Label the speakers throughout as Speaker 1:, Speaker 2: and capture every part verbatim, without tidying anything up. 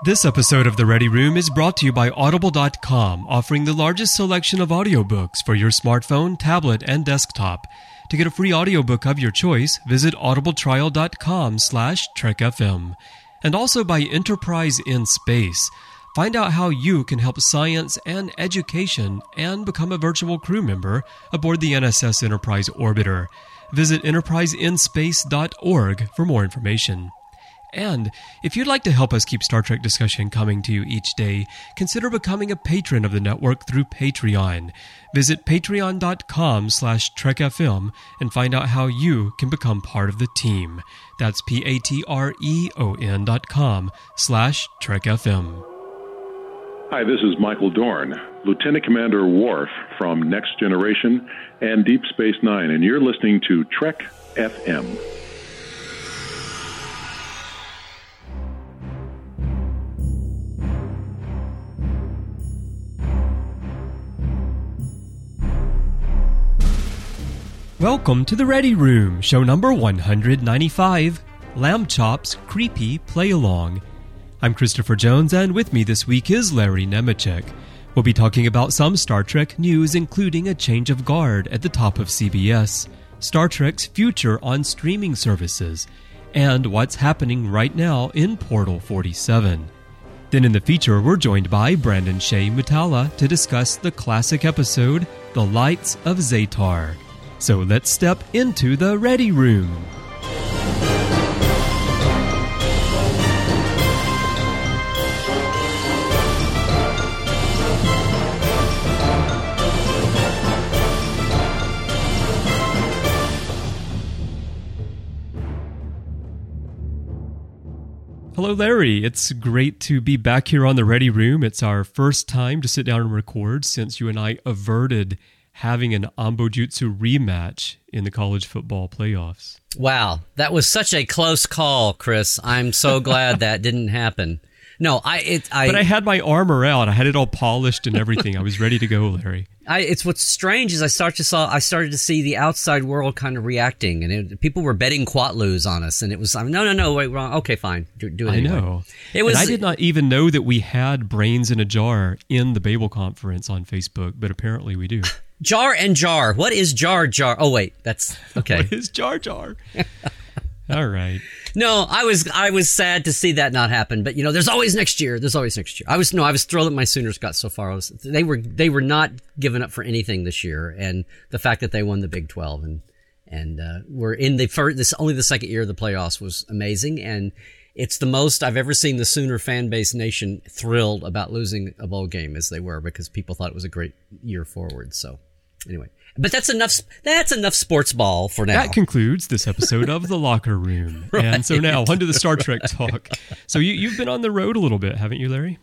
Speaker 1: This episode of The Ready Room is brought to you by Audible dot com, offering the largest selection of audiobooks for your smartphone, tablet, and desktop. To get a free audiobook of your choice, visit audibletrial.com slash trekfm. And also by Enterprise in Space. Find out how you can help science and education and become a virtual crew member aboard the N S S Enterprise Orbiter. Visit enterprise in space dot org for more information. And if you'd like to help us keep Star Trek discussion coming to you each day, consider becoming a patron of the network through Patreon. Visit patreon.com slash trekfm and find out how you can become part of the team. That's P-A-T-R-E-O-N dot com slash trekfm.
Speaker 2: Hi, this is Michael Dorn, Lieutenant Commander Worf from Next Generation and Deep Space Nine, and you're listening to Trek F M.
Speaker 1: Welcome to The Ready Room, show number one hundred ninety-five, Lamb Chop's Creepy Play-Along. I'm Christopher Jones, and with me this week is Larry Nemechek. We'll be talking about some Star Trek news, including a change of guard at the top of C B S, Star Trek's future on streaming services, and what's happening right now in Portal forty-seven. Then in the feature, we're joined by Brandon Shea Mutala to discuss the classic episode, The Lights of Zetar. So let's step into the Ready Room. Hello, Larry. It's great to be back here on the Ready Room. It's our first time to sit down and record since you and I averted having an Ambojutsu rematch in the college football playoffs.
Speaker 3: Wow, that was such a close call, Chris. I'm so glad that didn't happen. No, I, it, I.
Speaker 1: But I had my armor out. I had it all polished and everything. I was ready to go, Larry. I,
Speaker 3: it's what's strange is I start to saw. I started to see the outside world kind of reacting, and it, people were betting Quatloos on us, and it was no, no, no, wait, wrong. Okay, fine, do, do it.
Speaker 1: I
Speaker 3: anyway.
Speaker 1: know.
Speaker 3: It was.
Speaker 1: And I did not even know that we had brains in a jar in the Babel conference on Facebook, but apparently we do.
Speaker 3: Jar and jar. What is jar jar? Oh wait, that's okay.
Speaker 1: What is jar jar? All right.
Speaker 3: No, I was I was sad to see that not happen, but you know, there's always next year. There's always next year. I was no, I was thrilled that my Sooners got so far. I was, they were they were not giving up for anything this year, and the fact that they won the Big twelve and and uh, were in the first, this only the second year of the playoffs was amazing, and it's the most I've ever seen the Sooner fan base nation thrilled about losing a bowl game as they were, because people thought it was a great year forward. So anyway. But that's enough. That's enough sports ball for now.
Speaker 1: That concludes this episode of The Locker Room. Right. And so now, on to the Star Trek talk. So you, you've been on the road a little bit, haven't you, Larry?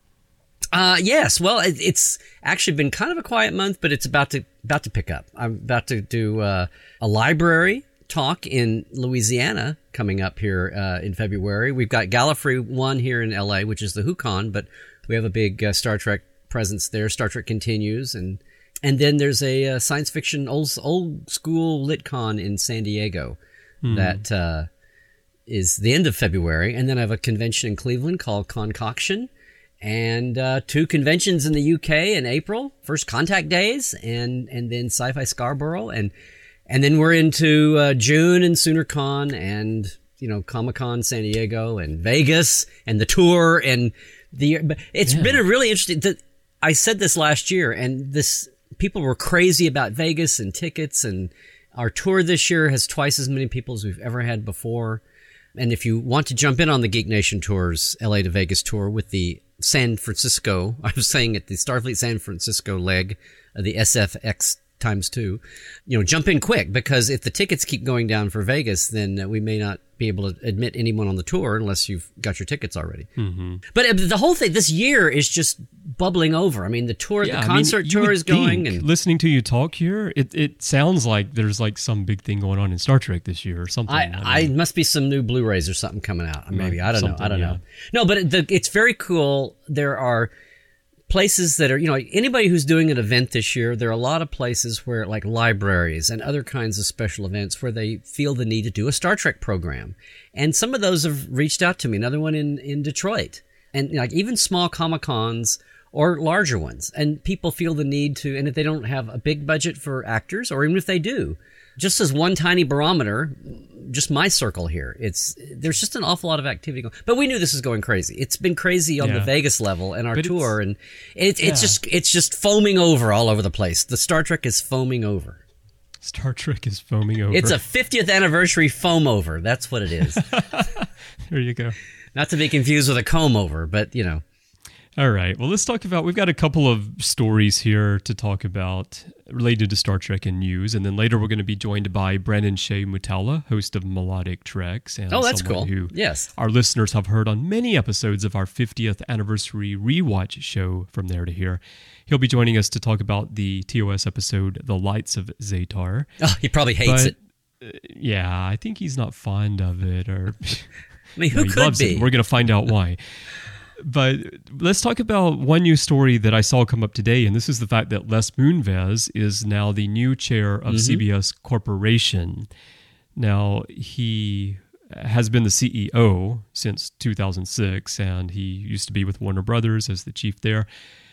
Speaker 3: Uh, yes. Well, it, it's actually been kind of a quiet month, but it's about to about to pick up. I'm about to do uh, a library talk in Louisiana coming up here uh, in February. We've got Gallifrey One here in L A, which is the WhoCon, but we have a big uh, Star Trek presence there. Star Trek Continues, and And then there's a uh, science fiction old old school LitCon in San Diego mm. that uh, is the end of February. And then I have a convention in Cleveland called Concoction, and uh, two conventions in the U K in April, First Contact Days, and and then Sci-Fi Scarborough, and and then we're into uh, June and SoonerCon, and you know Comic-Con San Diego and Vegas and the tour, and the it's yeah. been a really interesting. The, I said this last year, and this. People were crazy about Vegas and tickets, and our tour this year has twice as many people as we've ever had before. And if you want to jump in on the Geek Nation Tours L A to Vegas tour with the San Francisco, I was saying at the Starfleet San Francisco leg of the S F X times two, you know, jump in quick, because if the tickets keep going down for Vegas, then we may not be able to admit anyone on the tour unless you've got your tickets already. Mm-hmm. But the whole thing this year is just bubbling over. I mean, the tour, yeah, the concert I mean, tour is going. And
Speaker 1: listening to you talk here, it, it sounds like there's like some big thing going on in Star Trek this year or something.
Speaker 3: I, I, I must be some new Blu-rays or something coming out. Maybe. I don't know. I don't yeah. know. No, but the, it's very cool. There are places that are, you know, anybody who's doing an event this year, there are a lot of places where, like libraries and other kinds of special events, where they feel the need to do a Star Trek program. And some of those have reached out to me. Another one in, in Detroit. and like even small Comic-Cons or larger ones. And people feel the need to, and if they don't have a big budget for actors, or even if they do, just as one tiny barometer, just my circle here, it's there's just an awful lot of activity going. But we knew this was going crazy. It's been crazy on
Speaker 1: yeah.
Speaker 3: the Vegas level and our
Speaker 1: but
Speaker 3: tour, and it, it's
Speaker 1: yeah.
Speaker 3: just it's just foaming over all over the place. The Star Trek is foaming over.
Speaker 1: Star Trek is foaming over.
Speaker 3: It's a fiftieth anniversary foam over. That's what it is.
Speaker 1: There you go.
Speaker 3: Not to be confused with a comb over, but you know.
Speaker 1: All right. Well, let's talk about, we've got a couple of stories here to talk about related to Star Trek and news. And then later we're going to be joined by Brandon Shea Mutala, host of Melodic Treks. And
Speaker 3: oh, that's
Speaker 1: someone
Speaker 3: cool.
Speaker 1: Who
Speaker 3: yes.
Speaker 1: Our listeners have heard on many episodes of our fiftieth anniversary rewatch show From There to Here. He'll be joining us to talk about the T O S episode, The Lights of Zetar.
Speaker 3: Oh, he probably hates
Speaker 1: but,
Speaker 3: it.
Speaker 1: Uh, yeah, I think he's not fond of it. Or
Speaker 3: I mean, who
Speaker 1: no, he
Speaker 3: could
Speaker 1: loves
Speaker 3: be?
Speaker 1: It. We're going to find out why. But let's talk about one news story that I saw come up today, and this is the fact that Les Moonves is now the new chair of mm-hmm. C B S Corporation. Now, he has been the C E O since two thousand six, and he used to be with Warner Brothers as the chief there.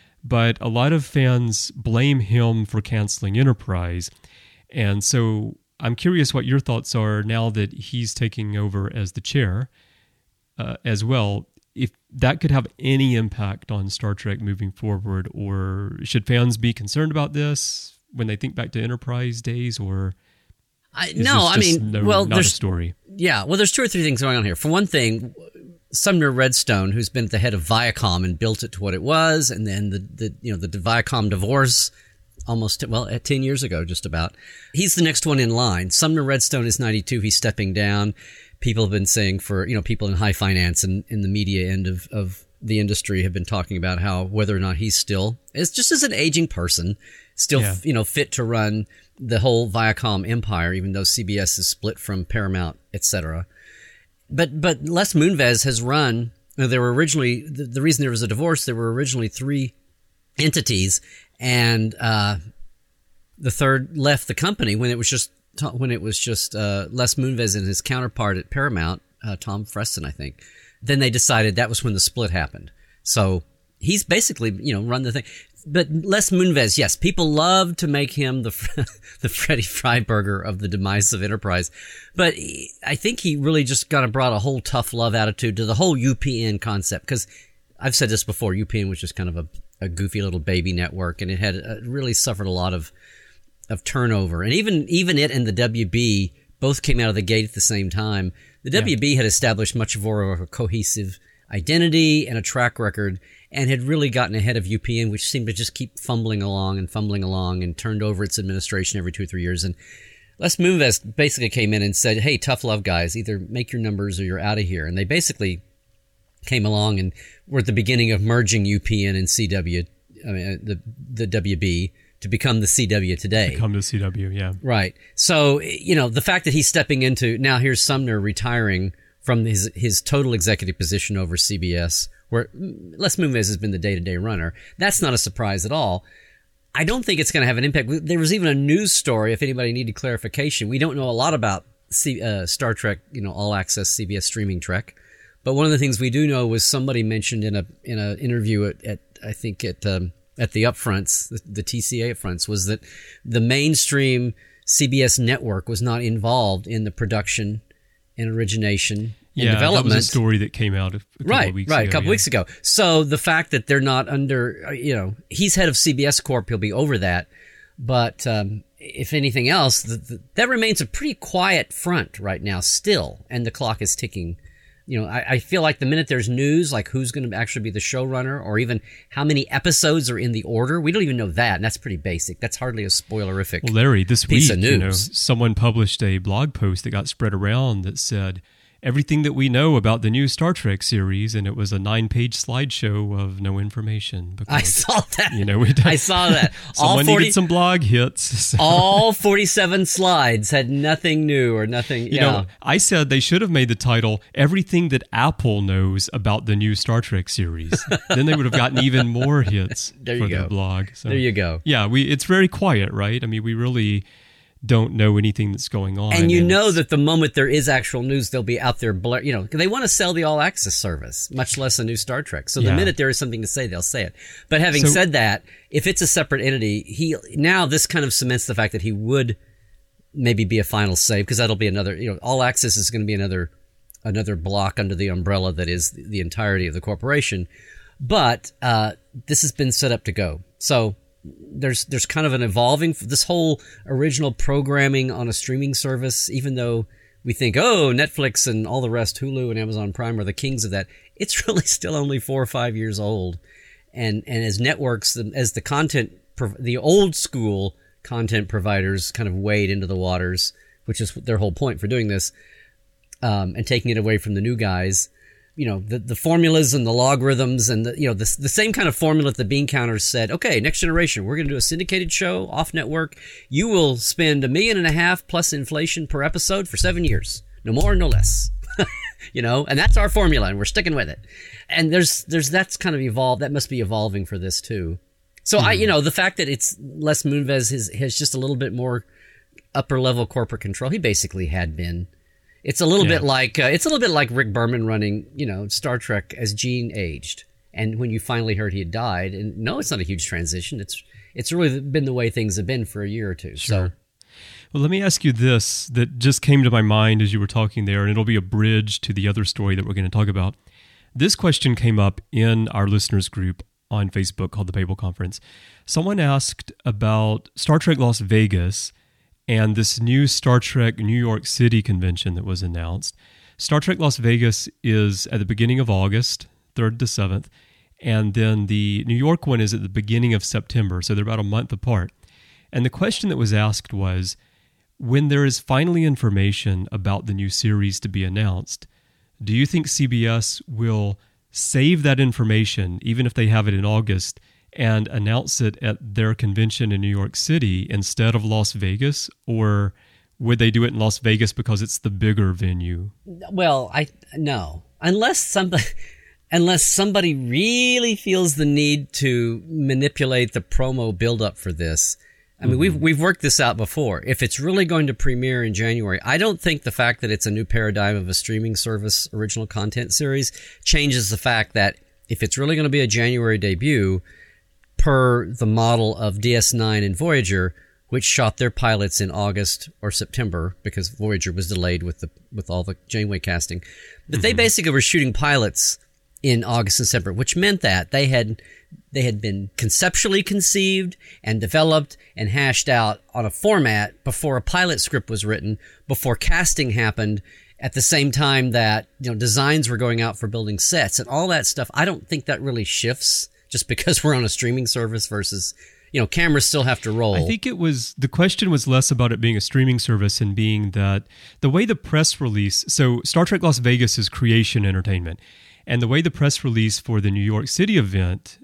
Speaker 1: But a lot of fans blame him for canceling Enterprise. And so I'm curious what your thoughts are now that he's taking over as the chair uh, as well. If that could have any impact on Star Trek moving forward, or should fans be concerned about this when they think back to Enterprise days, or
Speaker 3: I, no, I mean,
Speaker 1: no,
Speaker 3: well,
Speaker 1: not
Speaker 3: there's
Speaker 1: a story.
Speaker 3: Yeah, well, there's two or three things going on here. For one thing, Sumner Redstone, who's been at the head of Viacom and built it to what it was, and then the, the you know the Viacom divorce almost well at ten years ago, just about. He's the next one in line. Sumner Redstone is ninety-two. He's stepping down. People have been saying for, you know, people in high finance and in the media end of, of the industry have been talking about how whether or not he's still, it's just as an aging person, still, yeah. you know, fit to run the whole Viacom empire, even though C B S is split from Paramount, et cetera. But, but Les Moonves has run, you know, there were originally, the, the reason there was a divorce, there were originally three entities, and uh, the third left the company when it was just when it was just uh, Les Moonves and his counterpart at Paramount, uh, Tom Freston, I think. Then they decided that was when the split happened. So he's basically, you know, run the thing. But Les Moonves, yes, people love to make him the the Freddie Freiberger of the demise of Enterprise. But he, I think he really just kind of brought a whole tough love attitude to the whole U P N concept. Because I've said this before, U P N was just kind of a, a goofy little baby network, and it had uh, really suffered a lot of of turnover. And even even it and the W B both came out of the gate at the same time. The W B yeah. had established much more of a cohesive identity and a track record, and had really gotten ahead of U P N, which seemed to just keep fumbling along and fumbling along and turned over its administration every two or three years. And Les Moonves basically came in and said, hey, tough love, guys, either make your numbers or you're out of here. And they basically came along and were at the beginning of merging U P N and C W, I mean, the, the W B, to become the C W today.
Speaker 1: Become the C W, yeah.
Speaker 3: Right. So, you know, the fact that he's stepping into, now here's Sumner retiring from his his total executive position over C B S, where Les Moonves has been the day-to-day runner. That's not a surprise at all. I don't think it's going to have an impact. There was even a news story, if anybody needed clarification. We don't know a lot about C, uh, Star Trek, you know, all-access C B S streaming Trek. But one of the things we do know was somebody mentioned in a in an interview at, at I think at um, at the upfronts, the, the T C A upfronts, was that the mainstream C B S network was not involved in the production and origination and
Speaker 1: yeah,
Speaker 3: development.
Speaker 1: That was a story that came out a couple
Speaker 3: right,
Speaker 1: of weeks
Speaker 3: right,
Speaker 1: ago.
Speaker 3: a couple
Speaker 1: yeah.
Speaker 3: weeks ago. So the fact that they're not under, you know, he's head of C B S Corp, he'll be over that. But um, if anything else, the, the, that remains a pretty quiet front right now still, and the clock is ticking. You know, I, I feel like the minute there's news, like who's going to actually be the showrunner, or even how many episodes are in the order, we don't even know that, and that's pretty basic. That's hardly a spoilerific
Speaker 1: well, Larry, this
Speaker 3: piece
Speaker 1: week,
Speaker 3: of news.
Speaker 1: You know, someone published a blog post that got spread around that said everything that we know about the new Star Trek series, and it was a nine-page slideshow of no information. Because,
Speaker 3: I saw that.
Speaker 1: You know, we
Speaker 3: I saw that.
Speaker 1: Someone
Speaker 3: all forty,
Speaker 1: needed some blog hits. So.
Speaker 3: All forty-seven slides had nothing new or nothing.
Speaker 1: You
Speaker 3: yeah.
Speaker 1: know, I said they should have made the title "Everything That Apple Knows About the New Star Trek Series." Then they would have gotten even more hits
Speaker 3: there
Speaker 1: for
Speaker 3: you
Speaker 1: their
Speaker 3: go.
Speaker 1: blog. So,
Speaker 3: there you go.
Speaker 1: Yeah, we it's very quiet, right? I mean, we really don't know anything that's going on.
Speaker 3: And you
Speaker 1: and
Speaker 3: know that the moment there is actual news, they'll be out there, blur- you know, they want to sell the All Access service, much less a new Star Trek. So the
Speaker 1: Yeah.
Speaker 3: minute there is something to say, they'll say it. But having
Speaker 1: So-
Speaker 3: said that, if it's a separate entity, he now this kind of cements the fact that he would maybe be a final save, because that'll be another, you know, All Access is going to be another another block under the umbrella that is the entirety of the corporation. But uh, this has been set up to go. So there's there's kind of an evolving, this whole original programming on a streaming service, even though we think, oh, Netflix and all the rest, Hulu and Amazon Prime are the kings of that. It's really still only four or five years old. And and as networks, as the content, the old school content providers kind of wade into the waters, which is their whole point for doing this, um, and taking it away from the new guys, you know, the, the formulas and the logarithms and the, you know, the, the same kind of formula that the bean counters said, okay, Next Generation, we're going to do a syndicated show off network. You will spend a million and a half plus inflation per episode for seven years. No more, no less. You know, and that's our formula and we're sticking with it. And there's, there's, that's kind of evolved. That must be evolving for this too. So mm. I, you know, the fact that it's Les Moonves has, has just a little bit more upper level corporate control. He basically had been. It's a little yeah. bit like uh, it's a little bit like Rick Berman running, you know, Star Trek as Gene aged, and when you finally heard he had died. And no, it's not a huge transition. It's it's really been the way things have been for a year or two.
Speaker 1: Sure.
Speaker 3: So,
Speaker 1: well, let me ask you this that just came to my mind as you were talking there, and it'll be a bridge to the other story that we're going to talk about. This question came up in our listeners group on Facebook called the Babel Conference. Someone asked about Star Trek Las Vegas and this new Star Trek New York City convention that was announced. Star Trek Las Vegas is at the beginning of August, third to seventh, and then the New York one is at the beginning of September, so they're about a month apart. And the question that was asked was, when there is finally information about the new series to be announced, do you think C B S will save that information, even if they have it in August, and announce it at their convention in New York City instead of Las Vegas? Or would they do it in Las Vegas because it's the bigger venue?
Speaker 3: Well, I no. Unless somebody unless somebody really feels the need to manipulate the promo buildup for this. I mean, mm-hmm. we've we've worked this out before. If it's really going to premiere in January, I don't think the fact that it's a new paradigm of a streaming service original content series changes the fact that if it's really going to be a January debut, per the model of D S nine and Voyager, which shot their pilots in August or September because Voyager was delayed with the with all the Janeway casting. But mm-hmm. they basically were shooting pilots in August and September, which meant that they had they had been conceptually conceived and developed and hashed out on a format before a pilot script was written, before casting happened, at the same time that, you know, designs were going out for building sets and all that stuff. I don't think that really shifts just because we're on a streaming service versus, you know, cameras still have to roll.
Speaker 1: I think it was, the question was less about it being a streaming service and being that the way the press release, so Star Trek Las Vegas is Creation Entertainment, and the way the press release for the New York City event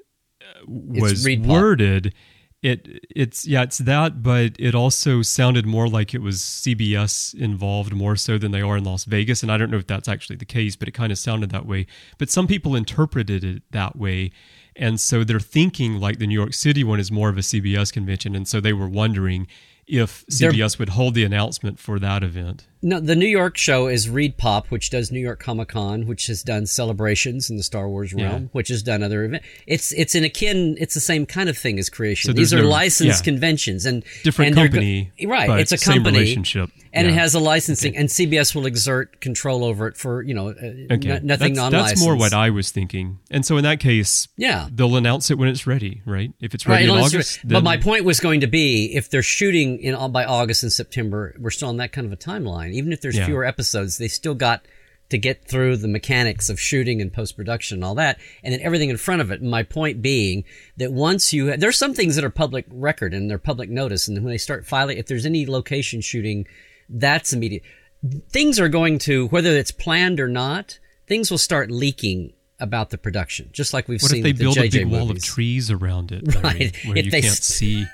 Speaker 1: was worded, it it's yeah, it's that, but it also sounded more like it was C B S involved more so than they are in Las Vegas, and I don't know if that's actually the case, but it kind of sounded that way. But some people interpreted it that way, and so they're thinking like the New York City one is more of a C B S convention, and so they were wondering if C B S they're, would hold the announcement for that event.
Speaker 3: No, the New York show is Reed Pop, which does New York Comic Con, which has done celebrations in the Star Wars realm, yeah. which has done other events. It's it's in akin, it's the same kind of thing as Creation. So These are no, licensed yeah. conventions and
Speaker 1: different
Speaker 3: and
Speaker 1: company,
Speaker 3: right? It's a company,
Speaker 1: same relationship,
Speaker 3: and
Speaker 1: yeah.
Speaker 3: it has a licensing, okay. and C B S will exert control over it for you know uh, okay. n- nothing
Speaker 1: that's,
Speaker 3: non-licensed.
Speaker 1: That's more what I was thinking, and so in that case,
Speaker 3: yeah,
Speaker 1: they'll announce it when it's ready, right? If it's ready
Speaker 3: right,
Speaker 1: in August,
Speaker 3: re- but my point was going to be if they're shooting in by August and September, we're still on that kind of a timeline. Even if there's yeah. fewer episodes, they still got to get through the mechanics of shooting and post-production and all that, and then everything in front of it. And my point being that once you, there's some things that are public record and they're public notice, and when they start filing, if there's any location shooting, that's immediate. Things are going to, whether it's planned or not, things will start leaking about the production, just like we've
Speaker 1: what
Speaker 3: seen
Speaker 1: with the
Speaker 3: J J
Speaker 1: What if they build
Speaker 3: movies.
Speaker 1: a wall of trees around it,
Speaker 3: right?
Speaker 1: Larry, where
Speaker 3: if
Speaker 1: you
Speaker 3: they
Speaker 1: can't
Speaker 3: st-
Speaker 1: see.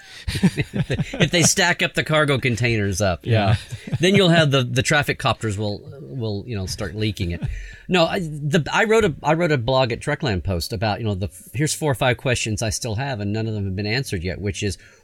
Speaker 3: If they stack up the cargo containers up, yeah, yeah. then you'll have the, the traffic copters will will you know start leaking it. No, I, the, I wrote a I wrote a blog at Trekland Post about you know the here's four or five questions I still have and none of them have been answered yet, which is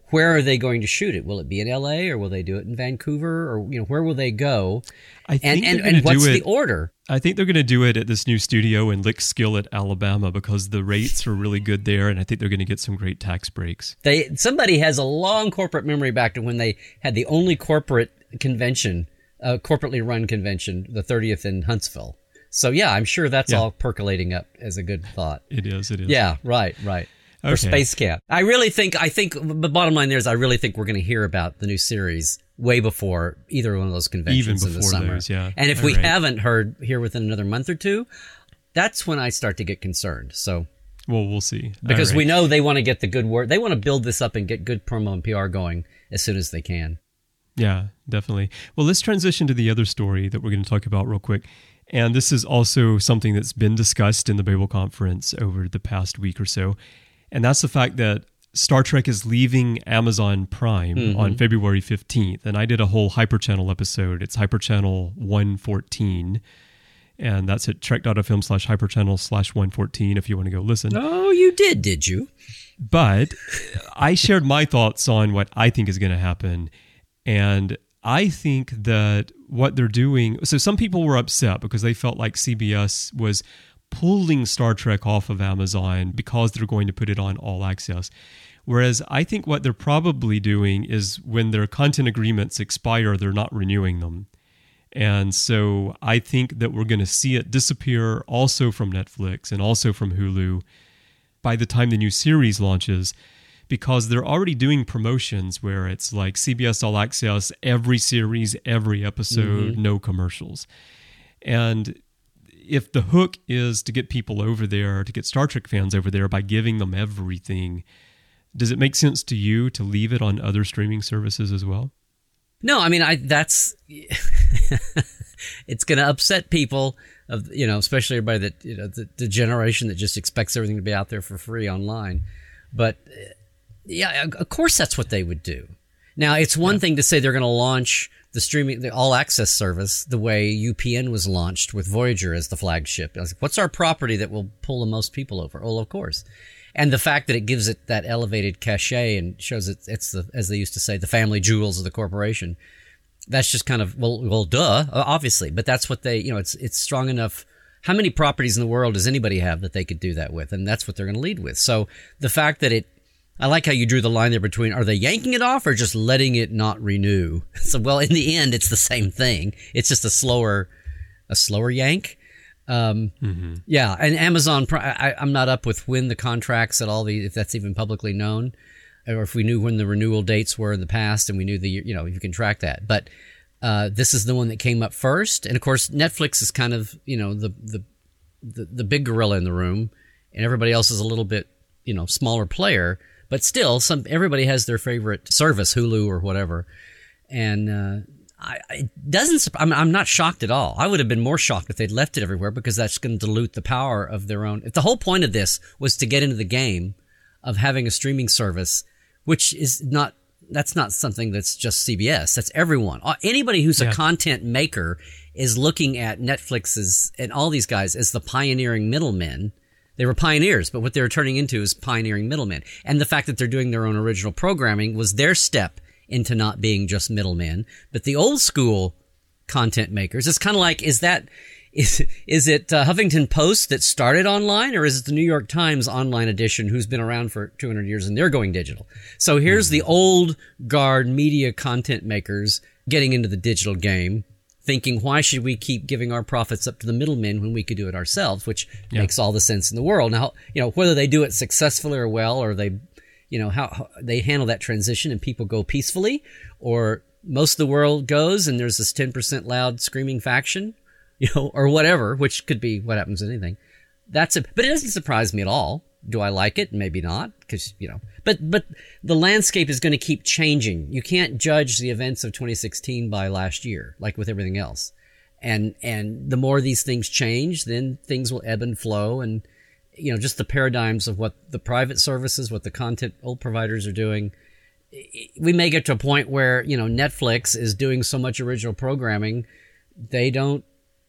Speaker 3: where are they going to shoot it? Will it be in L A or will they do it in Vancouver, or you know, where will they go?
Speaker 1: I think
Speaker 3: and
Speaker 1: and,
Speaker 3: and, and what's
Speaker 1: do it,
Speaker 3: the order?
Speaker 1: I think they're going to do it at this new studio in Lickskillet, Alabama, because the rates are really good there, and I think they're going to get some great tax breaks.
Speaker 3: They somebody has a long corporate memory back to when they had the only corporate convention, uh, corporately run convention, the thirtieth in Huntsville. So yeah, I'm sure that's
Speaker 1: yeah.
Speaker 3: all percolating up as a good thought.
Speaker 1: It is. It is.
Speaker 3: Yeah. Right. Right.
Speaker 1: Okay.
Speaker 3: For Space Camp. I really think, I think the bottom line there is I really think we're going to hear about the new series way before either one of those conventions
Speaker 1: Even
Speaker 3: in the
Speaker 1: before
Speaker 3: summer.
Speaker 1: those, yeah.
Speaker 3: And if
Speaker 1: All
Speaker 3: we
Speaker 1: right.
Speaker 3: haven't heard here within another month or two, that's when I start to get concerned. So,
Speaker 1: well, we'll see.
Speaker 3: because
Speaker 1: All right.
Speaker 3: we know they want to get the good word. They want to build this up and get good promo and P R going as soon as they can.
Speaker 1: Yeah, definitely. Well, let's transition to the other story that we're going to talk about real quick. And this is also something that's been discussed in the Babel Conference over the past week or so. And that's the fact that Star Trek is leaving Amazon Prime mm-hmm. on February fifteenth. And I did a whole Hyperchannel episode. It's Hyperchannel one fourteen. And that's at trek.fm slash hyperchannel slash 114 if you want to go listen.
Speaker 3: Oh, you did, did you?
Speaker 1: But I shared my thoughts on what I think is going to happen. And I think that what they're doing... So some people were upset because they felt like C B S was pulling Star Trek off of Amazon because they're going to put it on All Access. Whereas I think what they're probably doing is when their content agreements expire, they're not renewing them. And so I think that we're going to see it disappear also from Netflix and also from Hulu by the time the new series launches, because they're already doing promotions where it's like C B S All Access, every series, every episode, mm-hmm. no commercials. And if the hook is to get people over there, to get Star Trek fans over there by giving them everything, does it make sense to you to leave it on other streaming services as well?
Speaker 3: No, I mean, I that's it's going to upset people, of you know, especially everybody that you know the, the generation that just expects everything to be out there for free online. But yeah, of course, that's what they would do. Now, it's one yeah. thing to say they're going to launch the streaming, the all access service, the way U P N was launched with Voyager as the flagship. I was like, what's our property that will pull the most people over? Well, of course. And the fact that it gives it that elevated cachet and shows it, it's the, as they used to say, the family jewels of the corporation. That's just kind of, well, well, duh, obviously. But that's what they, you know, it's, it's strong enough. How many properties in the world does anybody have that they could do that with? And that's what they're going to lead with. So the fact that it, I like how you drew the line there between, are they yanking it off or just letting it not renew? So, well, in the end, it's the same thing. It's just a slower, a slower yank. Um, mm-hmm. Yeah, and Amazon, I, I'm not up with when the contracts at all, the, if that's even publicly known, or if we knew when the renewal dates were in the past and we knew the, you know, you can track that. But uh, this is the one that came up first. And of course, Netflix is kind of, you know, the, the, the, the big gorilla in the room, and everybody else is a little bit, you know, smaller player. But still, some everybody has their favorite service, Hulu or whatever, and uh, I, it doesn't. I'm, I'm not shocked at all. I would have been more shocked if they'd left it everywhere, because that's going to dilute the power of their own. If the whole point of this was to get into the game of having a streaming service, which is not that's not something that's just C B S. That's everyone. Anybody who's yeah. a content maker is looking at Netflix's and all these guys as the pioneering middlemen. They were pioneers, but what they were turning into is pioneering middlemen. And the fact that they're doing their own original programming was their step into not being just middlemen. But the old school content makers, it's kind of like, is that, is, is it uh, Huffington Post that started online, or is it the New York Times online edition who's been around for two hundred years and they're going digital? So here's mm-hmm. the old guard media content makers getting into the digital game, thinking, why should we keep giving our profits up to the middlemen when we could do it ourselves, which yeah. makes all the sense in the world. Now, you know, whether they do it successfully or well, or they, you know, how, how they handle that transition and people go peacefully, or most of the world goes and there's this ten percent loud screaming faction, you know, or whatever, which could be what happens in anything. That's it. But it doesn't surprise me at all. Do I like it? Maybe not, because, you know, but, but the landscape is going to keep changing. You can't judge the events of twenty sixteen by last year, like with everything else. And, and the more these things change, then things will ebb and flow. And, you know, just the paradigms of what the private services, what the content old providers are doing. We may get to a point where, you know, Netflix is doing so much original programming, they don't,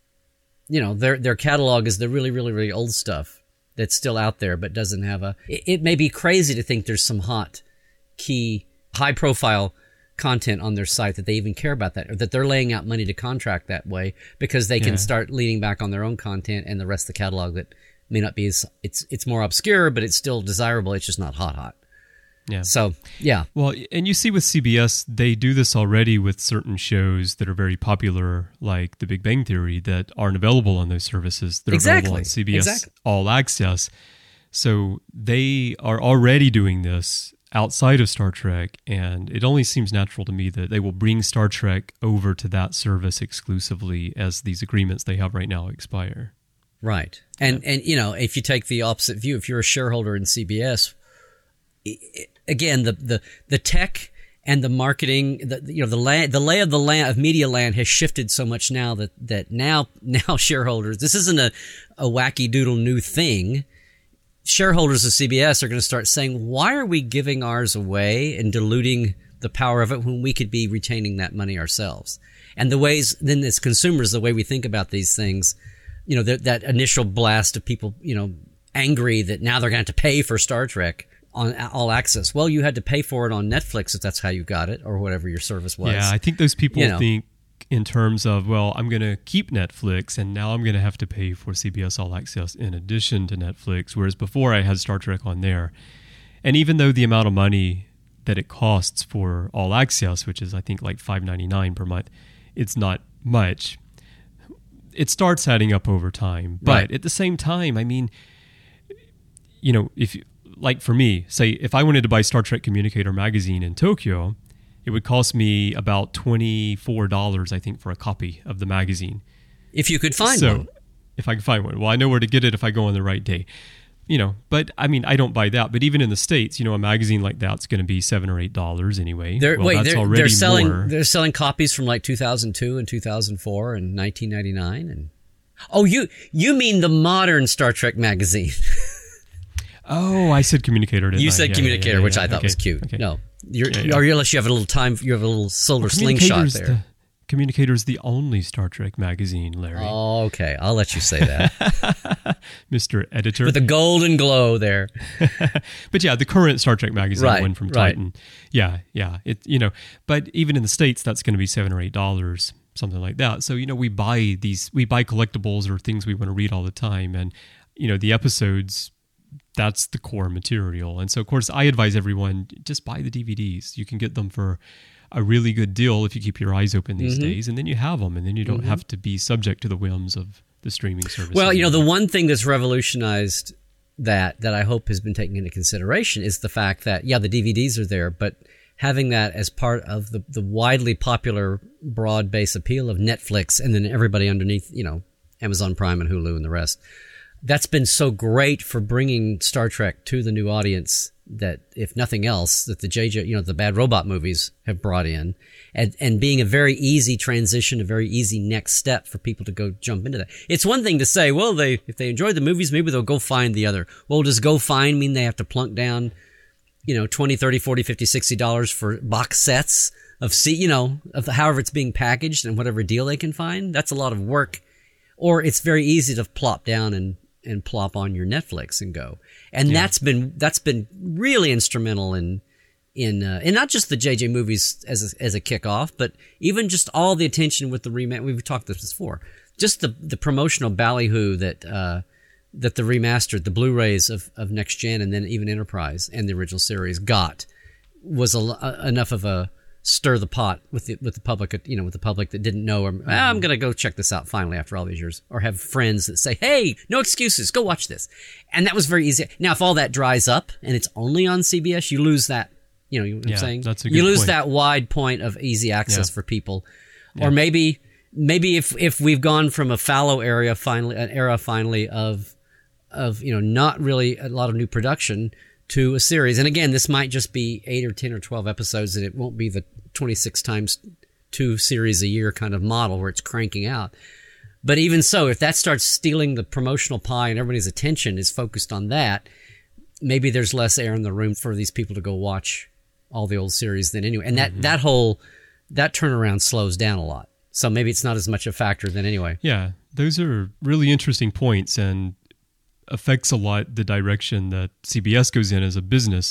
Speaker 3: you know, their, their catalog is the really, really, really old stuff that's still out there, but doesn't have a, it, it may be crazy to think there's some hot key high-profile content on their site that they even care about that, or that they're laying out money to contract that way because they can
Speaker 1: Yeah.
Speaker 3: start leaning back on their own content and the rest of the catalog that may not be as, it's it's more obscure, but it's still desirable. It's just not hot hot.
Speaker 1: Yeah.
Speaker 3: So, yeah.
Speaker 1: Well, and you see with C B S, they do this already with certain shows that are very popular, like The Big Bang Theory, that aren't available on those services. That are
Speaker 3: Exactly.
Speaker 1: available on C B S
Speaker 3: Exactly.
Speaker 1: All Access. So they are already doing this outside of Star Trek, and it only seems natural to me that they will bring Star Trek over to that service exclusively as these agreements they have right now expire.
Speaker 3: Right. And, and you know, if you take the opposite view, if you're a shareholder in C B S, i- i- again, the, the, the tech and the marketing, the, you know, the land, the lay of the land of media land has shifted so much now that, that now, now shareholders, this isn't a, a wacky doodle new thing. Shareholders of C B S are going to start saying, why are we giving ours away and diluting the power of it when we could be retaining that money ourselves? And the ways, then as consumers, the way we think about these things, you know, that, that initial blast of people, you know, angry that now they're going to have to pay for Star Trek on All Access. Well, you had to pay for it on Netflix if that's how you got it, or whatever your service was.
Speaker 1: Yeah, I think those people
Speaker 3: You know.
Speaker 1: think in terms of, well, I'm going to keep Netflix, and now I'm going to have to pay for C B S All Access in addition to Netflix, whereas before I had Star Trek on there. And even though the amount of money that it costs for All Access, which is I think like five dollars and ninety-nine cents per month, it's not much. It starts adding up over time. But
Speaker 3: Right.
Speaker 1: at the same time, I mean, you know, if you, like for me, say if I wanted to buy Star Trek Communicator magazine in Tokyo, it would cost me about twenty-four dollars, I think, for a copy of the magazine.
Speaker 3: If you could find
Speaker 1: so,
Speaker 3: one.
Speaker 1: if I can find one. Well, I know where to get it if I go on the right day. You know, but I mean, I don't buy that. But even in the States, you know, a magazine like that's going to be seven or eight dollars anyway.
Speaker 3: They're,
Speaker 1: well,
Speaker 3: wait,
Speaker 1: that's
Speaker 3: they're,
Speaker 1: already
Speaker 3: they're selling
Speaker 1: more.
Speaker 3: they're selling copies from like two thousand two and two thousand four and nineteen ninety-nine and oh, you you mean the modern Star Trek magazine?
Speaker 1: Oh, I said Communicator. Didn't
Speaker 3: You
Speaker 1: I?
Speaker 3: said
Speaker 1: Yeah,
Speaker 3: Communicator,
Speaker 1: yeah, yeah,
Speaker 3: which
Speaker 1: yeah.
Speaker 3: I thought
Speaker 1: Okay,
Speaker 3: was cute.
Speaker 1: okay.
Speaker 3: No, you're,
Speaker 1: Yeah, yeah.
Speaker 3: or unless you have a little time, you have a little solar
Speaker 1: Well,
Speaker 3: slingshot
Speaker 1: Communicator's
Speaker 3: there.
Speaker 1: The, Communicator's the only Star Trek magazine, Larry.
Speaker 3: Oh, okay, I'll let you say that.
Speaker 1: Mister Editor.
Speaker 3: With a golden glow there.
Speaker 1: But yeah, the current Star Trek magazine
Speaker 3: Right,
Speaker 1: one from
Speaker 3: right.
Speaker 1: Titan. Yeah, yeah. It you know, but even in the States that's going to be seven or eight dollars, something like that. So, you know, we buy these we buy collectibles or things we want to read all the time, and you know, the episodes, that's the core material. And so of course I advise everyone just buy the D V Ds. You can get them for a really good deal if you keep your eyes open these
Speaker 3: Mm-hmm.
Speaker 1: days, and then you have them, and then you don't have to be subject to the whims of the streaming service.
Speaker 3: Well, you know, the one thing that's revolutionized that that I hope has been taken into consideration is the fact that, yeah, the D V Ds are there, but having that as part of the, the widely popular broad base appeal of Netflix and then everybody underneath, you know, Amazon Prime and Hulu and the rest, that's been so great for bringing Star Trek to the new audience that, if nothing else, that the J J, you know, the Bad Robot movies have brought in, and and being a very easy transition, a very easy next step for people to go jump into that. It's one thing to say, well, they if they enjoyed the movies, maybe they'll go find the other. Well, does go find mean they have to plunk down, you know, twenty, thirty, forty, fifty, sixty dollars for box sets of see, you know, of however it's being packaged and whatever deal they can find? That's a lot of work. Or it's very easy to plop down and and plop on your Netflix and go. And
Speaker 1: Yeah.
Speaker 3: that's been that's been really instrumental in in uh, and not just the J J movies as a, as a kickoff, but even just all the attention with the remake. We've talked this before. Just the the promotional ballyhoo that uh, that the remastered, the Blu-rays of of Next Gen and then even Enterprise and the original series got was a, a, enough of a stir the pot with the with the public, you know, with the public that didn't know, or ah, I'm going to go check this out finally after all these years, or have friends that say, hey, no excuses, go watch this. And that was very easy. Now, if all that dries up and it's only on C B S, you lose that, you know, you know what
Speaker 1: Yeah,
Speaker 3: I'm saying?
Speaker 1: that's a
Speaker 3: you
Speaker 1: good
Speaker 3: lose
Speaker 1: point.
Speaker 3: that wide point of easy access
Speaker 1: Yeah.
Speaker 3: for people.
Speaker 1: Yeah.
Speaker 3: Or maybe, maybe if, if we've gone from a fallow area finally, an era finally of, of, you know, not really a lot of new production to a series. And again, this might just be eight or ten or twelve episodes, and it won't be the twenty-six times two series a year kind of model where it's cranking out. But even so, if that starts stealing the promotional pie and everybody's attention is focused on that, maybe there's less air in the room for these people to go watch all the old series then anyway. And that,
Speaker 1: Mm-hmm.
Speaker 3: that whole, that turnaround slows down a lot. So maybe it's not as much a factor then anyway.
Speaker 1: Yeah, those are really interesting points and affects a lot the direction that C B S goes in as a business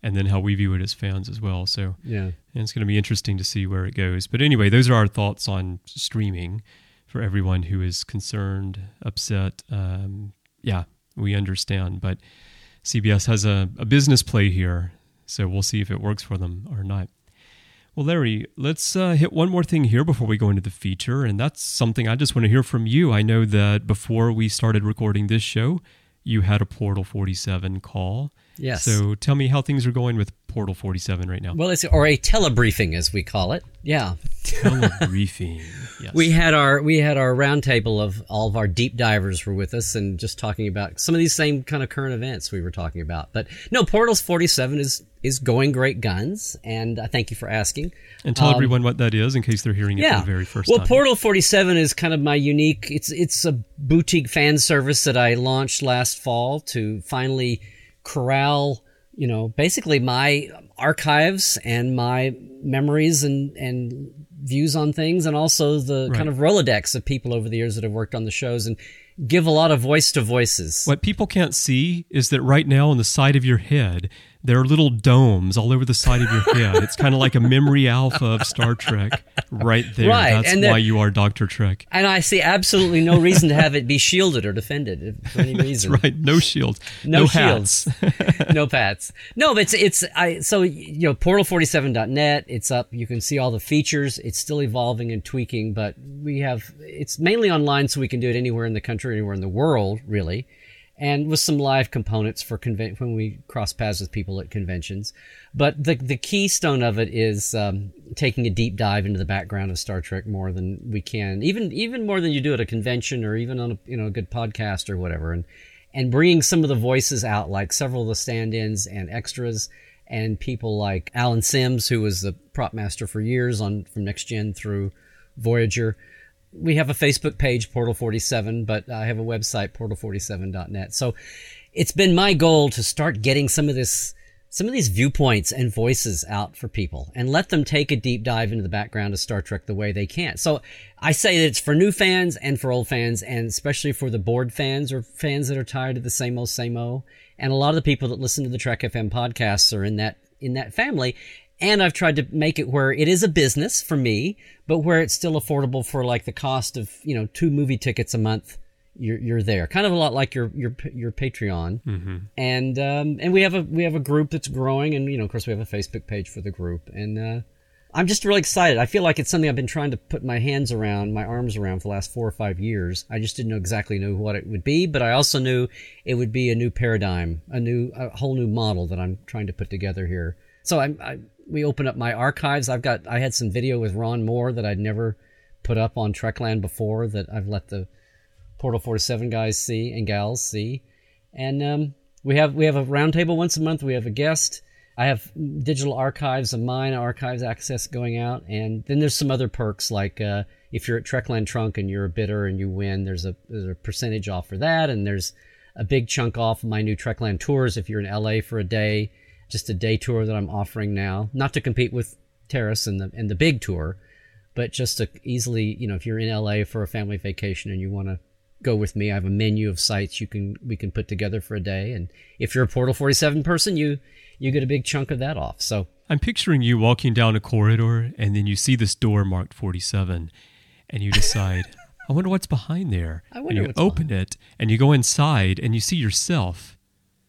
Speaker 1: and then how we view it as fans as well. So
Speaker 3: yeah,
Speaker 1: and it's going to be interesting to see where it goes. But anyway, those are our thoughts on streaming for everyone who is concerned, upset. Um, yeah, we understand, but C B S has a, a business play here, so we'll see if it works for them or not. Well, Larry, let's uh, hit one more thing here before we go into the feature, and that's something I just want to hear from you. I know that before we started recording this show, you had a Portal forty-seven call.
Speaker 3: Yes.
Speaker 1: So tell me how things are going with Portal forty-seven right now.
Speaker 3: Well, it's or a telebriefing, as we call it. Yeah.
Speaker 1: Telebriefing. Yes.
Speaker 3: We had our we had our roundtable of all of our deep divers were with us and just talking about some of these same kind of current events we were talking about. But no, Portals forty-seven is is going great guns, and I thank you for asking.
Speaker 1: And tell
Speaker 3: um,
Speaker 1: everyone what that is in case they're hearing it
Speaker 3: yeah.
Speaker 1: for the very first
Speaker 3: well,
Speaker 1: time.
Speaker 3: Well, Portal forty-seven is kind of my unique. It's it's a boutique fan service that I launched last fall to finally corral, you know, basically my archives and my memories and, and views on things, and also the
Speaker 1: right.
Speaker 3: kind of Rolodex of people over the years that have worked on the shows, and give a lot of voice to voices.
Speaker 1: What people can't see is that right now on the side of your head, there are little domes all over the side of your head. It's kind of like a memory alpha of Star Trek right there.
Speaker 3: Right.
Speaker 1: That's
Speaker 3: and
Speaker 1: why
Speaker 3: there,
Speaker 1: you are Doctor Trek.
Speaker 3: And I see absolutely no reason to have it be shielded or defended for any reason.
Speaker 1: That's right. No shields.
Speaker 3: No,
Speaker 1: no
Speaker 3: shields.
Speaker 1: hats.
Speaker 3: No pats. No, but it's, it's, I, so, you know, portal forty-seven dot net, it's up. You can see all the features. It's still evolving and tweaking, but we have, it's mainly online so we can do it anywhere in the country, anywhere in the world, really. And with some live components for conven- when we cross paths with people at conventions. But the the keystone of it is um, taking a deep dive into the background of Star Trek more than we can, even even more than you do at a convention or even on a you know a good podcast or whatever, and and bringing some of the voices out, like several of the stand-ins and extras, and people like Alan Sims, who was the prop master for years on from Next Gen through Voyager. We have a Facebook page, Portal forty-seven, but I have a website, portal forty-seven dot net. So it's been my goal to start getting some of this, some of these viewpoints and voices out for people and let them take a deep dive into the background of Star Trek the way they can. So I say that it's for new fans and for old fans, and especially for the bored fans or fans that are tired of the same old, same old. And a lot of the people that listen to the Trek F M podcasts are in that, in that family. And I've tried to make it where it is a business for me, but where it's still affordable for like the cost of, you know, two movie tickets a month. You're, you're there. Kind of a lot like your, your, your Patreon. Mm-hmm. And, um, and we have a, we have a group that's growing, and, you know, of course we have a Facebook page for the group. And, uh, I'm just really excited. I feel like it's something I've been trying to put my hands around, my arms around for the last four or five years. I just didn't know exactly know what it would be, but I also knew it would be a new paradigm, a new, a whole new model that I'm trying to put together here. So I'm, I, we open up my archives. I've got, I had some video with Ron Moore that I'd never put up on Trekland before that I've let the Portal forty-seven guys see and gals see. And, um, we have, we have a roundtable once a month. We have a guest. I have digital archives of mine, archives access going out. And then there's some other perks, like, uh, if you're at Trekland Trunk and you're a bidder and you win, there's a, there's a percentage off for that. And there's a big chunk off of my new Trekland tours if you're in L A for a day. Just a day tour that I'm offering now, not to compete with Terrace and the and the big tour, but just to easily, you know, if you're in L A for a family vacation and you want to go with me, I have a menu of sites you can we can put together for a day. And if you're a Portal forty-seven person, you you get a big chunk of that off. So
Speaker 1: I'm picturing you walking down a corridor, and then you see this door marked forty-seven, and you decide, I wonder what's behind there.
Speaker 3: I wonder
Speaker 1: and you
Speaker 3: what's
Speaker 1: open
Speaker 3: behind.
Speaker 1: it, and you go inside, and you see yourself,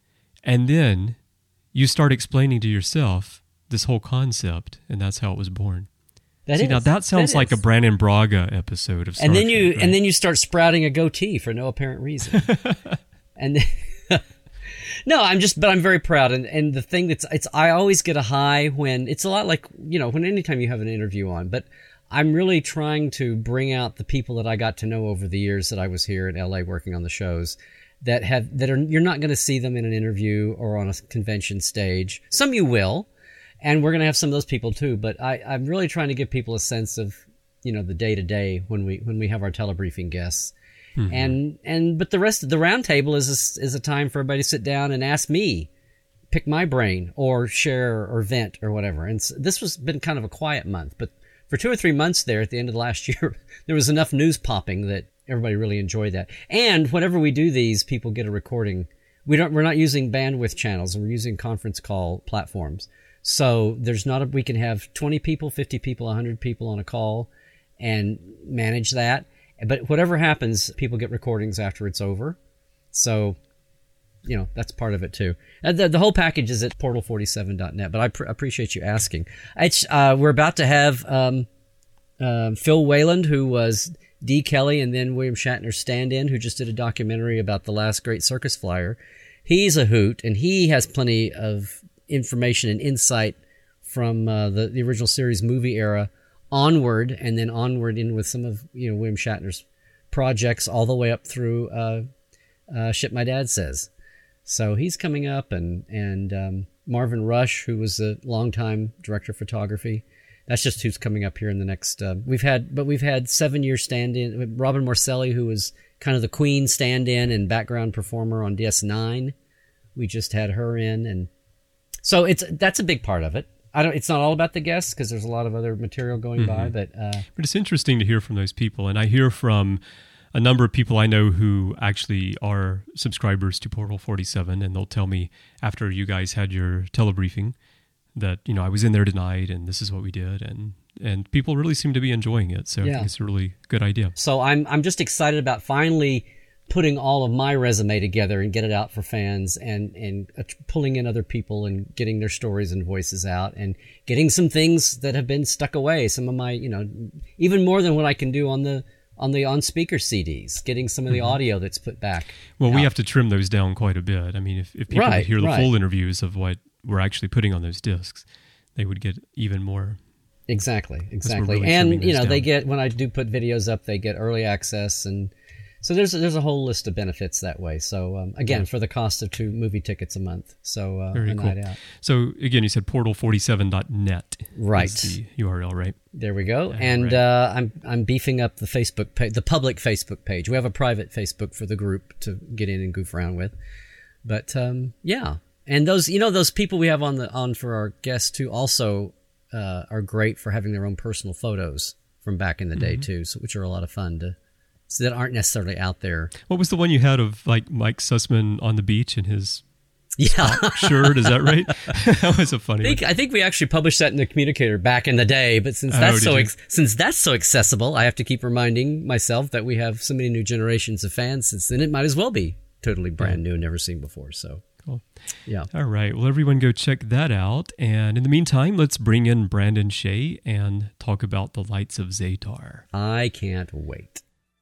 Speaker 1: and then you start explaining to yourself this whole concept, and that's how it was born.
Speaker 3: That
Speaker 1: See,
Speaker 3: is,
Speaker 1: now that sounds
Speaker 3: that
Speaker 1: like
Speaker 3: is.
Speaker 1: a Brandon Braga episode of Star
Speaker 3: and then
Speaker 1: Trek,
Speaker 3: you
Speaker 1: right?
Speaker 3: and then you start sprouting a goatee for no apparent reason. and then, no, I'm just, but I'm very proud. And and the thing that's, it's, I always get a high when it's a lot like, you know, when anytime you have an interview on, but I'm really trying to bring out the people that I got to know over the years that I was here in L A working on the shows. That have that are you're not going to see them in an interview or on a convention stage. Some you will, and we're going to have some of those people too. But I, I'm really trying to give people a sense of, you know, the day to day when we when we have our telebriefing guests, mm-hmm. and and but the rest of the roundtable is a, is a time for everybody to sit down and ask me, pick my brain, or share or vent or whatever. And so this was been kind of a quiet month, but for two or three months there at the end of the last year, there was enough news popping that everybody really enjoyed that. And whenever we do these, people get a recording. we don't we're not using bandwidth channels, and we're using conference call platforms. So there's not a we can have twenty people, fifty people, one hundred people on a call and manage that. But whatever happens, people get recordings after it's over. So, you know, that's part of it too. And the, the whole package is at portal forty-seven dot net, but I pr- appreciate you asking. It's, uh, we're about to have um, uh, Phil Wayland, who was D. Kelly and then William Shatner's stand-in, who just did a documentary about the last great circus flyer. He's a hoot, and he has plenty of information and insight from uh, the, the original series movie era onward, and then onward in with some of, you know, William Shatner's projects all the way up through uh, uh, Shit My Dad Says. So he's coming up, and and um, Marvin Rush, who was a longtime director of photography. That's just who's coming up here in the next. Uh, we've had, but we've had seven year stand-in. Robin Morcelli, who was kind of the Queen stand-in and background performer on D S nine. We just had her in, and so it's that's a big part of it. I don't. It's not all about the guests because there's a lot of other material going mm-hmm. by, but uh,
Speaker 1: but it's interesting to hear from those people, and I hear from a number of people I know who actually are subscribers to Portal forty-seven, and they'll tell me after you guys had your telebriefing that, you know, I was in there tonight and this is what we did, and and people really seem to be enjoying it. So yeah. I think it's a really good idea.
Speaker 3: So I'm I'm just excited about finally putting all of my resume together and get it out for fans, and and uh, pulling in other people and getting their stories and voices out, and getting some things that have been stuck away. Some of my, you know, even more than what I can do on the on the on speaker C Ds, getting some of the mm-hmm. audio that's put back.
Speaker 1: Well,
Speaker 3: out.
Speaker 1: We have to trim those down quite a bit. I mean, if, if people
Speaker 3: right,
Speaker 1: could hear the
Speaker 3: right.
Speaker 1: full interviews of what we're actually putting on those discs, they would get even more.
Speaker 3: Exactly, exactly.
Speaker 1: Really
Speaker 3: and, you know,
Speaker 1: down.
Speaker 3: they get, when I do put videos up, they get early access, and so there's there's a whole list of benefits that way. So um, again, yeah. for the cost of two movie tickets a month, so uh,
Speaker 1: Very
Speaker 3: a
Speaker 1: cool.
Speaker 3: night out.
Speaker 1: So again, you said portal forty-seven dot net.
Speaker 3: Right.
Speaker 1: Is the U R L, right?
Speaker 3: There we go.
Speaker 1: Uh,
Speaker 3: and
Speaker 1: right.
Speaker 3: uh, I'm I'm beefing up the Facebook page, the public Facebook page. We have a private Facebook for the group to get in and goof around with. But um, yeah, and those, you know, those people we have on the on for our guests too also uh, are great for having their own personal photos from back in the day mm-hmm. too, so, which are a lot of fun to. So that aren't necessarily out there.
Speaker 1: What was the one you had of like Mike Sussman on the beach in his
Speaker 3: yeah.
Speaker 1: shirt? Is that right? That was a funny
Speaker 3: I think,
Speaker 1: one.
Speaker 3: I think we actually published that in the Communicator back in the day, but since that's
Speaker 1: oh,
Speaker 3: so ex- since that's so accessible, I have to keep reminding myself that we have so many new generations of fans. Since then, it might as well be totally brand yeah. new and never seen before. So
Speaker 1: cool.
Speaker 3: Yeah.
Speaker 1: All right. Well, everyone go check that out. And in the meantime, let's bring in Brandon Shea and talk about the Lights of Zetar.
Speaker 3: I can't wait.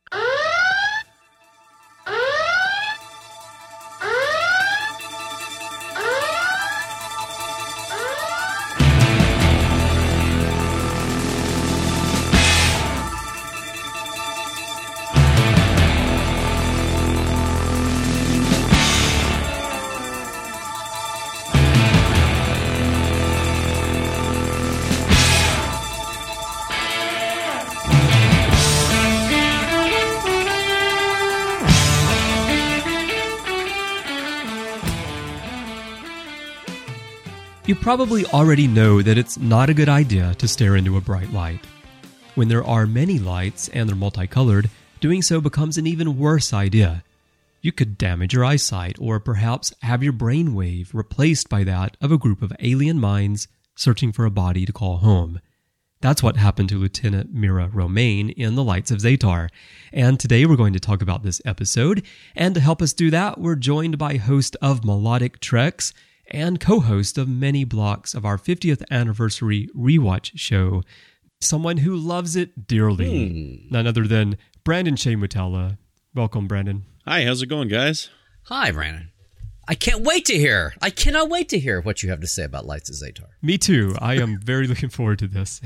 Speaker 1: You probably already know that it's not a good idea to stare into a bright light. When there are many lights and they're multicolored, doing so becomes an even worse idea. You could damage your eyesight or perhaps have your brainwave replaced by that of a group of alien minds searching for a body to call home. That's what happened to Lieutenant Mira Romaine in The Lights of Zetar. And today we're going to talk about this episode. And to help us do that, we're joined by host of Melodic Treks and co-host of many blocks of our fiftieth anniversary rewatch show, someone who loves it dearly, hmm. none other than Brandon Shea Mutala. Welcome, Brandon.
Speaker 4: Hi, how's it going, guys?
Speaker 3: Hi, Brandon. I can't wait to hear. I cannot wait to hear what you have to say about Lights of Zetar.
Speaker 1: Me too. I am very looking forward to this.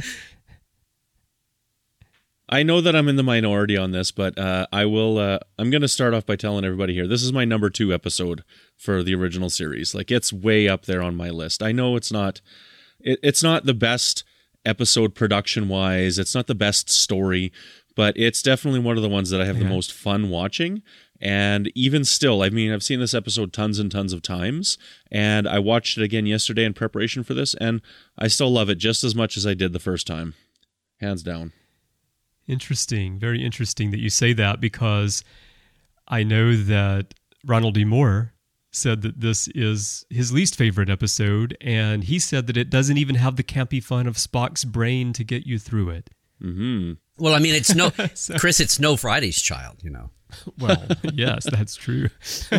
Speaker 4: I know that I'm in the minority on this, but uh, I will. Uh, I'm going to start off by telling everybody here, this is my number two episode for the original series. Like, it's way up there on my list. I know it's not. It, it's not the best episode production wise. It's not the best story, but it's definitely one of the ones that I have yeah. the most fun watching. And even still, I mean, I've seen this episode tons and tons of times, and I watched it again yesterday in preparation for this, and I still love it just as much as I did the first time, hands down.
Speaker 1: Interesting. Very interesting that you say that, because I know that Ronald D. Moore said that this is his least favorite episode, and he said that it doesn't even have the campy fun of Spock's brain to get you through it.
Speaker 4: Mm-hmm.
Speaker 3: Well, I mean, it's no,
Speaker 1: So-
Speaker 3: Chris, it's no Friday's Child, you know.
Speaker 1: Well, yes, that's true.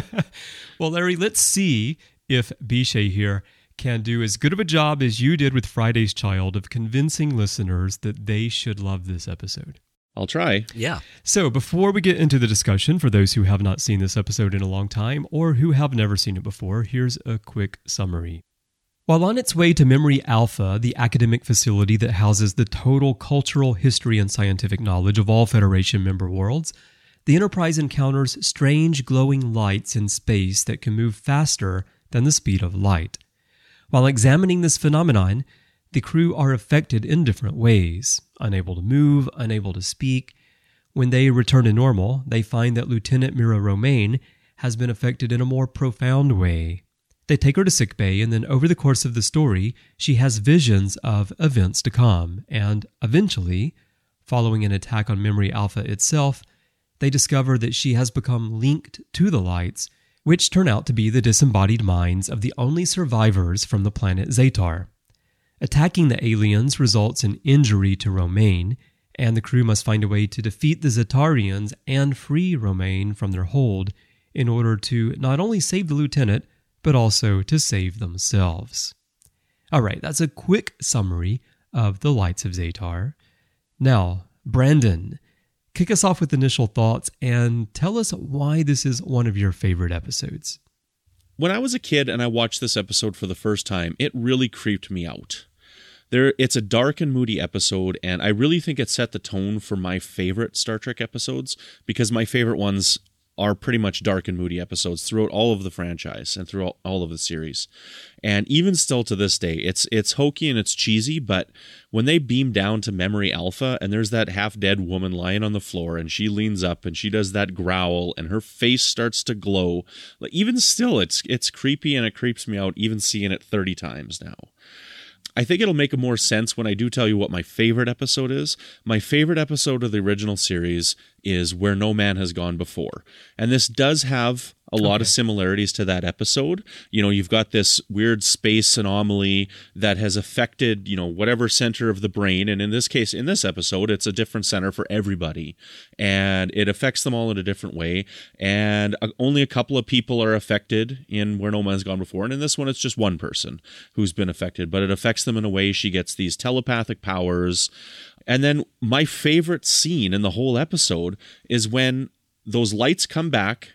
Speaker 1: Well, Larry, let's see if Bishay here can do as good of a job as you did with Friday's Child of convincing listeners that they should love this episode.
Speaker 4: I'll try.
Speaker 3: Yeah.
Speaker 1: So before we get into the discussion, for those who have not seen this episode in a long time or who have never seen it before, here's a quick summary. While on its way to Memory Alpha, the academic facility that houses the total cultural, history, and scientific knowledge of all Federation member worlds, the Enterprise encounters strange glowing lights in space that can move faster than the speed of light. While examining this phenomenon, the crew are affected in different ways, unable to move, unable to speak. When they return to normal, they find that Lieutenant Mira Romaine has been affected in a more profound way. They take her to sickbay, and then over the course of the story, she has visions of events to come, and eventually, following an attack on Memory Alpha itself, they discover that she has become linked to the lights, which turn out to be the disembodied minds of the only survivors from the planet Zetar. Attacking the aliens results in injury to Romaine, and the crew must find a way to defeat the Zetarians and free Romaine from their hold in order to not only save the lieutenant, but also to save themselves. All right, that's a quick summary of the Lights of Zetar. Now, Brandon, kick us off with initial thoughts and tell us why this is one of your favorite episodes.
Speaker 4: When I was a kid and I watched this episode for the first time, it really creeped me out. There, it's a dark and moody episode, and I really think it set the tone for my favorite Star Trek episodes, because my favorite ones are pretty much dark and moody episodes throughout all of the franchise and throughout all of the series. And even still to this day, it's it's hokey and it's cheesy, but when they beam down to Memory Alpha and there's that half-dead woman lying on the floor and she leans up and she does that growl and her face starts to glow, like, even still, it's it's creepy and it creeps me out even seeing it thirty times now. I think it'll make more sense when I do tell you what my favorite episode is. My favorite episode of the original series is Where No Man Has Gone Before. And this does have a lot
Speaker 1: Okay.
Speaker 4: of similarities to that episode. You know, you've got this weird space anomaly that has affected, you know, whatever center of the brain. And in this case, in this episode, it's a different center for everybody. And it affects them all in a different way. And uh, only a couple of people are affected in Where No Man's Gone Before. And in this one, it's just one person who's been affected. But it affects them in a way. She gets these telepathic powers. And then my favorite scene in the whole episode is when those lights come back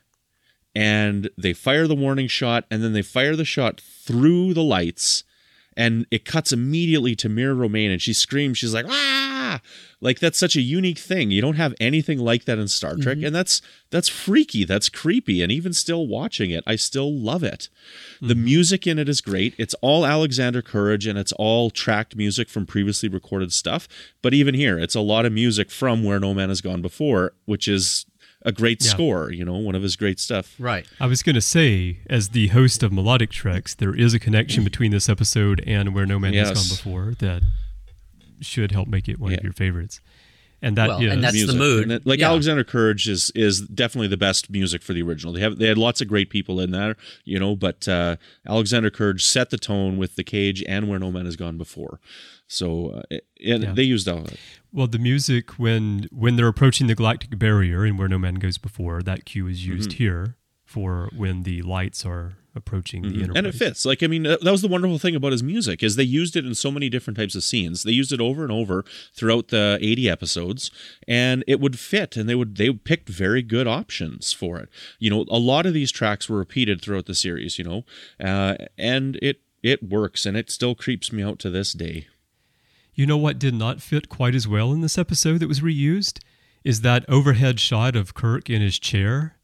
Speaker 4: and they fire the warning shot, and then they fire the shot through the lights, and it cuts immediately to Mira Romaine, and she screams, she's like, ah! Like, that's such a unique thing. You don't have anything like that in Star Trek, mm-hmm. and that's that's freaky, that's creepy, and even still watching it, I still love it. Mm-hmm. The music in it is great. It's all Alexander Courage, and it's all tracked music from previously recorded stuff, but even here, it's a lot of music from Where No Man Has Gone Before, which is a great
Speaker 1: Yeah.
Speaker 4: score, you know, one of his great stuff.
Speaker 3: Right.
Speaker 1: I was going to say, as the host of Melodic Treks, there is a connection between this episode and Where No Man
Speaker 4: Yes.
Speaker 1: Has Gone Before that should help make it one
Speaker 4: Yeah.
Speaker 1: of your favorites. And that
Speaker 3: Well,
Speaker 1: is...
Speaker 3: and that's the
Speaker 4: music.
Speaker 3: mood.
Speaker 4: And it- like
Speaker 3: Yeah.
Speaker 4: Alexander Courage is is definitely the best music for the original. They have they had lots of great people in there, you know, but uh, Alexander Courage set the tone with The Cage and Where No Man Has Gone Before. So uh, it, and
Speaker 1: Yeah.
Speaker 4: they used all that.
Speaker 1: Well, the music, when when they're approaching the galactic barrier and Where No Man Goes Before, that cue is used
Speaker 4: Mm-hmm.
Speaker 1: here for when the lights are approaching the Enterprise.
Speaker 4: And it fits. Like, I mean, uh, that was the wonderful thing about his music, is they used it in so many different types of scenes. They used it over and over throughout the eighty episodes, and it would fit, and they would they picked very good options for it. You know, a lot of these tracks were repeated throughout the series, you know, uh, and it it works, and it still creeps me out to this day.
Speaker 1: You know what did not fit quite as well in this episode that was reused? Is that overhead shot of Kirk in his chair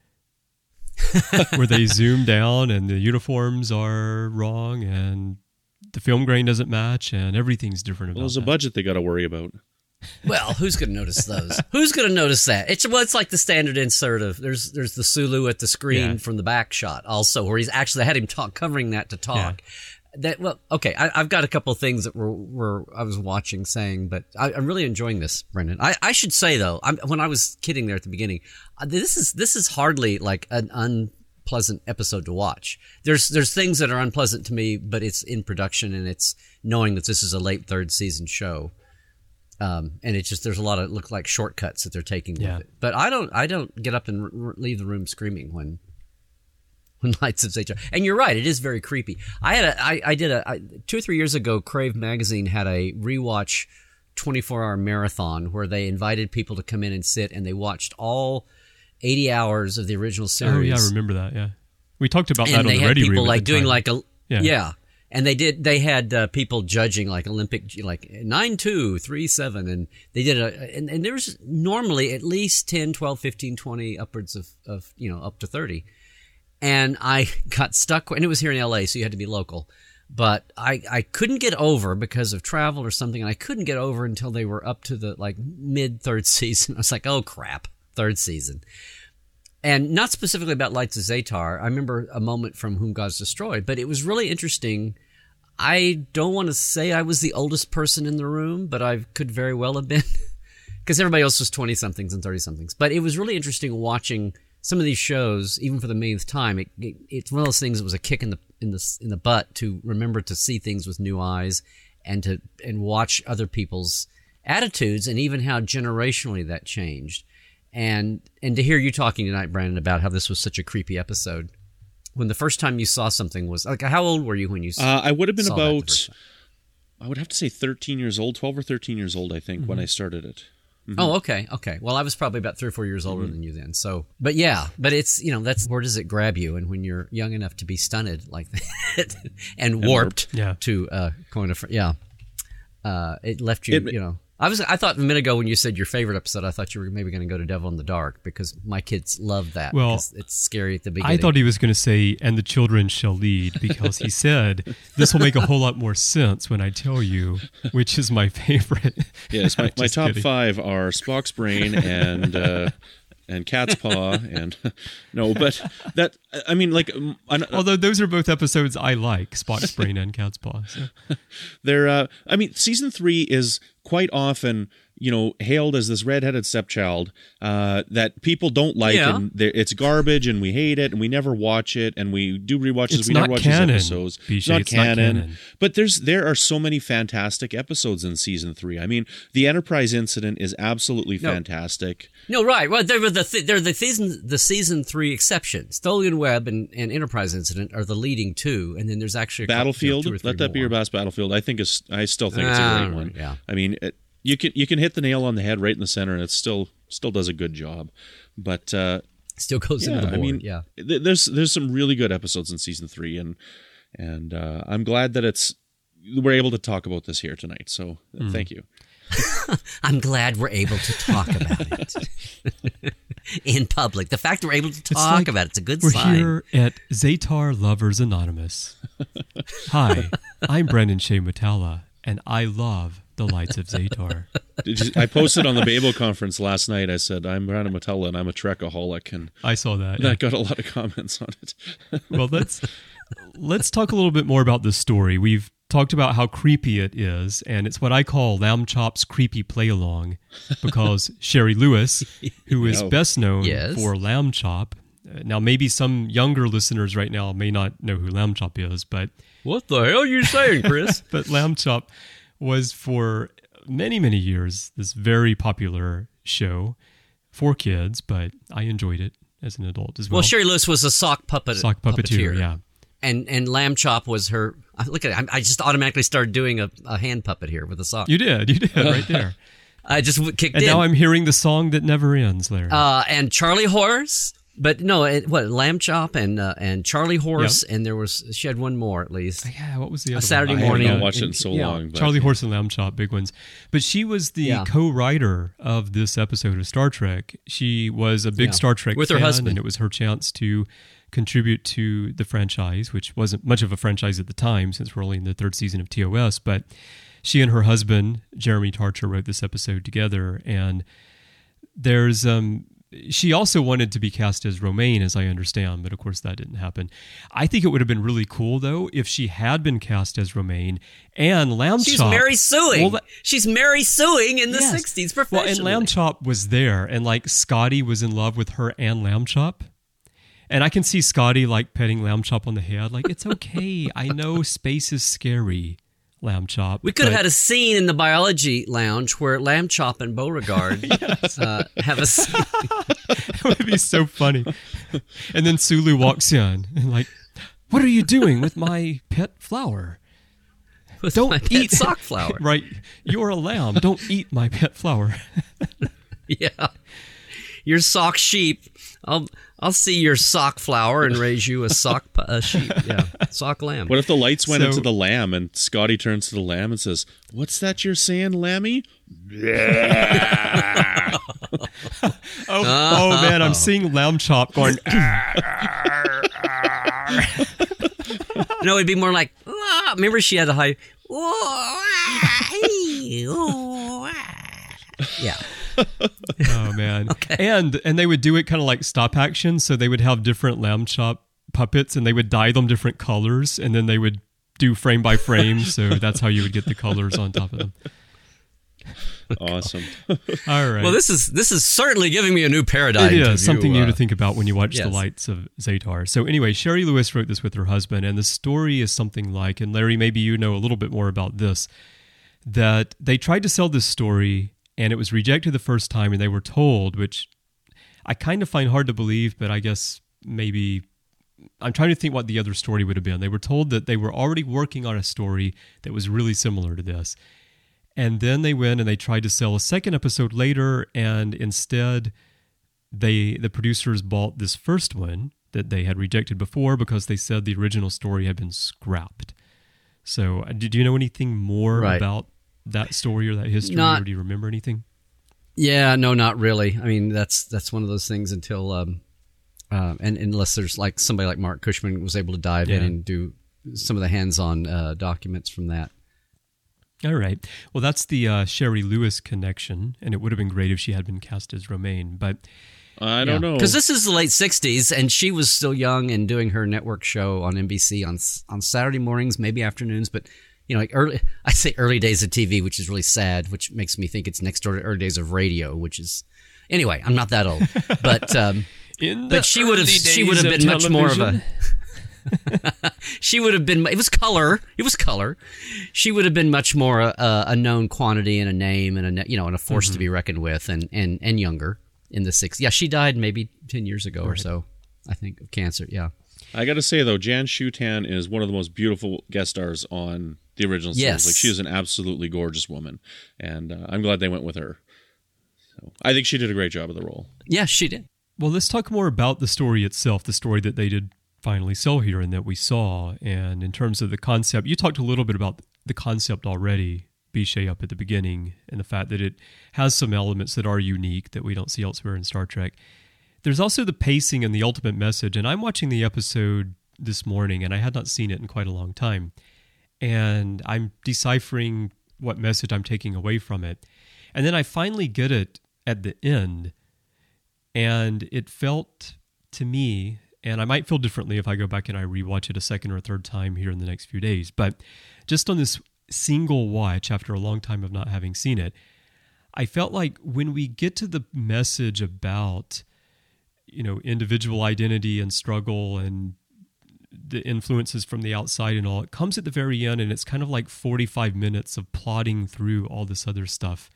Speaker 1: where they zoom down and the uniforms are wrong and the film grain doesn't match and everything's different about
Speaker 4: Well, there's a
Speaker 1: that.
Speaker 4: budget they got to worry about.
Speaker 3: Well, who's going to notice those? Who's going to notice that? It's well, it's like the standard insert of there's there's the Sulu at the screen
Speaker 1: Yeah.
Speaker 3: from the back shot also, where he's actually I had him talk covering that to talk. That well, okay, I, I've got a couple of things that were, were I was watching saying, but I, I'm really enjoying this, Brendan. I, I should say though, I'm, when I was kidding there at the beginning, uh, this is this is hardly like an pleasant episode to watch. There's there's things that are unpleasant to me, but it's in production and it's knowing that this is a late third season show. Um, and it's just there's a lot of look like shortcuts that they're taking
Speaker 1: Yeah.
Speaker 3: with it. But I don't I don't get up and r- leave the room screaming when when Lights of Zaytar. And you're right, it is very creepy. I had a I, I did a I, two or three years ago. Crave magazine had a rewatch twenty-four hour marathon where they invited people to come in and sit and they watched all eighty hours of the original series.
Speaker 1: Oh yeah, I remember that. Yeah, we talked about
Speaker 3: and
Speaker 1: that on
Speaker 3: they
Speaker 1: the
Speaker 3: had
Speaker 1: Ready
Speaker 3: people
Speaker 1: Room at
Speaker 3: like
Speaker 1: the
Speaker 3: doing
Speaker 1: time.
Speaker 3: like a
Speaker 1: Yeah.
Speaker 3: yeah. And they did. They had uh, people judging like Olympic, like nine two, three seven, and they did a. And, and there was normally at least ten, twelve, fifteen, twenty, upwards of, of you know up to thirty. And I got stuck, and it was here in L A, so you had to be local. But I I couldn't get over because of travel or something, and I couldn't get over until they were up to the like mid third season. I was like, oh crap, third season. And not specifically about Lights of Zaytar. I remember a moment from Whom Gods Destroy, but it was really interesting. I don't want to say I was the oldest person in the room, but I could very well have been because everybody else was twenty-somethings and thirty-somethings. But it was really interesting watching some of these shows, even for the millionth time. It, it, it's one of those things that was a kick in the in the in the butt to remember to see things with new eyes and to and watch other people's attitudes and even how generationally that changed. And and to hear you talking tonight, Brandon, about how this was such a creepy episode. When the first time you saw something was like, how old were you when you saw?
Speaker 4: Uh, I would have been
Speaker 3: saw that the
Speaker 4: about,
Speaker 3: first time?
Speaker 4: I would have to say thirteen years old, twelve or thirteen years old, I think, when I started it.
Speaker 3: Oh, okay, okay. Well, I was probably about three or four years older than you then. So, but yeah, but it's you know that's where does it grab you? And when you're young enough to be stunted like that and warped,
Speaker 1: Yeah.
Speaker 3: to uh, coin a fr- yeah, uh, it left you.
Speaker 4: It-
Speaker 3: you know, I was I thought a minute ago when you said your favorite episode, I thought you were maybe going to go to Devil in the Dark because my kids love that.
Speaker 1: Well,
Speaker 3: because it's scary at the beginning.
Speaker 1: I thought he was going to say, "And the children shall lead," because he said, "This will make a whole lot more sense when I tell you," which is my favorite.
Speaker 4: Yes, my, my
Speaker 1: Just
Speaker 4: top
Speaker 1: kidding.
Speaker 4: five are Spock's Brain and uh, and Cat's Paw and no, but that I mean, like, um, I-
Speaker 1: Although those are both episodes I like, Spock's Brain and Cat's Paw. So.
Speaker 4: they're. Uh, I mean, season three is quite often, you know, hailed as this redheaded stepchild uh, that people don't like,
Speaker 3: Yeah.
Speaker 4: and they're- it's garbage, and we hate it, and we never watch it, and we do rewatches.
Speaker 1: It's
Speaker 4: we
Speaker 1: not
Speaker 4: never watch
Speaker 1: canon,
Speaker 4: these episodes.
Speaker 1: Bijay,
Speaker 4: It's not
Speaker 1: it's not
Speaker 4: canon.
Speaker 1: canon.
Speaker 4: But there's there are so many fantastic episodes in season three. I mean, the Enterprise incident is absolutely
Speaker 3: No.
Speaker 4: fantastic.
Speaker 3: No, right. Well, they were the th- they're the season the season three exceptions. Tholian Web and, and Enterprise Incident are the leading two, and then there's actually a couple-
Speaker 4: Battlefield,
Speaker 3: two or three
Speaker 4: let that be your
Speaker 3: more.
Speaker 4: best Battlefield. I think is I still think it's a
Speaker 3: Ah,
Speaker 4: great one.
Speaker 3: yeah.
Speaker 4: I mean, it, you can you can hit the nail on the head right in the center, and it still still does a good job. But uh,
Speaker 3: Still goes
Speaker 4: yeah,
Speaker 3: into the board.
Speaker 4: I mean,
Speaker 3: yeah.
Speaker 4: th- there's there's some really good episodes in season three, and and uh, I'm glad that it's we're able to talk about this here tonight. So uh,
Speaker 3: Mm.
Speaker 4: thank you.
Speaker 3: I'm glad we're able to talk about it in public. The fact that we're able to
Speaker 1: It's
Speaker 3: talk
Speaker 1: like
Speaker 3: about it's a good
Speaker 1: We're
Speaker 3: sign.
Speaker 1: here at Zaytar Lovers Anonymous. Hi, I'm Brendan Shea Mutala, and I love the Lights of Zaytar.
Speaker 4: Did you, I posted on the Babel conference last night. I said I'm Brandon Mutala and I'm a Trekaholic, and
Speaker 1: I saw that. yeah.
Speaker 4: that got a lot of comments on it.
Speaker 1: Well, let's let's talk a little bit more about this story. We've talked about how creepy it is, and it's what I call Lamb Chop's creepy play along, because Sherry Lewis, who is
Speaker 4: No.
Speaker 1: best known
Speaker 3: Yes.
Speaker 1: for Lamb Chop, uh, now maybe some younger listeners right now may not know who Lamb Chop is, but
Speaker 3: What the hell are you saying, Chris?
Speaker 1: but Lamb Chop was for many many years this very popular show for kids, but I enjoyed it as an adult as well.
Speaker 3: Well, Sherry Lewis was a sock puppet,
Speaker 1: Sock puppeteer, yeah.
Speaker 3: and and Lamb Chop was her. I- Look at it! I I just automatically started doing a, a hand puppet here with a sock.
Speaker 1: You did, you did right there.
Speaker 3: I just w- kicked
Speaker 1: And
Speaker 3: in.
Speaker 1: now I'm hearing the song that never ends, Larry.
Speaker 3: uh, and Charlie Horse, but no, it, what Lamb Chop and uh, and Charlie Horse, and there was she had one more at least.
Speaker 1: yeah, what was the other
Speaker 3: Saturday
Speaker 1: one?
Speaker 4: I
Speaker 3: morning.
Speaker 4: haven't watched it in so
Speaker 3: Yeah.
Speaker 4: long. But
Speaker 1: Charlie Horse and Lamb Chop, big ones. But she was the
Speaker 3: Yeah.
Speaker 1: co-writer of this episode of Star Trek. She was a big
Speaker 3: Yeah.
Speaker 1: Star Trek
Speaker 3: With her
Speaker 1: fan,
Speaker 3: husband.
Speaker 1: and it was her chance to contribute to the franchise, which wasn't much of a franchise at the time since we're only in the third season of T O S. But she and her husband, Jeremy Tarcher, wrote this episode together. And there's... um. She also wanted to be cast as Romaine, as I understand, but of course that didn't happen. I think it would have been really cool, though, if she had been cast as Romaine and Lamb
Speaker 3: She's
Speaker 1: Chop.
Speaker 3: Mary Suing.
Speaker 1: Well, that-
Speaker 3: She's Mary Suing in the
Speaker 1: Yes.
Speaker 3: sixties
Speaker 1: Well,
Speaker 3: professionally.
Speaker 1: and Lamb Chop was there, and like Scotty was in love with her and Lamb Chop. And I can see Scotty like petting Lamb Chop on the head. Like, it's okay. I know space is scary, Lamb Chop.
Speaker 3: We could have
Speaker 1: but-
Speaker 3: had a scene in the biology lounge where Lamb Chop and Beauregard yes. uh, have a scene.
Speaker 1: That would be so funny. And then Sulu walks in and like, what are you doing with my pet flower?
Speaker 3: With
Speaker 1: Don't
Speaker 3: my pet
Speaker 1: eat
Speaker 3: sock flower.
Speaker 1: Right. You're a lamb. Don't eat my pet flower.
Speaker 3: Yeah. Your sock sheep. I'll I'll see your sock flower and raise you a sock a sheep. Yeah. Sock lamb.
Speaker 4: What if the lights went
Speaker 1: So-
Speaker 4: into the lamb and Scotty turns to the lamb and says, "What's that you're saying, Lammy?"
Speaker 1: Oh, oh man, I'm seeing Lamb Chop going.
Speaker 3: No, it'd be more like, "Ah." Remember she had a high. Yeah.
Speaker 1: Oh man.
Speaker 3: Okay.
Speaker 1: And and they would do it kind of like stop action, so they would have different Lamb Chop puppets and they would dye them different colors and then they would do frame by frame, so that's how you would get the colors on top of them.
Speaker 4: Awesome.
Speaker 1: All right.
Speaker 3: Well, this is this is certainly giving me a new paradigm.
Speaker 1: It
Speaker 3: to
Speaker 1: is something
Speaker 3: view,
Speaker 1: new
Speaker 3: uh,
Speaker 1: to think about when you watch
Speaker 3: yes.
Speaker 1: The Lights of Zatar. So anyway, Sherry Lewis wrote this with her husband, and the story is something like, and Larry, maybe you know a little bit more about this, that they tried to sell this story, and it was rejected the first time, and they were told, which I kind of find hard to believe, but I guess maybe I'm trying to think what the other story would have been. They were told that they were already working on a story that was really similar to this. And then they went and they tried to sell a second episode later, and instead they the producers bought this first one that they had rejected before because they said the original story had been scrapped. So uh, did you know anything more
Speaker 3: Right.
Speaker 1: about that story or that history,
Speaker 3: Not-
Speaker 1: or do you remember anything?
Speaker 3: Yeah, no, not really. I mean, that's that's one of those things until, um, uh, and unless there's like somebody like Mark Cushman was able to dive in
Speaker 1: Yeah.
Speaker 3: and do some of the hands-on uh, documents from that.
Speaker 1: All right. Well, that's the uh, Sherry Lewis connection, and it would have been great if she had been cast as Romaine, but
Speaker 4: I don't know.
Speaker 3: Because this is the late sixties, and she was still young and doing her network show on N B C on on Saturday mornings, maybe afternoons. But you know, like early, I say early days of T V, which is really sad, which makes me think it's next door to early days of radio, which is anyway. I'm not that old, but um,
Speaker 1: in
Speaker 3: but she would have she would have been much more of a. She would have been. It was color. It was color. She would have been much more a, a known quantity and a name and a you know and a force
Speaker 1: Mm-hmm.
Speaker 3: to be reckoned with, and and and younger in the sixties. Yeah, she died maybe ten years ago or so, I think, of cancer. Yeah.
Speaker 4: I got to say though, Jan Shutan is one of the most beautiful guest stars on the original series.
Speaker 3: Yes.
Speaker 4: Like she is an absolutely gorgeous woman, and uh, I'm glad they went with her. So I think she did a great job of the role.
Speaker 3: Yeah, she did.
Speaker 1: Well, let's talk more about the story itself, the story that they did finally sell here and that we saw. And in terms of the concept, you talked a little bit about the concept already, Bishay, up at the beginning, and the fact that it has some elements that are unique that we don't see elsewhere in Star Trek. There's also the pacing and the ultimate message, and I'm watching the episode this morning, and I had not seen it in quite a long time. And I'm deciphering what message I'm taking away from it. And then I finally get it at the end, and it felt to me, and I might feel differently if I go back and I rewatch it a second or a third time here in the next few days, but just on this single watch after a long time of not having seen it, I felt like when we get to the message about, you know, individual identity and struggle and the influences from the outside and all, it comes at the very end, and it's kind of like forty-five minutes of plodding through all this other stuff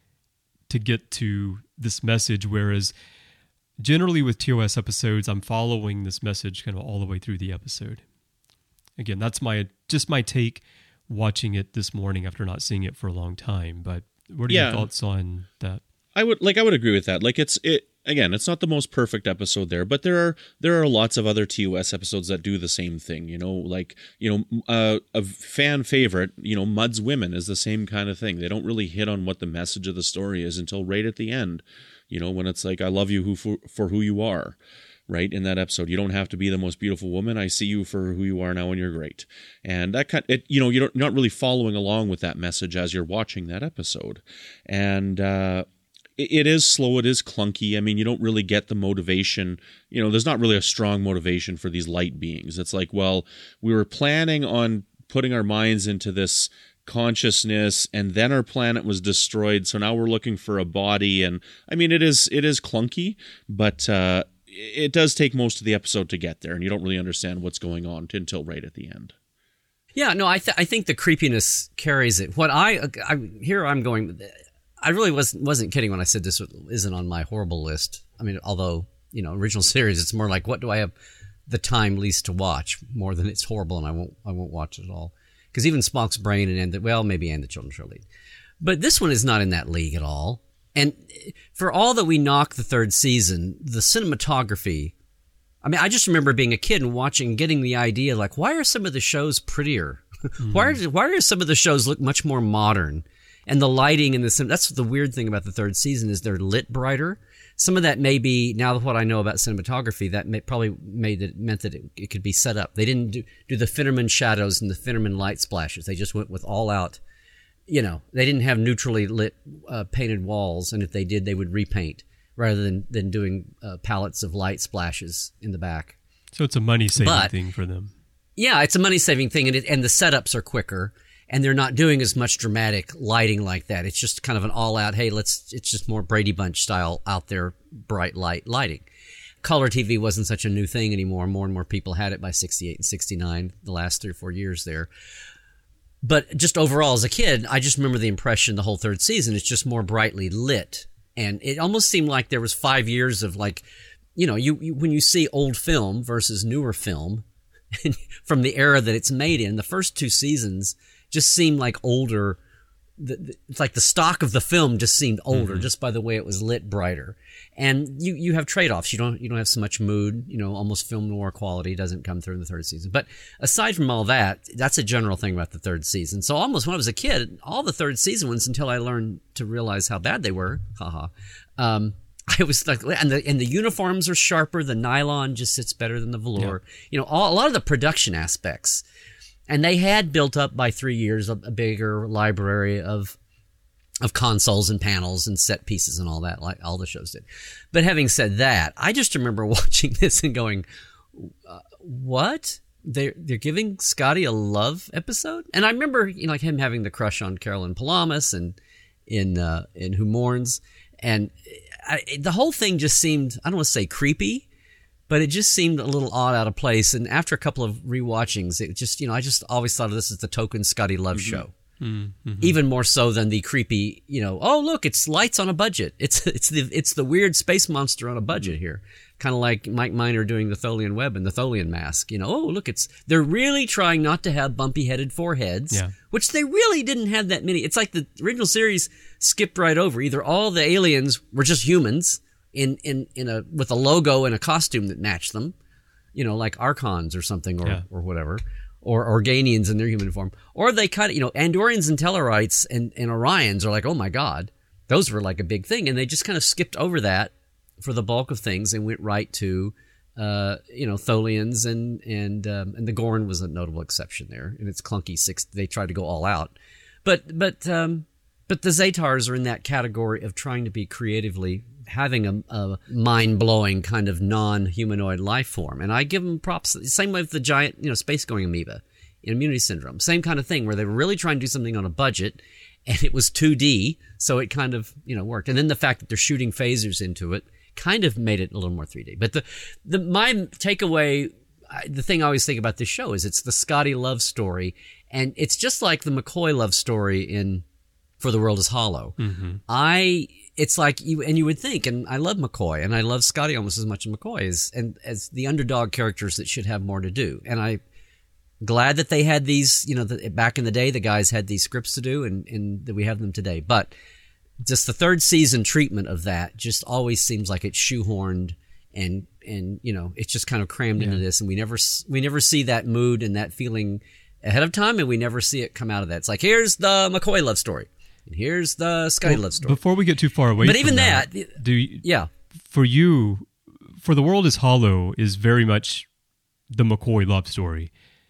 Speaker 1: to get to this message, whereas generally with T O S episodes, I'm following this message kind of all the way through the episode. Again, that's my just my take watching it this morning after not seeing it for a long time. But what are
Speaker 4: Yeah.
Speaker 1: your thoughts on that?
Speaker 4: I would like I would agree with that. Like it's it again, it's not the most perfect episode there, but there are there are lots of other T O S episodes that do the same thing, you know, like, you know, uh, a fan favorite, you know, Mud's Women is the same kind of thing. They don't really hit on what the message of the story is until right at the end, you know, when it's like, I love you who for, for who you are, right? In that episode, you don't have to be the most beautiful woman. I see you for who you are now and you're great. And that kind it, you know, you're not really following along with that message as you're watching that episode. And, uh, it is slow. It is clunky. I mean, you don't really get the motivation. You know, there's not really a strong motivation for these light beings. It's like, well, we were planning on putting our minds into this consciousness, and then our planet was destroyed. So now we're looking for a body. And I mean, it is it is clunky, but uh, it does take most of the episode to get there, and you don't really understand what's going on until right at the end.
Speaker 3: Yeah, no, I th- I think the creepiness carries it. What I, I here I'm going. I really wasn't wasn't kidding when I said this isn't on my horrible list. I mean, although you know, original series, it's more like what do I have the time least to watch more than it's horrible, and I won't I won't watch it at all. Because even Spock's Brain and End the, well maybe And the Children Shall Lead, but this one is not in that league at all. And for all that we knock the third season, the cinematography. I mean, I just remember being a kid and watching, getting the idea, like, why are some of the shows prettier? Mm. why are why are some of the shows look much more modern? And the lighting and the that's the weird thing about the third season is they're lit brighter. Some of that may be, now what I know about cinematography, that may, probably made it meant that it, it could be set up. They didn't do, do the Finnerman shadows and the Finnerman light splashes. They just went with all out. You know, they didn't have neutrally lit uh, painted walls, and if they did, they would repaint, rather than, than doing uh, palettes of light splashes in the back.
Speaker 1: So it's a money-saving thing for them.
Speaker 3: Yeah, it's a money-saving thing, and, it, and the setups are quicker, and they're not doing as much dramatic lighting like that. It's just kind of an all-out, hey, let's. It's just more Brady Bunch style out there, bright light lighting. Color T V wasn't such a new thing anymore. More and more people had it by sixty-eight and sixty-nine, the last three or four years there. But just overall, as a kid, I just remember the impression the whole third season is just more brightly lit. And it almost seemed like there was five years of like, you know, you, you when you see old film versus newer film from the era that it's made in, the first two seasons just seemed like older. The, the, it's like the stock of the film just seemed older, mm-hmm. just by the way it was lit brighter. And you, you have trade-offs. You don't you don't have so much mood. You know, almost film noir quality doesn't come through in the third season. But aside from all that, that's a general thing about the third season. So almost when I was a kid, all the third season ones, until I learned to realize how bad they were, haha. Um, I was like, and the and the uniforms are sharper. The nylon just sits better than the velour. Yeah. You know, all, a lot of the production aspects. And they had built up by three years a, a bigger library of of consoles and panels and set pieces and all that, like all the shows did. But having said that, I just remember watching this and going, uh, "What? They're they're giving Scotty a love episode?" And I remember, you know, like him having the crush on Carolyn Palamas and in uh, in Who Mourns, and I, the whole thing just seemed, I don't want to say creepy, but it just seemed a little odd, out of place. And after a couple of rewatchings, it just, you know, I just always thought of this as the token Scotty Love mm-hmm. show. Mm-hmm. Even more so than the creepy, you know, oh, look, it's lights on a budget. It's it's the it's the weird space monster on a budget here. Kind of like Mike Miner doing the Tholian web and the Tholian mask. You know, oh, look, it's they're really trying not to have bumpy-headed foreheads,
Speaker 1: yeah.
Speaker 3: which they really didn't have that many. It's like the original series skipped right over. Either all the aliens were just humans in, in, in a with a logo and a costume that matched them, you know, like Archons or something or, yeah. or whatever. Or Organians in their human form. Or they kind of, you know, Andorians and Tellarites and, and Orions are like, oh my God, those were like a big thing. And they just kind of skipped over that for the bulk of things and went right to, uh, you know, Tholians and, and, um, and the Gorn was a notable exception there. And it's clunky six, they tried to go all out. But, but, um, but the Zetars are in that category of trying to be creatively having a, a mind-blowing kind of non-humanoid life form. And I give them props. Same with the giant, you know, space-going amoeba in Immunity Syndrome. Same kind of thing where they were really trying to do something on a budget and it was two D, so it kind of, you know, worked. And then the fact that they're shooting phasers into it kind of made it a little more three D. But the, the my takeaway, the thing I always think about this show is it's the Scotty love story, and it's just like the McCoy love story in For the World is Hollow. Mm-hmm. I... It's like you, and you would think, and I love McCoy, and I love Scotty almost as much as McCoy as, and as the underdog characters that should have more to do. And I'm glad that they had these, you know, the, back in the day, the guys had these scripts to do, and, and that we have them today. But just the third season treatment of that just always seems like it's shoehorned, and and you know, it's just kind of crammed yeah. into this, and we never we never see that mood and that feeling ahead of time, and we never see it come out of that. It's like, here's the McCoy love story. And here's the Scotty
Speaker 1: well,
Speaker 3: love story.
Speaker 1: Before we get too far away
Speaker 3: but
Speaker 1: from
Speaker 3: even
Speaker 1: that,
Speaker 3: that
Speaker 1: do you,
Speaker 3: yeah.
Speaker 1: for you, For the World is Hollow is very much the McCoy love story.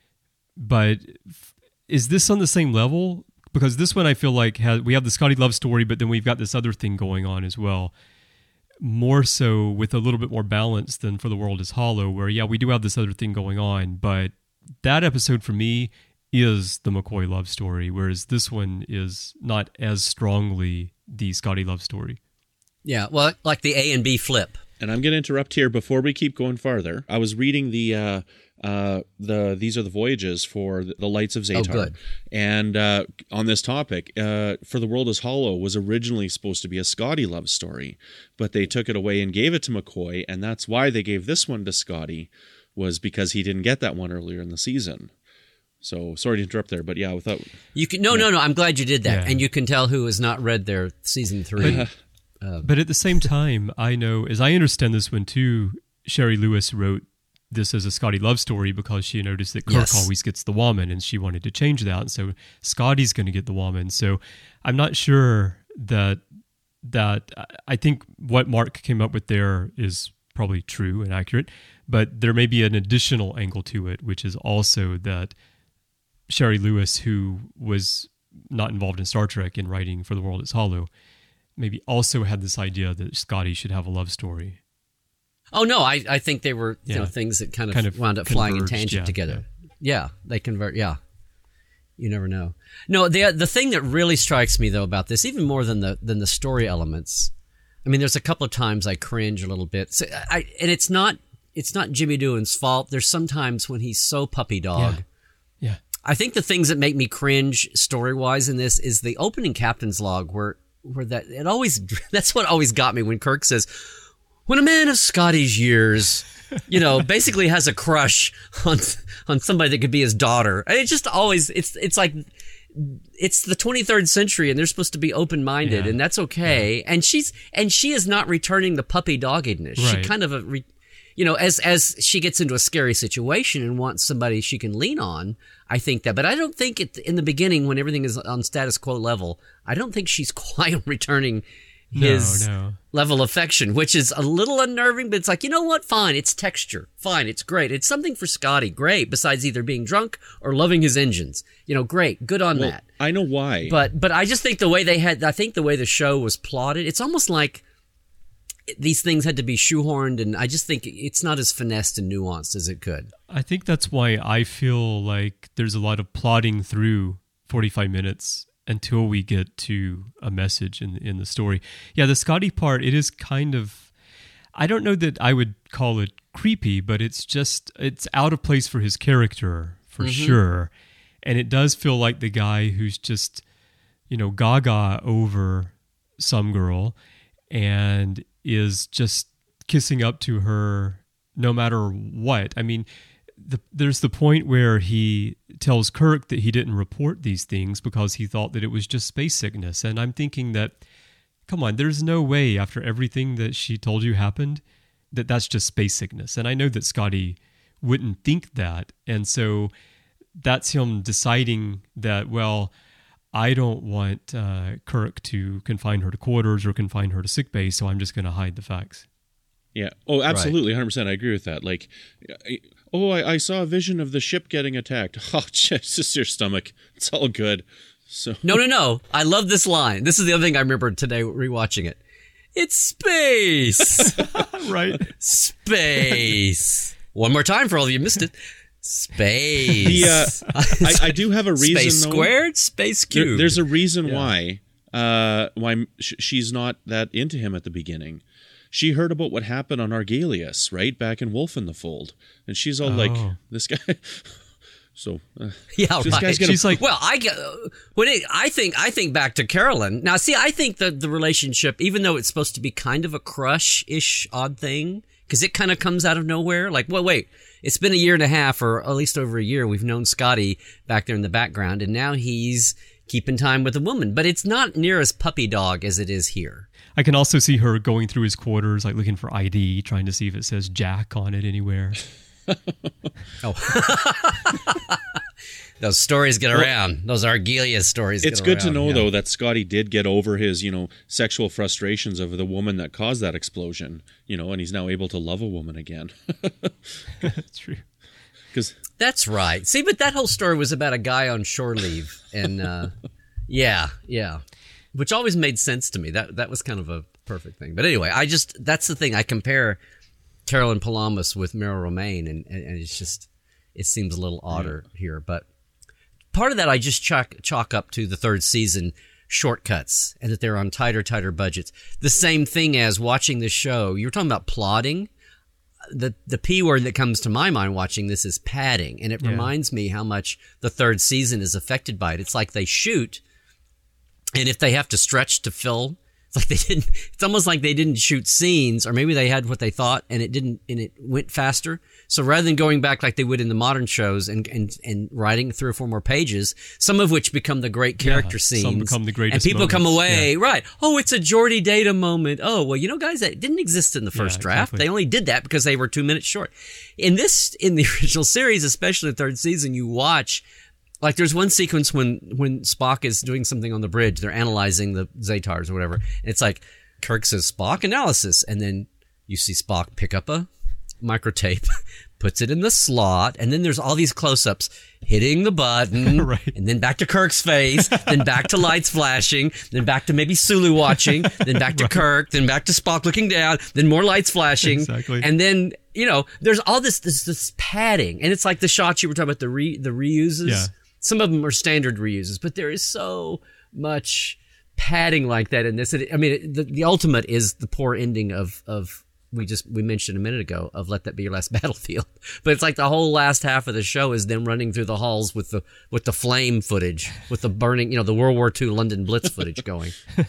Speaker 1: But is this on the same level? Because this one I feel like has, we have the Scotty love story, but then we've got this other thing going on as well. More so with a little bit more balance than For the World is Hollow, where, yeah, we do have this other thing going on, but that episode for me is the McCoy love story, whereas this one is not as strongly the Scotty love story.
Speaker 3: Yeah, well, like the A and B flip.
Speaker 4: and I'm going to interrupt here before we keep going farther. I was reading the uh, uh, the These Are the Voyages for the Lights of Zatar.
Speaker 3: Oh, good.
Speaker 4: And uh, on this topic, uh, For the World is Hollow was originally supposed to be a Scotty love story, but they took it away and gave it to McCoy, and that's why they gave this one to Scotty, was because he didn't get that one earlier in the season. So sorry to interrupt there, but yeah, without
Speaker 3: you can no
Speaker 4: yeah.
Speaker 3: no no. I'm glad you did that,
Speaker 1: Yeah.
Speaker 3: and you can tell who has not read their season three.
Speaker 1: But, uh, but at the same time, I know, as I understand this one too, Sherry Lewis wrote this as a Scotty love story because she noticed that Kirk
Speaker 3: Yes.
Speaker 1: always gets the woman, and she wanted to change that, and so Scotty's going to get the woman. So I'm not sure that that I think what Mark came up with there is probably true and accurate, but there may be an additional angle to it, which is also that Sherry Lewis, who was not involved in Star Trek in writing For the World is Hollow, maybe also had this idea that Scotty should have a love story.
Speaker 3: Oh no, I, I think they were you
Speaker 1: Yeah.
Speaker 3: know things that kind of,
Speaker 1: Kind of
Speaker 3: wound up flying in
Speaker 1: converged,
Speaker 3: tangent
Speaker 1: yeah,
Speaker 3: together. Yeah. they convert. Yeah, you never know. No, the the thing that really strikes me though about this, even more than the than the story elements, I mean, there's a couple of times I cringe a little bit. So I and it's not it's not Jimmy Doohan's fault. There's sometimes when he's so puppy dog.
Speaker 1: Yeah. Yeah.
Speaker 3: I think the things that make me cringe story-wise in this is the opening captain's log where where that it always that's what always got me when Kirk says, when a man of Scotty's years, you know, basically has a crush on on somebody that could be his daughter. And it just always it's it's like it's the twenty-third century and they're supposed to be open-minded
Speaker 1: Yeah.
Speaker 3: and that's okay. Yeah. And she's and she is not returning the puppy doggedness.
Speaker 1: Right.
Speaker 3: She kind of a re, you know, as as she gets into a scary situation and wants somebody she can lean on, I think that. But I don't think it, in the beginning, when everything is on status quo level, I don't think she's quite returning his
Speaker 1: no, no.
Speaker 3: level of affection, which is a little unnerving, but it's like, you know what? Fine. It's texture. Fine. It's great. It's something for Scotty. Great. Besides either being drunk or loving his engines. You know, great. Good on
Speaker 4: well,
Speaker 3: that.
Speaker 4: I know why.
Speaker 3: But, but I just think the way they had, I think the way the show was plotted, it's almost like these things had to be shoehorned, and I just think it's not as finessed and nuanced as it could.
Speaker 1: I think that's why I feel like there's a lot of plodding through forty-five minutes until we get to a message in in the story. Yeah, the Scotty part, it is kind of, I don't know that I would call it creepy, but it's just, it's out of place for his character, for
Speaker 3: Mm-hmm.
Speaker 1: sure. And it does feel like the guy who's just, you know, gaga over some girl and is just kissing up to her no matter what. I mean, the, there's the point where he tells Kirk that he didn't report these things because he thought that it was just space sickness. And I'm thinking that, come on, there's no way after everything that she told you happened that that's just space sickness. And I know that Scotty wouldn't think that. And so that's him deciding that, well, I don't want uh, Kirk to confine her to quarters or confine her to sick bay, so I'm just going to hide the facts.
Speaker 4: Yeah. Oh, absolutely. one hundred percent. I agree with that. Like, I, oh, I, I saw a vision of the ship getting attacked. Oh, it's just your stomach. It's all good. So
Speaker 3: No, no, no. I love this line. This is the other thing I remember today rewatching it. It's space.
Speaker 1: Right.
Speaker 3: Space. One more time for all of you who missed it. Space.
Speaker 4: The, uh, I, I do have a reason,
Speaker 3: Space
Speaker 4: though.
Speaker 3: squared, space cubed.
Speaker 4: There, there's a reason why uh, why sh- she's not that into him at the beginning. She heard about what happened on Argalius, right, back in Wolf in the Fold, and she's all
Speaker 1: Oh.
Speaker 4: like, "This guy." So uh,
Speaker 3: Yeah,
Speaker 4: this
Speaker 3: right.
Speaker 4: guy's gonna.
Speaker 1: She's like,
Speaker 3: Well, I get when it, I think I think back to Carolyn. Now, see, I think that the relationship, even though it's supposed to be kind of a crush-ish odd thing, because it kind of comes out of nowhere. Like, well, wait, it's been a year and a half, or at least over a year. We've known Scotty back there in the background, and now he's keeping time with a woman. But it's not near as puppy dog as it is here.
Speaker 1: I can also see her going through his quarters, like looking for I D, trying to see if it says Jack on it anywhere.
Speaker 3: Oh. Those stories get around. Those Argelius stories
Speaker 4: It's
Speaker 3: get
Speaker 4: good to
Speaker 3: around,
Speaker 4: know,
Speaker 3: yeah.
Speaker 4: though, that Scotty did get over his, you know, sexual frustrations over the woman that caused that explosion, you know, and he's now able to love a woman again.
Speaker 1: That's true.
Speaker 4: Because
Speaker 3: That's right. See, but that whole story was about a guy on shore leave, and uh, yeah, yeah, which always made sense to me. That that was kind of a perfect thing. But anyway, I just that's the thing. I compare Carolyn Palamas with Meryl Romaine, and, and, and it's just it seems a little odder yeah. here. But part of that I just chalk chalk up to the third season shortcuts and that they're on tighter, tighter budgets. The same thing as watching the show. You were talking about plotting. The the P word that comes to my mind watching this is padding, and it yeah. reminds me how much the third season is affected by it. It's like they shoot, and if they have to stretch to fill, it's like they didn't. It's almost like they didn't shoot scenes, or maybe they had what they thought, and it didn't, and it went faster. So rather than going back like they would in the modern shows and and, and writing three or four more pages, some of which become the great character
Speaker 1: yeah,
Speaker 3: scenes,
Speaker 1: some become the greatest
Speaker 3: and people
Speaker 1: moments.
Speaker 3: come away
Speaker 1: yeah.
Speaker 3: right. Oh, it's a Geordie Data moment. Oh, well, you know, guys, that didn't exist in the first
Speaker 1: yeah,
Speaker 3: draft.
Speaker 1: exactly.
Speaker 3: They only did that because they were two minutes short. In this, in the original series, especially the third season, you watch. Like there's one sequence when when Spock is doing something on the bridge. They're analyzing the Zetars or whatever. And it's like Kirk says Spock analysis, and then you see Spock pick up a microtape, puts it in the slot, and then there's all these close-ups hitting the button,
Speaker 1: right.
Speaker 3: and then back to Kirk's face, then back to lights flashing, then back to maybe Sulu watching, then back to right. Kirk, then back to Spock looking down, then more lights flashing,
Speaker 1: exactly.
Speaker 3: and then you know there's all this this this padding, and it's like the shots you were talking about the re, the reuses.
Speaker 1: Yeah.
Speaker 3: Some of them are standard reuses, but there is so much padding like that in this. I mean, the, the ultimate is the poor ending of of. We just we mentioned a minute ago of Let That Be Your Last Battlefield, but it's like the whole last half of the show is them running through the halls with the with the flame footage, with the burning, you know, the World War Two London Blitz footage going.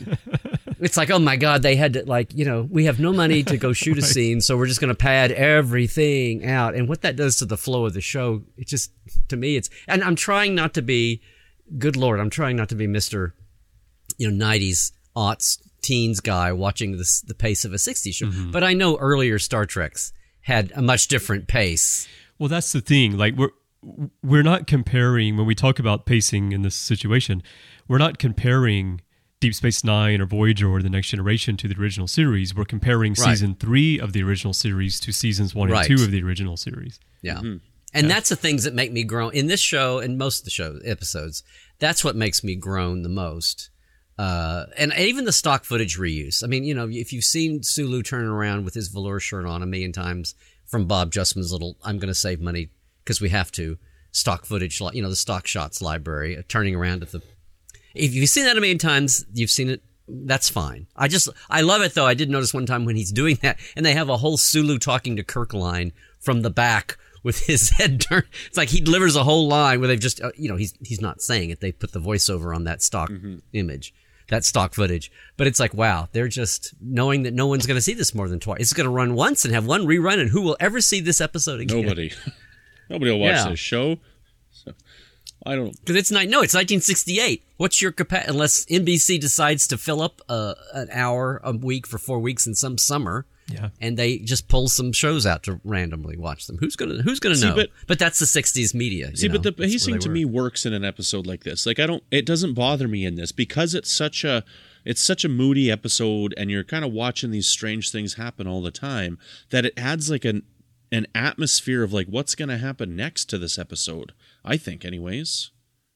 Speaker 3: It's like, oh my God, they had to like, you know, we have no money to go shoot a right. scene, so we're just going to pad everything out, and what that does to the flow of the show, it just to me, it's and I'm trying not to be, good Lord, I'm trying not to be Mister you know, nineties aughts. Teens guy watching this, the pace of a sixties show. Mm-hmm. But I know earlier Star Treks had a much different pace.
Speaker 1: Well, that's the thing. Like we're we're not comparing when we talk about pacing in this situation. We're not comparing Deep Space Nine or Voyager or The Next Generation to the original series. We're comparing
Speaker 3: right.
Speaker 1: season three of the original series to seasons one
Speaker 3: right.
Speaker 1: and two of the original series.
Speaker 3: Yeah, mm-hmm. and yeah. that's the things that make me groan in this show and most of the show episodes. That's what makes me groan the most. Uh, and even the stock footage reuse. I mean, you know, if you've seen Sulu turning around with his velour shirt on a million times from Bob Justman's little, I'm going to save money because we have to, stock footage, you know, the stock shots library, uh, turning around at the, if you've seen that a million times, you've seen it, that's fine. I just, I love it though. I did notice one time when he's doing that and they have a whole Sulu talking to Kirk line from the back with his head turned. It's like he delivers a whole line where they've just, uh, you know, he's, he's not saying it. They put the voiceover on that stock mm-hmm. image. That stock footage. But it's like, wow, they're just knowing that no one's going to see this more than twice. It's going to run once and have one rerun, and who will ever see this episode again?
Speaker 4: Nobody. Nobody will watch
Speaker 3: yeah.
Speaker 4: this show. So, I don't...
Speaker 3: Because it's, ni- no, it's nineteen sixty-eight. What's your capacity? Unless N B C decides to fill up uh, an hour a week for four weeks in some summer.
Speaker 1: Yeah.
Speaker 3: And they just pull some shows out to randomly watch them. Who's gonna Who's gonna
Speaker 4: see,
Speaker 3: know?
Speaker 4: But,
Speaker 3: but that's the sixties media.
Speaker 4: See,
Speaker 3: you know?
Speaker 4: but the
Speaker 3: That's
Speaker 4: pacing to me works in an episode like this. Like I don't, it doesn't bother me in this because it's such a, it's such a moody episode, and you're kind of watching these strange things happen all the time. That it adds like an an atmosphere of like what's going to happen next to this episode. I think, anyways.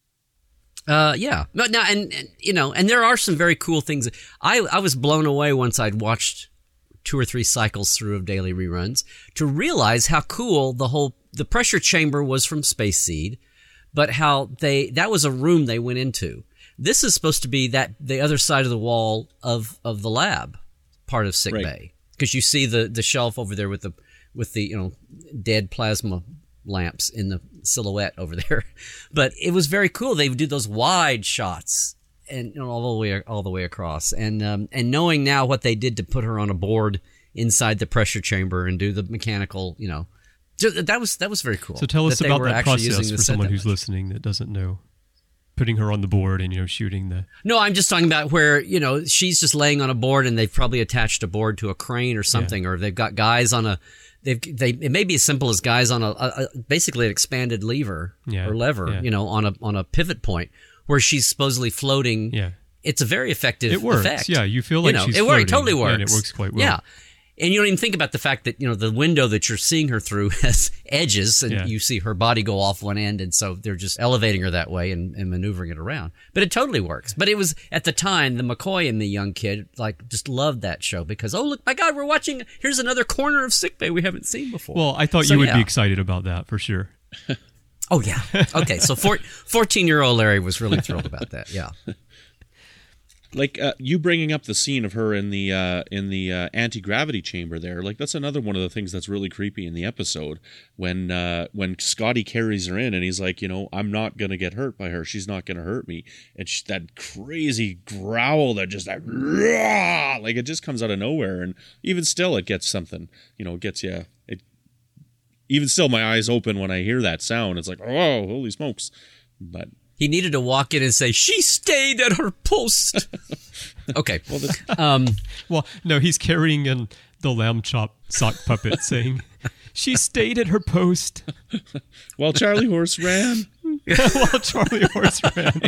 Speaker 3: Uh, yeah, but now and, and you know, and there are some very cool things. I I was blown away once I'd watched two or three cycles through of daily reruns to realize how cool the whole the pressure chamber was from Space Seed, but how they that was a room they went into. This is supposed to be that the other side of the wall of of the lab, part of sick
Speaker 4: right.
Speaker 3: bay, because you see the the shelf over there with the with the you know dead plasma lamps in the silhouette over there. But it was very cool. They would do those wide shots and you know, all the way all the way across. And um, and knowing now what they did to put her on a board inside the pressure chamber and do the mechanical, you know, just, that was that was very cool.
Speaker 1: So tell us
Speaker 3: that
Speaker 1: about that process for someone who's listening that doesn't know. Putting her on the board and, you know, shooting the...
Speaker 3: No, I'm just talking about where, you know, she's just laying on a board and they've probably attached a board to a crane or something, yeah. or they've got guys on a... They've, they it may be as simple as guys on a, a, a basically an expanded lever
Speaker 1: yeah.
Speaker 3: or lever,
Speaker 1: yeah.
Speaker 3: you know, on a on a pivot point where she's supposedly floating.
Speaker 1: Yeah,
Speaker 3: it's a very effective.
Speaker 1: It works.
Speaker 3: Effect.
Speaker 1: Yeah, you feel like
Speaker 3: you know,
Speaker 1: she's
Speaker 3: it
Speaker 1: floating.
Speaker 3: Works, totally works.
Speaker 1: And it works quite well.
Speaker 3: Yeah, and you don't even think about the fact that you know the window that you're seeing her through has edges, and
Speaker 1: yeah.
Speaker 3: you see her body go off one end, and so they're just elevating her that way and, and maneuvering it around. But it totally works. But it was at the time the McCoy and the young kid like just loved that show because oh look, my God, we're watching. Here's another corner of sickbay we haven't seen before.
Speaker 1: Well, I thought
Speaker 3: so,
Speaker 1: you would
Speaker 3: yeah.
Speaker 1: be excited about that for sure.
Speaker 3: Oh yeah. Okay, so fourteen-year-old Larry was really thrilled about that. Yeah.
Speaker 4: like uh, you bringing up the scene of her in the uh, in the uh, anti-gravity chamber there, like that's another one of the things that's really creepy in the episode when uh, when Scotty carries her in and he's like, you know, I'm not gonna get hurt by her, she's not gonna hurt me, and she, that crazy growl that just like, like it just comes out of nowhere, and even still it gets something, you know, it gets you. It even still, my eyes open when I hear that sound. It's like, oh, holy smokes! But
Speaker 3: he needed to walk in and say, she stayed at her post. Okay.
Speaker 4: Well, this,
Speaker 3: um,
Speaker 1: well, no, he's carrying in the lamb chop sock puppet saying, she stayed at her post.
Speaker 4: While Charlie Horse ran.
Speaker 1: While Charlie Horse ran.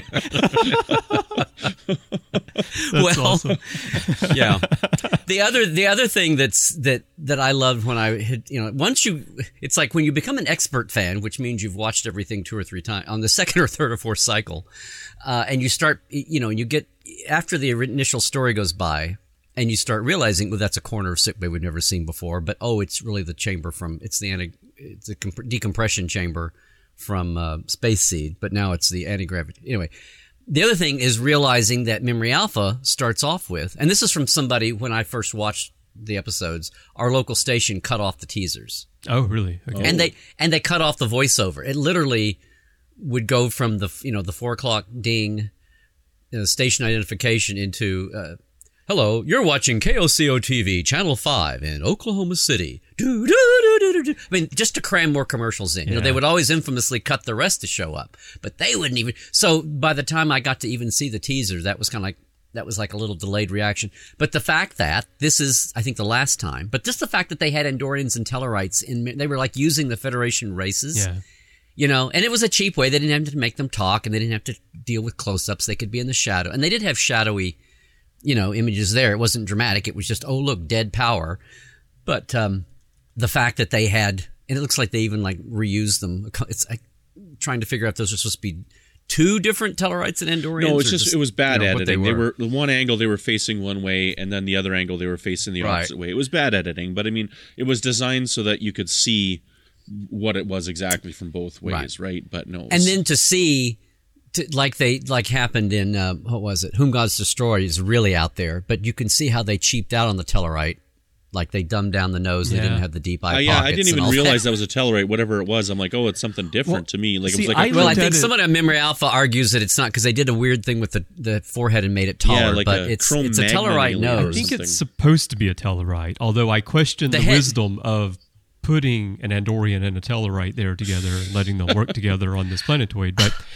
Speaker 1: That's
Speaker 3: well,
Speaker 1: awesome.
Speaker 3: Yeah. The other the other thing that's that that I loved when I had, you know, once you, it's like when you become an expert fan, which means you've watched everything two or three times on the second or third or fourth cycle, uh, and you start, you know, you get after the initial story goes by, and you start realizing, well, that's a corner of sickbay we've never seen before, but oh, it's really the chamber from it's the anti, it's a comp- decompression chamber from uh, Space Seed, but now it's the anti-gravity. Anyway. The other thing is realizing that Memory Alpha starts off with, and this is from somebody when I first watched the episodes, our local station cut off the teasers.
Speaker 1: Oh, really? Okay.
Speaker 3: And they and they cut off the voiceover. It literally would go from the, you know, the four o'clock ding, you know, station identification into, uh, hello, you're watching K O C O T V, Channel five in Oklahoma City. Do, do, do, do, do. I mean, just to cram more commercials in. You
Speaker 1: Yeah.
Speaker 3: know, they would always infamously cut the rest to show up, but they wouldn't even. So by the time I got to even see the teaser, that was kind of like, that was like a little delayed reaction. But the fact that this is, I think, the last time, but just the fact that they had Andorians and Tellarites in, they were like using the Federation races.
Speaker 1: Yeah.
Speaker 3: You know, and it was a cheap way. They didn't have to make them talk, and they didn't have to deal with close-ups. They could be in the shadow. And they did have shadowy, you know, images there. It wasn't dramatic. It was just, oh, look, dead power. But um, the fact that they had, and it looks like they even, like, reused them. It's like, trying to figure out if those are supposed to be two different Tellarites and Andorians.
Speaker 4: no, it's
Speaker 3: or
Speaker 4: just, it was bad
Speaker 3: you know, what
Speaker 4: editing. They
Speaker 3: were.
Speaker 4: were the one angle they were facing one way, and then the other angle they were facing the
Speaker 3: Right.
Speaker 4: opposite way. It was bad editing, but I mean, it was designed so that you could see what it was exactly from both ways, right? right? But no, it
Speaker 3: And
Speaker 4: was-
Speaker 3: then to see, to, like they like happened in, uh, what was it? Whom Gods Destroy is really out there, but you can see how they cheaped out on the Tellarite. Like they dumbed down the nose. They
Speaker 1: Yeah.
Speaker 3: didn't have the deep eye
Speaker 4: Uh, yeah, I
Speaker 3: pockets
Speaker 4: didn't
Speaker 3: and
Speaker 4: even
Speaker 3: all
Speaker 4: realize
Speaker 3: that.
Speaker 4: that was a Tellarite, whatever it was. I'm like, oh, it's something different
Speaker 1: Well,
Speaker 4: to me. Like
Speaker 1: see,
Speaker 4: it was like
Speaker 1: I
Speaker 4: a
Speaker 3: Well, I
Speaker 1: looked
Speaker 3: think
Speaker 1: at it-
Speaker 3: somebody on Memory Alpha argues that it's not because they did a weird thing with the, the forehead and made it taller,
Speaker 4: Yeah, like
Speaker 3: but
Speaker 4: a
Speaker 3: it's
Speaker 4: Chrome
Speaker 3: it's a
Speaker 4: Magnon
Speaker 3: Tellarite
Speaker 4: alien.
Speaker 1: I
Speaker 3: nose.
Speaker 1: think
Speaker 4: something.
Speaker 1: it's supposed to be a Tellarite, although I question
Speaker 3: The
Speaker 1: the,
Speaker 3: head-
Speaker 1: wisdom of putting an Andorian and a Tellarite there together and letting them work together on this planetoid.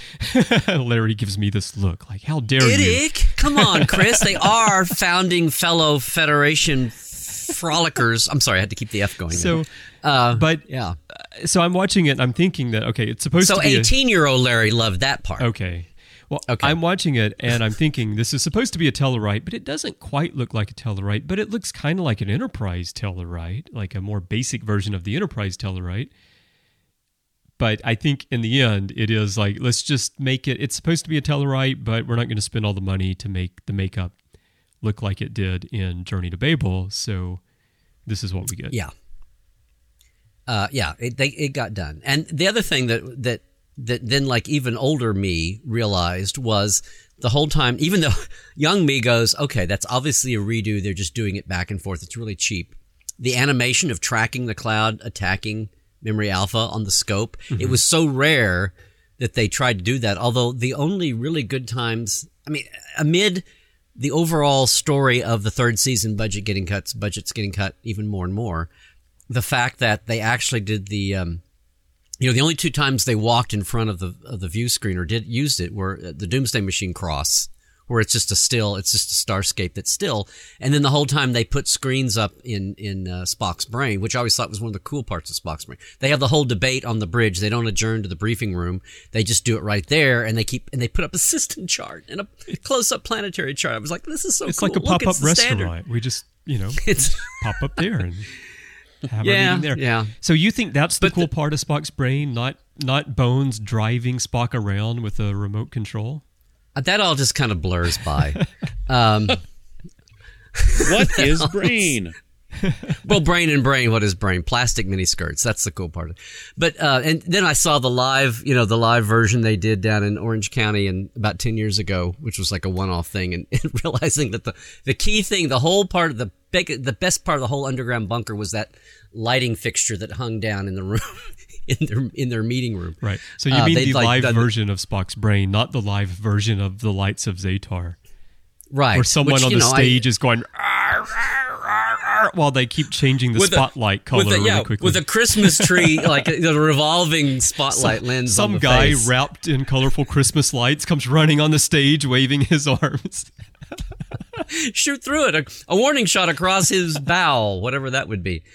Speaker 1: But Larry gives me this look like, how dare you?
Speaker 3: Idic. Come on, Chris. They are founding fellow Federation frolickers. I'm sorry, I had to keep the F going.
Speaker 1: So,
Speaker 3: there. Uh,
Speaker 1: but
Speaker 3: yeah.
Speaker 1: so I'm watching it and I'm thinking that, okay, it's supposed
Speaker 3: So
Speaker 1: to be a-
Speaker 3: eighteen-year-old Larry loved that part.
Speaker 1: Okay. Well,
Speaker 3: Okay.
Speaker 1: I'm watching it and I'm thinking this is supposed to be a Tellarite, but it doesn't quite look like a Tellarite, but it looks kind of like an Enterprise Tellarite, like a more basic version of the Enterprise Tellarite. But I think in the end, it is like, let's just make it, it's supposed to be a Tellarite, but we're not going to spend all the money to make the makeup look like it did in Journey to Babel, so this is what we get.
Speaker 3: Yeah. Uh, yeah, it, they, it got done. And the other thing that, that, that then like even older me realized was the whole time, even though young me goes, okay, that's obviously a redo. They're just doing it back and forth. It's really cheap. The animation of tracking the cloud attacking Memory Alpha on the scope, mm-hmm. It was so rare that they tried to do that. Although the only really good times, I mean, amid the overall story of the third season budget getting cuts, budgets getting cut even more and more, the fact that they actually did the, um, you know, the only two times they walked in front of the of the view screen or did used it were the Doomsday Machine cross, where it's just a still, it's just a starscape that's still, and then the whole time they put screens up in in uh, Spock's brain, which I always thought was one of the cool parts of Spock's brain. They have the whole debate on the bridge. They don't adjourn to the briefing room. They just do it right there, and they keep and they put up a system chart and a close up planetary chart. I was like, this is so
Speaker 1: It's
Speaker 3: cool.
Speaker 1: like a
Speaker 3: Look,
Speaker 1: pop up
Speaker 3: it's the
Speaker 1: restaurant.
Speaker 3: standard.
Speaker 1: We just, you know,
Speaker 3: It's
Speaker 1: pop up there and have
Speaker 3: Yeah,
Speaker 1: our meeting there.
Speaker 3: yeah.
Speaker 1: So you think that's the
Speaker 3: But
Speaker 1: cool
Speaker 3: the-
Speaker 1: part of Spock's brain, not not Bones driving Spock around with a remote control?
Speaker 3: that all just kind of blurs by. Um,
Speaker 4: what is brain?
Speaker 3: Well, brain and brain. What is brain? Plastic mini skirts. That's the cool part. But uh, and then I saw the live, you know, the live version they did down in Orange County and about ten years ago, which was like a one-off thing. And, and realizing that the the key thing, the whole part of the big, the best part of the whole underground bunker was that lighting fixture that hung down in the room. In their in their meeting room,
Speaker 1: right? So you
Speaker 3: uh,
Speaker 1: mean the
Speaker 3: like
Speaker 1: live version of Spock's brain, not the live version of the Lights of Zatar,
Speaker 3: right?
Speaker 1: Where someone
Speaker 3: Which,
Speaker 1: on the
Speaker 3: know,
Speaker 1: stage
Speaker 3: I,
Speaker 1: is going "Arr, arr, arr, arr," while they keep changing the spotlight
Speaker 3: a,
Speaker 1: color
Speaker 3: with a,
Speaker 1: really
Speaker 3: yeah,
Speaker 1: quickly
Speaker 3: with a Christmas tree, like the revolving spotlight
Speaker 1: some,
Speaker 3: lens.
Speaker 1: Some
Speaker 3: on the
Speaker 1: guy
Speaker 3: face.
Speaker 1: wrapped in colorful Christmas lights comes running on the stage, waving his arms.
Speaker 3: Shoot through it, a, a warning shot across his bow, whatever that would be.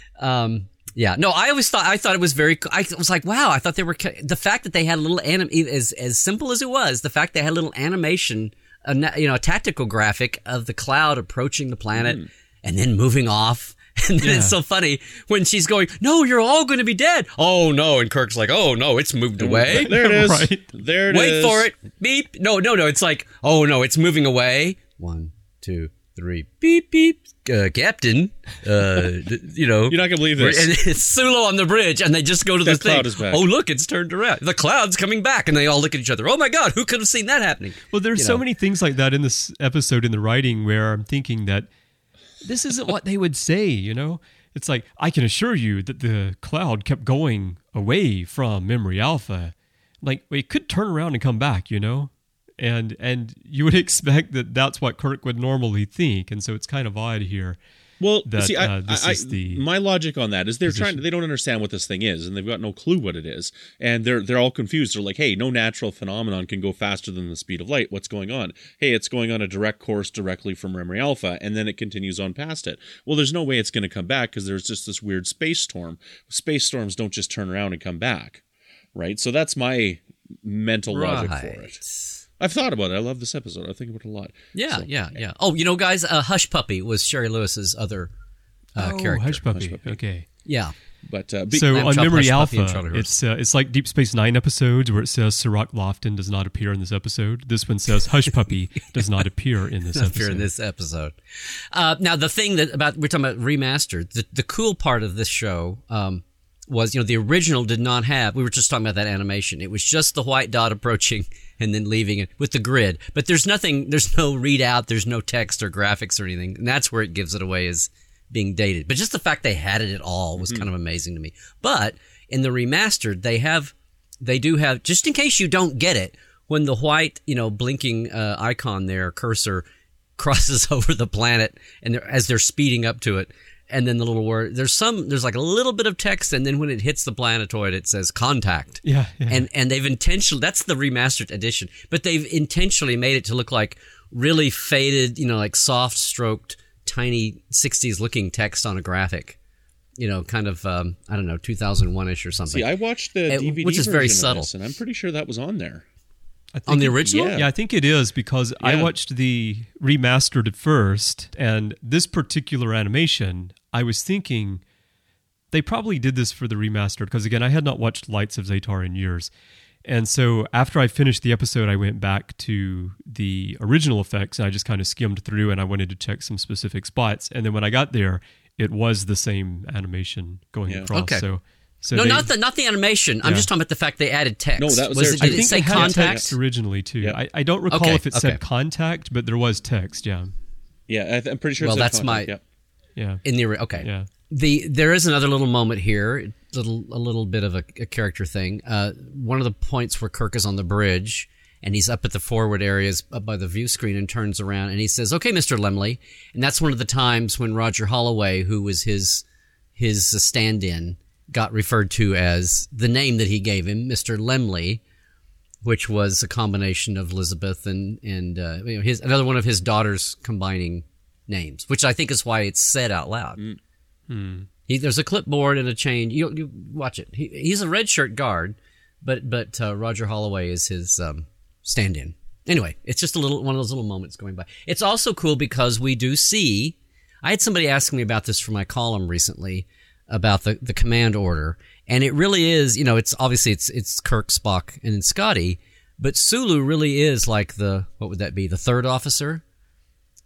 Speaker 3: Um. Yeah, no, I always thought, I thought it was very, I was like, wow, I thought they were, the fact that they had a little, anim, as, as simple as it was, the fact they had a little animation, a, you know, a tactical graphic of the cloud approaching the planet mm. and then moving off. And then yeah. it's so funny when she's going, no, you're all going to be dead. Oh, no. And Kirk's like, oh, no, it's moved away.
Speaker 4: There it is.
Speaker 1: Right.
Speaker 4: There it
Speaker 3: Wait
Speaker 4: is.
Speaker 3: Wait for it. Beep. No, no, no. It's like, oh, no, it's moving away. One, two, three. Beep, beep. Uh, Captain, uh, you know.
Speaker 4: You're not going to believe this.
Speaker 3: And it's Sulu on the bridge, and they just go to
Speaker 4: the
Speaker 3: this thing.
Speaker 4: Cloud is back.
Speaker 3: Oh, look, it's turned around. The cloud's coming back, and they all look at each other. Oh, my God, who could have seen that happening?
Speaker 1: Well, there's
Speaker 3: you
Speaker 1: so
Speaker 3: know.
Speaker 1: many things like that in this episode in the writing where I'm thinking that this isn't what they would say, you know? It's like, I can assure you that the cloud kept going away from Memory Alpha. Like, well, it could turn around and come back, you know? And and you would expect that that's what Kirk would normally think, and so it's kind of odd here.
Speaker 4: Well,
Speaker 1: that,
Speaker 4: see, I,
Speaker 1: uh, this
Speaker 4: I,
Speaker 1: is the
Speaker 4: my logic on that is they're
Speaker 1: position.
Speaker 4: trying to, they don't understand what this thing is, and they've got no clue what it is, and they're they're all confused. They're like, hey, no natural phenomenon can go faster than the speed of light. What's going on? Hey, it's going on a direct course directly from Memory Alpha, and then it continues on past it. Well, there's no way it's going to come back because there's just this weird space storm. Space storms don't just turn around and come back, right? So that's my mental logic
Speaker 3: right.
Speaker 4: for it. I've thought about it. I love this episode. I think about it a lot.
Speaker 3: Yeah,
Speaker 4: so,
Speaker 3: yeah, yeah. Oh, you know, guys, uh, Hush Puppy was Sherry Lewis's other uh,
Speaker 1: oh,
Speaker 3: character.
Speaker 1: Hush Puppy.
Speaker 4: Hush Puppy.
Speaker 1: Okay.
Speaker 3: Yeah.
Speaker 4: But uh, be-
Speaker 1: so
Speaker 3: Lamb
Speaker 1: on
Speaker 3: Chop,
Speaker 1: Memory
Speaker 3: Hush Puppy, and
Speaker 1: Alpha,
Speaker 3: Charlie Horse.
Speaker 1: it's uh, it's like Deep Space Nine episodes where it says Sirach Lofton does not appear in this episode. This one says Hush Puppy does not appear in this episode.
Speaker 3: Appear in this episode. Uh, now, the thing that about we're talking about remastered. The, the cool part of this show um, was, you know, the original did not have. We were just talking about that animation. It was just the white dot approaching and then leaving it with the grid. But there's nothing. There's no readout. There's no text or graphics or anything. And that's where it gives it away as being dated. But just the fact they had it at all was mm-hmm. kind of amazing to me. But in the remastered, they have, they do have, just in case you don't get it, when the white, you know, blinking uh, icon there, cursor, crosses over the planet, and they're, as they're speeding up to it, and then the little word, there's some, there's like a little bit of text, and then when it hits the planetoid, it says contact.
Speaker 1: Yeah, yeah.
Speaker 3: And and they've intentionally, that's the remastered edition, but they've intentionally made it to look like really faded, you know, like soft stroked, tiny sixties looking text on a graphic. You know, kind of, um, I don't know, two thousand one-ish or something.
Speaker 4: See, I watched the
Speaker 3: it,
Speaker 4: D V D
Speaker 3: which is very
Speaker 4: version
Speaker 3: subtle.
Speaker 4: of this, and I'm pretty sure that was on there.
Speaker 1: I think
Speaker 3: On the
Speaker 1: it-
Speaker 3: original?
Speaker 4: Yeah.
Speaker 1: Yeah, I think it is because I
Speaker 4: Yeah.
Speaker 1: watched the remastered at first, and this particular animation, I was thinking they probably did this for the remastered because, again, I had not watched Lights of Zatar in years. And so after I finished the episode, I went back to the original effects, and I just kind of skimmed through, and I wanted to check some specific spots. And then when I got there, it was the same animation going
Speaker 4: Yeah.
Speaker 1: across.
Speaker 3: Okay.
Speaker 1: So, so
Speaker 3: no,
Speaker 1: they-
Speaker 3: not the not the animation. I'm
Speaker 1: Yeah.
Speaker 3: just talking about the fact they added text.
Speaker 4: No, that was
Speaker 3: was
Speaker 4: there
Speaker 3: it,
Speaker 4: too.
Speaker 3: Did
Speaker 1: I
Speaker 3: it
Speaker 1: think
Speaker 3: say
Speaker 1: they had
Speaker 3: contact?
Speaker 1: text originally too.
Speaker 4: Yeah.
Speaker 1: I, I don't recall
Speaker 3: Okay,
Speaker 1: if it
Speaker 3: okay.
Speaker 1: said contact, but there was text. Yeah,
Speaker 4: Yeah, I th- I'm pretty sure.
Speaker 3: Well,
Speaker 4: it's
Speaker 3: that's my-
Speaker 4: contact,
Speaker 1: yeah,
Speaker 3: In the okay.
Speaker 1: yeah.
Speaker 3: The there is another little moment here, little a little bit of a, a character thing. Uh, one of the points where Kirk is on the bridge and he's up at the forward areas up by the view screen and turns around and he says, "Okay, Mister Lemley," and that's one of the times when Roger Holloway, who was his his stand-in, got referred to as the name that he gave him, Mister Lemley, which was a combination of Elizabeth and and uh, you know, his another one of his daughters combining names, which I think is why it's said out loud.
Speaker 4: Mm.
Speaker 1: Hmm.
Speaker 3: He, there's a clipboard and a chain. You, you watch it. He, he's a red shirt guard, but but uh, Roger Holloway is his um, stand-in. Anyway, it's just a little one of those little moments going by. It's also cool because we do see. I had somebody ask me about this for my column recently about the, the command order, and it really is. You know, it's obviously it's it's Kirk, Spock, and Scotty, but Sulu really is like the what would that be? The third officer.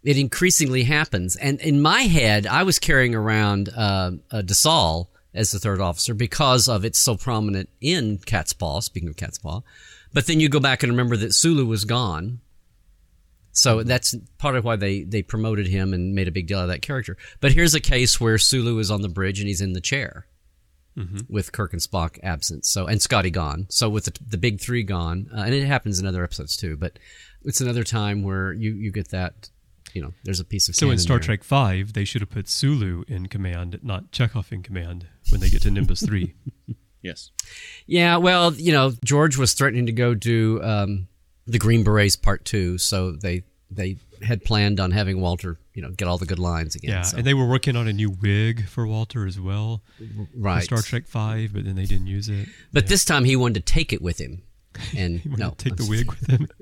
Speaker 3: it increasingly happens. And in my head, I was carrying around uh, a Dassault as the third officer because of it's so prominent in Cat's Paw, speaking of Cat's Paw. But then you go back and remember that Sulu was gone. So that's part of why they, they promoted him and made a big deal out of that character. But here's a case where Sulu is on the bridge and he's in the chair mm-hmm. with Kirk and Spock absent. So and Scotty gone. So with the, the big three gone, uh, and it happens in other episodes too. But it's another time where you, you get that, you know, there's a piece of
Speaker 1: So in Star
Speaker 3: there.
Speaker 1: Trek five, they should have put Sulu in command, not Chekhov in command when they get to Nimbus three.
Speaker 4: Yes.
Speaker 3: Yeah, well, you know, George was threatening to go do um, the Green Berets Part Two, so they they had planned on having Walter, you know, get all the good lines again.
Speaker 1: Yeah,
Speaker 3: so.
Speaker 1: and they were working on a new wig for Walter as well.
Speaker 3: Right.
Speaker 1: For Star Trek five, but then they didn't use it.
Speaker 3: But
Speaker 1: yeah.
Speaker 3: this time he wanted to take it with him. And
Speaker 1: he wanted
Speaker 3: no,
Speaker 1: to take the wig with him.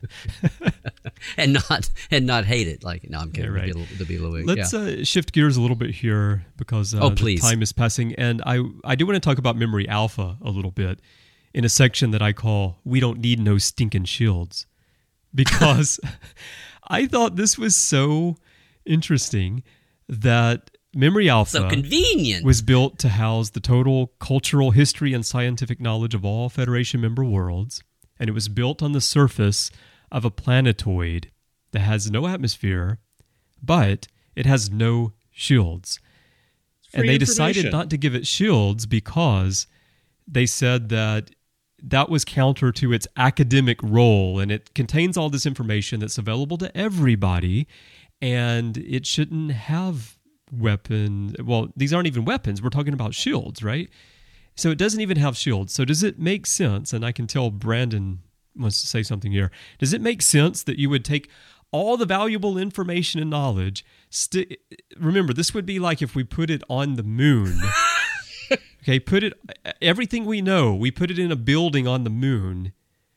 Speaker 3: and not and not hate it. Like, no, I'm kidding.
Speaker 1: Yeah, right.
Speaker 3: The, Be- the Bela wig.
Speaker 1: Let's
Speaker 3: yeah.
Speaker 1: uh, shift gears a little bit here because uh,
Speaker 3: oh,
Speaker 1: the
Speaker 3: please.
Speaker 1: time is passing. And I, I do want to talk about Memory Alpha a little bit in a section that I call We Don't Need No Stinking Shields. Because I thought this was so interesting that Memory Alpha
Speaker 3: so convenient.
Speaker 1: was built to house the total cultural history and scientific knowledge of all Federation member worlds. And it was built on the surface of a planetoid that has no atmosphere, but it has no shields. And they decided not to give it shields because they said that that was counter to its academic role, and it contains all this information that's available to everybody, and it shouldn't have weapons. Well, these aren't even weapons. We're talking about shields, right? So it doesn't even have shields. So does it make sense, and I can tell Brandon wants to say something here, does it make sense that you would take all the valuable information and knowledge, st- remember, this would be like if we put it on the moon. Okay, put it, everything we know, we put it in a building on the moon,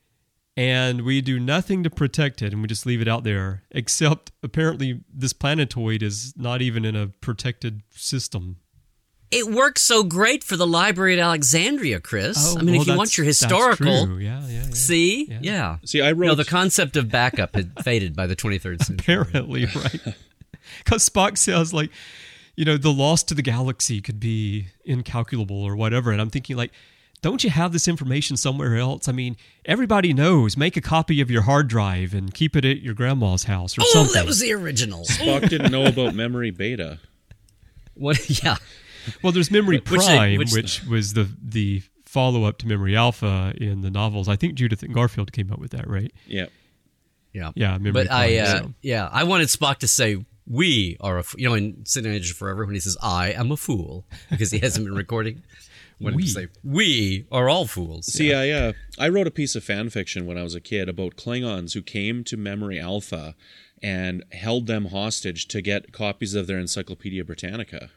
Speaker 1: and we do nothing to protect it, and we just leave it out there, except apparently this planetoid is not even in a protected system.
Speaker 3: It works so great for the Library at Alexandria, Chris.
Speaker 1: Oh,
Speaker 3: I mean,
Speaker 1: well,
Speaker 3: if you want your historical,
Speaker 1: true. Yeah, yeah, yeah.
Speaker 3: see,
Speaker 1: yeah.
Speaker 3: yeah.
Speaker 4: See, I wrote.
Speaker 3: No, the concept of backup had faded by the twenty-third century.
Speaker 1: Apparently, right? Because Spock says, like, you know, the loss to the galaxy could be incalculable or whatever, and I'm thinking, like, don't you have this information somewhere else? I mean, everybody knows. Make a copy of your hard drive and keep it at your grandma's house or
Speaker 3: oh,
Speaker 1: something.
Speaker 3: that was the original.
Speaker 4: Spock didn't know about memory beta.
Speaker 3: What? Yeah.
Speaker 1: Well, there's Memory
Speaker 3: Which
Speaker 1: Prime,
Speaker 3: they-
Speaker 1: which,
Speaker 3: which-
Speaker 1: was the the follow-up to Memory Alpha in the novels. I think Judith and Garfield came up with that, right?
Speaker 4: Yeah.
Speaker 3: Yeah.
Speaker 1: Yeah, Memory
Speaker 3: But
Speaker 1: Prime.
Speaker 3: I, uh,
Speaker 1: so.
Speaker 3: yeah, I wanted Spock to say, we are a, f-, you know, in Cinemagic Forever, when he says, I am a fool, because he hasn't been recording. Wanted
Speaker 1: We.
Speaker 3: to say, we are all fools.
Speaker 4: See,
Speaker 3: yeah.
Speaker 4: I uh, I wrote a piece of fan fiction when I was a kid about Klingons who came to Memory Alpha and held them hostage to get copies of their Encyclopedia Britannica.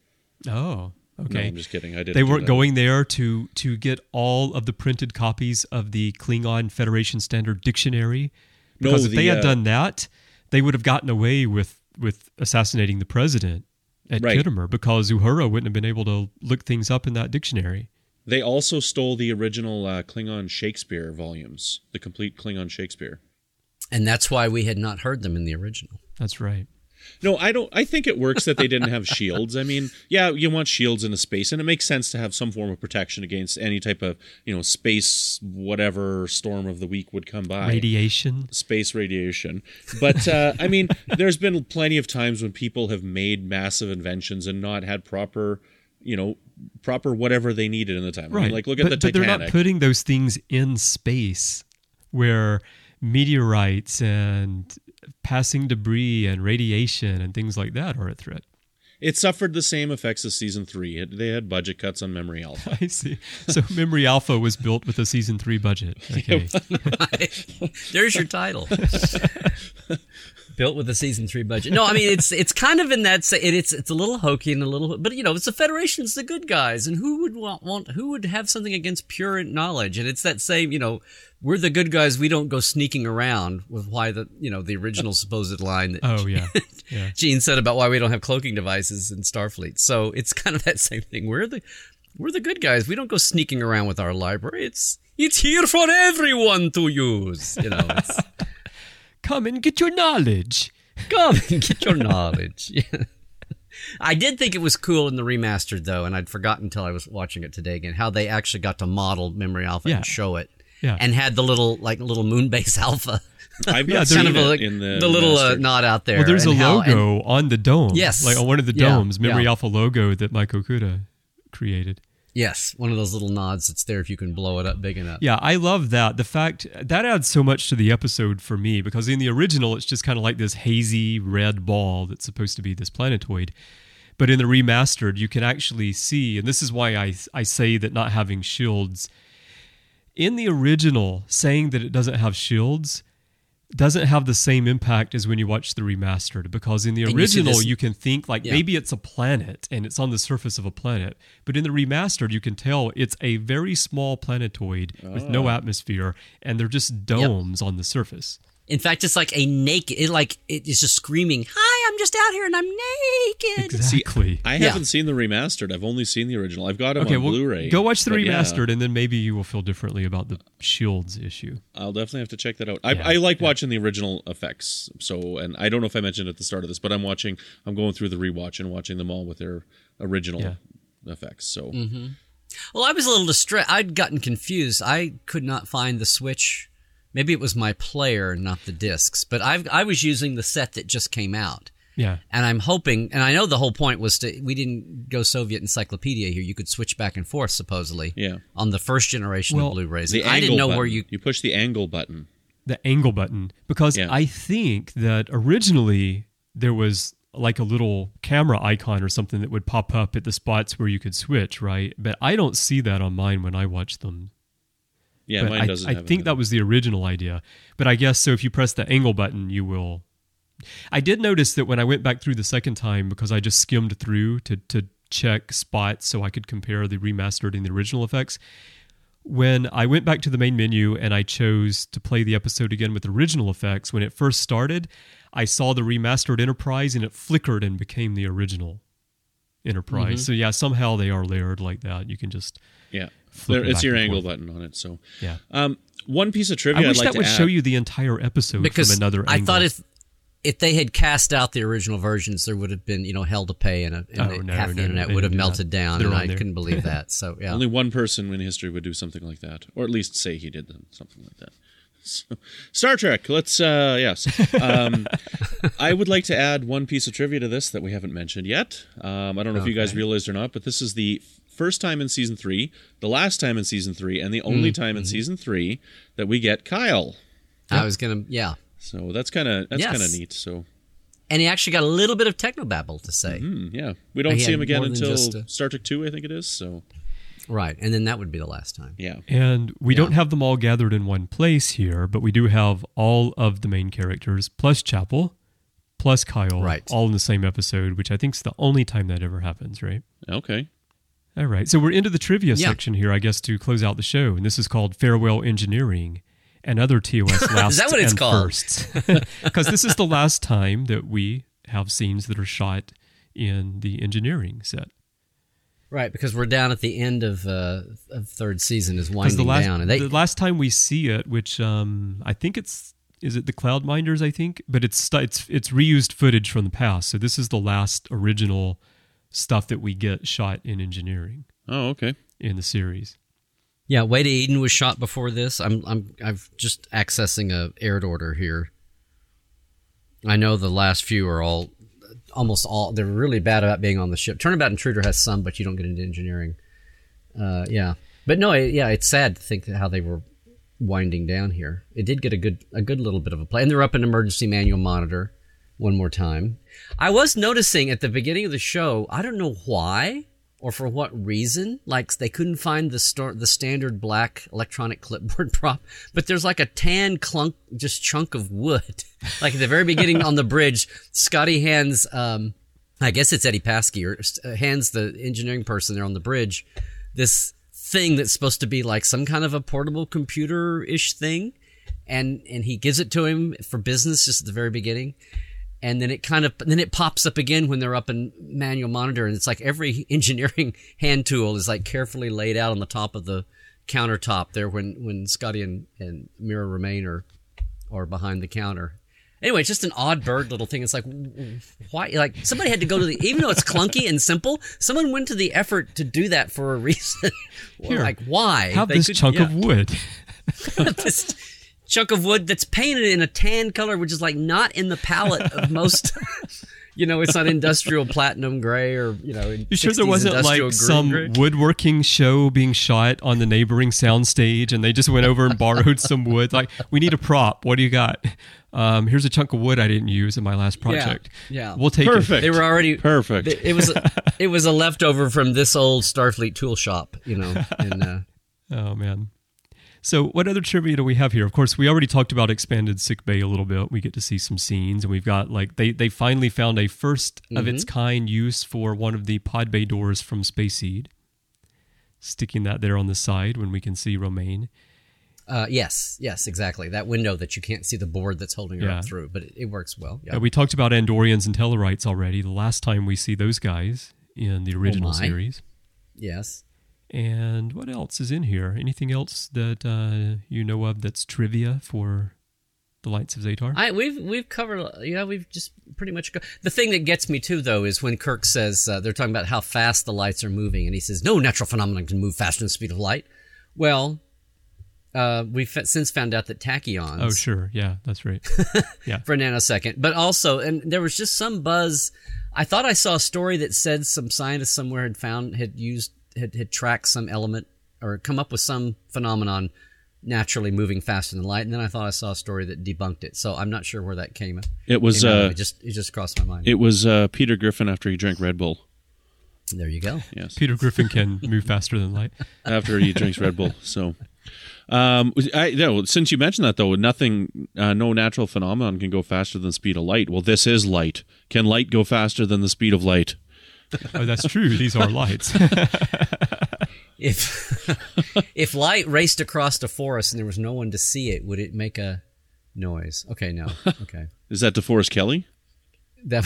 Speaker 1: Oh, okay.
Speaker 4: No, I'm just kidding. I didn't.
Speaker 1: They
Speaker 4: do
Speaker 1: weren't
Speaker 4: that.
Speaker 1: going there to to get all of the printed copies of the Klingon Federation Standard Dictionary,
Speaker 4: No,
Speaker 1: because if
Speaker 4: the,
Speaker 1: they had
Speaker 4: uh,
Speaker 1: done that, they would have gotten away with with assassinating the president at
Speaker 4: Right.
Speaker 1: Khitomer, because Uhura wouldn't have been able to look things up in that dictionary.
Speaker 4: They also stole the original uh, Klingon Shakespeare volumes, the complete Klingon Shakespeare.
Speaker 3: And that's why we had not heard them in the original.
Speaker 1: That's right.
Speaker 4: No, I don't. I think it works that they didn't have shields. I mean, yeah, you want shields in a space, and it makes sense to have some form of protection against any type of, you know, space whatever storm of the week would come by.
Speaker 1: Radiation.
Speaker 4: Space radiation. But uh, I mean, there's been plenty of times when people have made massive inventions and not had proper, you know, proper whatever they needed in the time.
Speaker 1: Right.
Speaker 4: I mean, like look at
Speaker 1: but,
Speaker 4: the
Speaker 1: but
Speaker 4: Titanic.
Speaker 1: they're not putting those things in space where meteorites and passing debris and radiation and things like that are a threat.
Speaker 4: It suffered the same effects as season three. It, they had budget cuts on Memory Alpha.
Speaker 1: I see. So Memory Alpha was built with a season three budget. Okay.
Speaker 3: There's your title. Built with a season three budget. No, I mean it's it's kind of in that sa- it, it's it's a little hokey and a little, but you know it's the Federation, it's the good guys, and who would want, want who would have something against pure knowledge? And it's that same, you know, we're the good guys. We don't go sneaking around with why the you know the original supposed line that
Speaker 1: Oh, yeah. Yeah.
Speaker 3: Gene said about why we don't have cloaking devices in Starfleet. So it's kind of that same thing. We're the we're the good guys. We don't go sneaking around with our library. It's it's here for everyone to use. You know. It's,
Speaker 1: Come and get your knowledge.
Speaker 3: Come and get your knowledge. Yeah. I did think it was cool in the remastered, though, and I'd forgotten until I was watching it today again, how they actually got to model Memory Alpha
Speaker 1: Yeah.
Speaker 3: and show it.
Speaker 1: Yeah.
Speaker 3: And had the little, like, little Moonbase Alpha.
Speaker 4: I've
Speaker 1: Yeah,
Speaker 4: not
Speaker 1: there's
Speaker 4: seen
Speaker 3: kind of a,
Speaker 4: it in the
Speaker 3: the little uh,
Speaker 4: remastered.
Speaker 3: nod out there.
Speaker 1: Well, there's a
Speaker 3: and how-
Speaker 1: logo
Speaker 3: and-
Speaker 1: on the dome.
Speaker 3: Yes.
Speaker 1: Like on one of the
Speaker 3: Yeah,
Speaker 1: domes, Memory
Speaker 3: yeah.
Speaker 1: Alpha logo that Mike Okuda created.
Speaker 3: yes, one of those little nods that's there if you can blow it up big enough.
Speaker 1: Yeah, I love that. The fact that adds so much to the episode for me because in the original, it's just kind of like this hazy red ball that's supposed to be this planetoid. But in the remastered, you can actually see, and this is why I, I say that not having shields. In the original, saying that it doesn't have shields doesn't have the same impact as when you watch the remastered, because in the
Speaker 3: And you see
Speaker 1: original,
Speaker 3: this-
Speaker 1: you can think like
Speaker 3: Yeah.
Speaker 1: maybe it's a planet and it's on the surface of a planet. But in the remastered, you can tell it's a very small planetoid with no atmosphere, and they're just domes on the surface.
Speaker 3: In fact, it's like a naked, it like, it is just screaming, hi, I'm just out here and I'm naked.
Speaker 1: Exactly.
Speaker 4: I
Speaker 3: Yeah.
Speaker 4: haven't seen the remastered. I've only seen the original. I've got them
Speaker 1: Okay,
Speaker 4: on
Speaker 1: well,
Speaker 4: Blu-ray.
Speaker 1: go watch the
Speaker 4: but yeah,
Speaker 1: remastered, and then maybe you will feel differently about the shields issue.
Speaker 4: I'll definitely have to check that out. I,
Speaker 1: Yeah,
Speaker 4: I like
Speaker 1: yeah.
Speaker 4: watching the original effects. So, and I don't know if I mentioned at the start of this, but I'm watching. I'm going through the rewatch and watching them all with their original
Speaker 1: Yeah.
Speaker 4: effects. So,
Speaker 3: Well, I was a little distressed. I'd gotten confused. I could not find the Switch. Maybe it was my player, not the discs. But I I was using the set that just came out.
Speaker 1: Yeah.
Speaker 3: And I'm hoping, and I know the whole point was to, we didn't go Soviet Encyclopedia here. You could switch back and forth, supposedly,
Speaker 4: yeah.
Speaker 3: on the first generation
Speaker 1: Well,
Speaker 3: of Blu-rays.
Speaker 4: The
Speaker 3: And I
Speaker 4: angle
Speaker 3: didn't know
Speaker 4: button.
Speaker 3: where you...
Speaker 4: you push the angle button.
Speaker 1: The angle button, because
Speaker 4: Yeah.
Speaker 1: I think that originally there was like a little camera icon or something that would pop up at the spots where you could switch, right? But I don't see that on mine when I watch them.
Speaker 4: Yeah,
Speaker 1: But
Speaker 4: mine
Speaker 1: I,
Speaker 4: doesn't.
Speaker 1: I
Speaker 4: have
Speaker 1: think
Speaker 4: it.
Speaker 1: that was the original idea. But I guess so if you press the angle button, you will. I did notice that when I went back through the second time, because I just skimmed through to, to check spots so I could compare the remastered and the original effects. When I went back to the main menu and I chose to play the episode again with original effects, when it first started, I saw the remastered Enterprise and it flickered and became the original Enterprise. So yeah, somehow they are layered like that. You can just
Speaker 4: Yeah,
Speaker 1: flip
Speaker 4: there,
Speaker 1: it
Speaker 4: it's
Speaker 1: back
Speaker 4: your
Speaker 1: and
Speaker 4: angle
Speaker 1: forth.
Speaker 4: button on it. So,
Speaker 1: Yeah.
Speaker 4: um, one piece of
Speaker 1: I
Speaker 4: trivia
Speaker 1: wish
Speaker 4: I'd like
Speaker 1: that
Speaker 4: to
Speaker 1: would
Speaker 4: add.
Speaker 1: show you the entire episode
Speaker 3: Because
Speaker 1: from another
Speaker 3: I
Speaker 1: angle.
Speaker 3: thought if if they had cast out the original versions, there would have been, you know, hell to pay, and, a, and
Speaker 1: Oh,
Speaker 3: the,
Speaker 1: no,
Speaker 3: half
Speaker 1: no,
Speaker 3: the
Speaker 1: no,
Speaker 3: internet
Speaker 1: they
Speaker 3: would have
Speaker 1: didn't do
Speaker 3: melted
Speaker 1: that.
Speaker 3: down,
Speaker 1: They're
Speaker 3: and
Speaker 1: on
Speaker 3: I
Speaker 1: there.
Speaker 3: couldn't believe that. So, yeah.
Speaker 4: Only one person in history would do something like that, or at least say he did something like that. So, Star Trek. Let's uh, yes. Um, I would like to add one piece of trivia to this that we haven't mentioned yet. Um, I don't know if you guys
Speaker 3: Okay.
Speaker 4: realized or not, but this is the first time in season three, the last time in season three, and the only time in season three that we get Kyle.
Speaker 3: I was going to, yeah.
Speaker 4: So that's kind of that's
Speaker 3: Yes.
Speaker 4: kind of neat. So
Speaker 3: And he actually got a little bit of technobabble to say.
Speaker 4: mm, yeah, we don't
Speaker 3: He
Speaker 4: see
Speaker 3: had
Speaker 4: him again
Speaker 3: more than
Speaker 4: until
Speaker 3: just a-
Speaker 4: Star Trek two, I think it is. So
Speaker 3: Right. And then that would be the last time.
Speaker 4: yeah,
Speaker 1: And we
Speaker 3: Yeah.
Speaker 1: don't have them all gathered in one place here, but we do have all of the main characters, plus Chapel, plus Kyle,
Speaker 3: Right.
Speaker 1: all in the same episode, which I think is the only time that ever happens, right?
Speaker 4: okay.
Speaker 1: All right. So we're into the trivia
Speaker 3: Yeah.
Speaker 1: section here, I guess, to close out the show. And this is called Farewell Engineering and other T O S lasts
Speaker 3: that what it's
Speaker 1: and
Speaker 3: called?
Speaker 1: firsts. Because this is the last time that we have scenes that are shot in the engineering set.
Speaker 3: Right, because we're down at the end of, uh, of third season is
Speaker 1: Because
Speaker 3: winding
Speaker 1: the last,
Speaker 3: down. And they,
Speaker 1: the last time we see it, which um, I think it's, is it the Cloud Minders, I think? But it's, st- it's, it's reused footage from the past. So this is the last original stuff that we get shot in engineering
Speaker 4: Oh, okay.
Speaker 1: in the series.
Speaker 3: yeah, Way to Eden was shot before this. I'm I'm I'm just accessing a aired order here. I know the last few are all, almost all, they're really bad about being on the ship. Turnabout Intruder has some, but you don't get into engineering. Uh, yeah, but no, it, yeah, it's sad to think that how they were winding down here. It did get a good a good little bit of a play, and they're up in emergency manual monitor one more time. I was noticing at the beginning of the show, I don't know why or for what reason, like they couldn't find the star- the standard black electronic clipboard prop, but there's like a tan clunk, just chunk of wood. Like at the very beginning on the bridge, Scotty hands, um, I guess it's Eddie Paskey, or uh, hands the engineering person there on the bridge this thing that's supposed to be like some kind of a portable computer-ish thing, and and he gives it to him for business just at the very beginning. And then it kind of, then it pops up again when they're up in manual monitor, and it's like every engineering hand tool is like carefully laid out on the top of the countertop there when, when Scotty and, and Mira Remain are, are behind the counter. Anyway, it's just an odd bird little thing. It's like, why? Like, somebody had to go to the, even though it's clunky and simple, someone went to the effort to do that for a reason.
Speaker 1: Here,
Speaker 3: like, why?
Speaker 1: Have
Speaker 3: They
Speaker 1: this
Speaker 3: could-
Speaker 1: chunk
Speaker 3: yeah.
Speaker 1: of wood.
Speaker 3: This chunk of wood that's painted in a tan color, which is like not in the palette of most. You know, it's not industrial platinum gray or, you know,
Speaker 1: You sure there wasn't like some
Speaker 3: gray?
Speaker 1: woodworking show being shot on the neighboring soundstage and they just went over and borrowed some wood? Like, we need a prop. What do you got? Um, here's a chunk of wood I didn't use in my last project.
Speaker 3: yeah.
Speaker 1: We'll take
Speaker 4: Perfect.
Speaker 1: it.
Speaker 3: They were already
Speaker 4: Perfect.
Speaker 3: It was a, it was a leftover from this old Starfleet tool shop, you know. And uh,
Speaker 1: Oh, man. So what other trivia do we have here? Of course, we already talked about expanded sick bay a little bit. We get to see some scenes, and we've got, like, they, they finally found a first of its kind use for one of the pod bay doors from Space Seed. Sticking that there on the side when we can see Romaine.
Speaker 3: uh, yes, yes, exactly. That window that you can't see the board that's holding her
Speaker 1: Yeah.
Speaker 3: up through, but it, it works well. Yeah.
Speaker 1: Uh, we talked about Andorians and Tellarites already, the last time we see those guys in the original
Speaker 3: my.
Speaker 1: series.
Speaker 3: Yes.
Speaker 1: And what else is in here? Anything else that uh, you know of that's trivia for the Lights of Zatar?
Speaker 3: I we've we've covered yeah we've just pretty much go- the thing that gets me too though is when Kirk says uh, they're talking about how fast the lights are moving and he says no natural phenomenon can move faster than the speed of light. Well, uh, we've f- since found out that tachyons.
Speaker 1: Oh, sure. Yeah, that's right. Yeah.
Speaker 3: For a nanosecond, but also and there was just some buzz. I thought I saw a story that said some scientist somewhere had found had used had, had tracked some element or come up with some phenomenon naturally moving faster than light, and then I thought I saw a story that debunked it. So I'm not sure where that came.
Speaker 4: It was
Speaker 3: came out.
Speaker 4: uh,
Speaker 3: it just it just crossed my mind.
Speaker 4: it was uh, Peter Griffin after he drank Red Bull.
Speaker 3: There you go.
Speaker 4: Yes,
Speaker 1: Peter Griffin can move faster than light.
Speaker 4: after he drinks Red Bull. So, um, I no. Since you mentioned that though, nothing, uh, no natural phenomenon can go faster than the speed of light. Well, this is light. Can light go faster than the speed of light?
Speaker 1: Oh, that's true. These are lights.
Speaker 3: If if light raced across the forest and there was no one to see it, would it make a noise? Okay, no. Okay.
Speaker 4: Is that DeForest Kelly?
Speaker 3: That.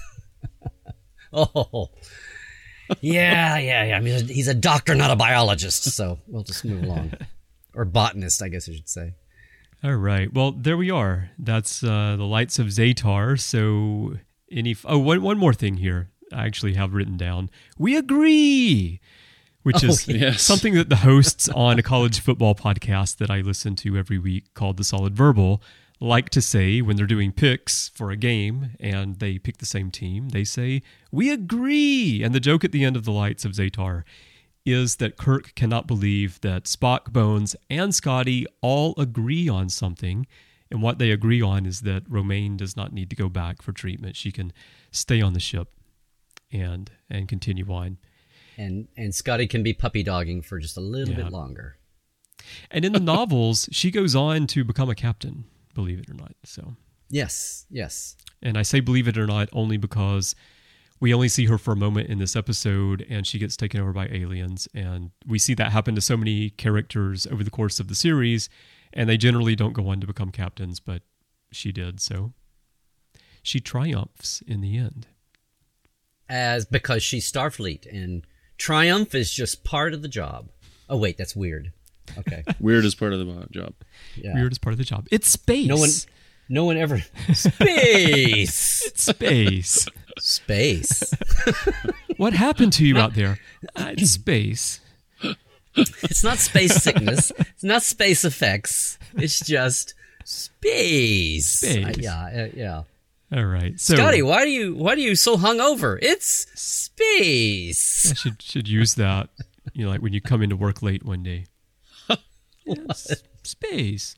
Speaker 3: Oh. Yeah, yeah, yeah. I mean, he's a doctor, not a biologist. So we'll just move along, or botanist, I guess I should say.
Speaker 1: All right. Well, there we are. That's uh, the Lights of Zatar. So, any f- oh, one one more thing here. I actually have written down. We agree, which
Speaker 3: Oh,
Speaker 1: is
Speaker 4: yes.
Speaker 1: something that the hosts on a college football podcast that I listen to every week called The Solid Verbal like to say when they're doing picks for a game and they pick the same team. They say, we agree. And the joke at the end of the Lights of Zatar is that Kirk cannot believe that Spock, Bones, and Scotty all agree on something. And what they agree on is that Romaine does not need to go back for treatment. She can stay on the ship and and continue on.
Speaker 3: And and Scotty can be puppy dogging for just a little
Speaker 1: Yeah.
Speaker 3: bit longer.
Speaker 1: And in the novels, she goes on to become a captain, believe it or not. So,
Speaker 3: Yes, yes.
Speaker 1: and I say believe it or not only because we only see her for a moment in this episode and she gets taken over by aliens. And we see that happen to so many characters over the course of the series, and they generally don't go on to become captains, but she did. So she triumphs in the end.
Speaker 3: As because she's Starfleet and triumph is just part of the job. Oh wait, that's weird. Okay.
Speaker 4: Weird is part of the job.
Speaker 3: Yeah.
Speaker 1: Weird is part of the job. It's space.
Speaker 3: No one no one ever Space.
Speaker 1: It's space.
Speaker 3: Space.
Speaker 1: What happened to you out there? Uh, it's space.
Speaker 3: It's not space sickness. It's not space effects. It's just space.
Speaker 1: Space.
Speaker 3: Uh, yeah, uh, yeah.
Speaker 1: All right. So
Speaker 3: Scotty, why do you why do you so hungover? It's space.
Speaker 1: I should should use that. You know, like when you come into work late one day. Yes, space.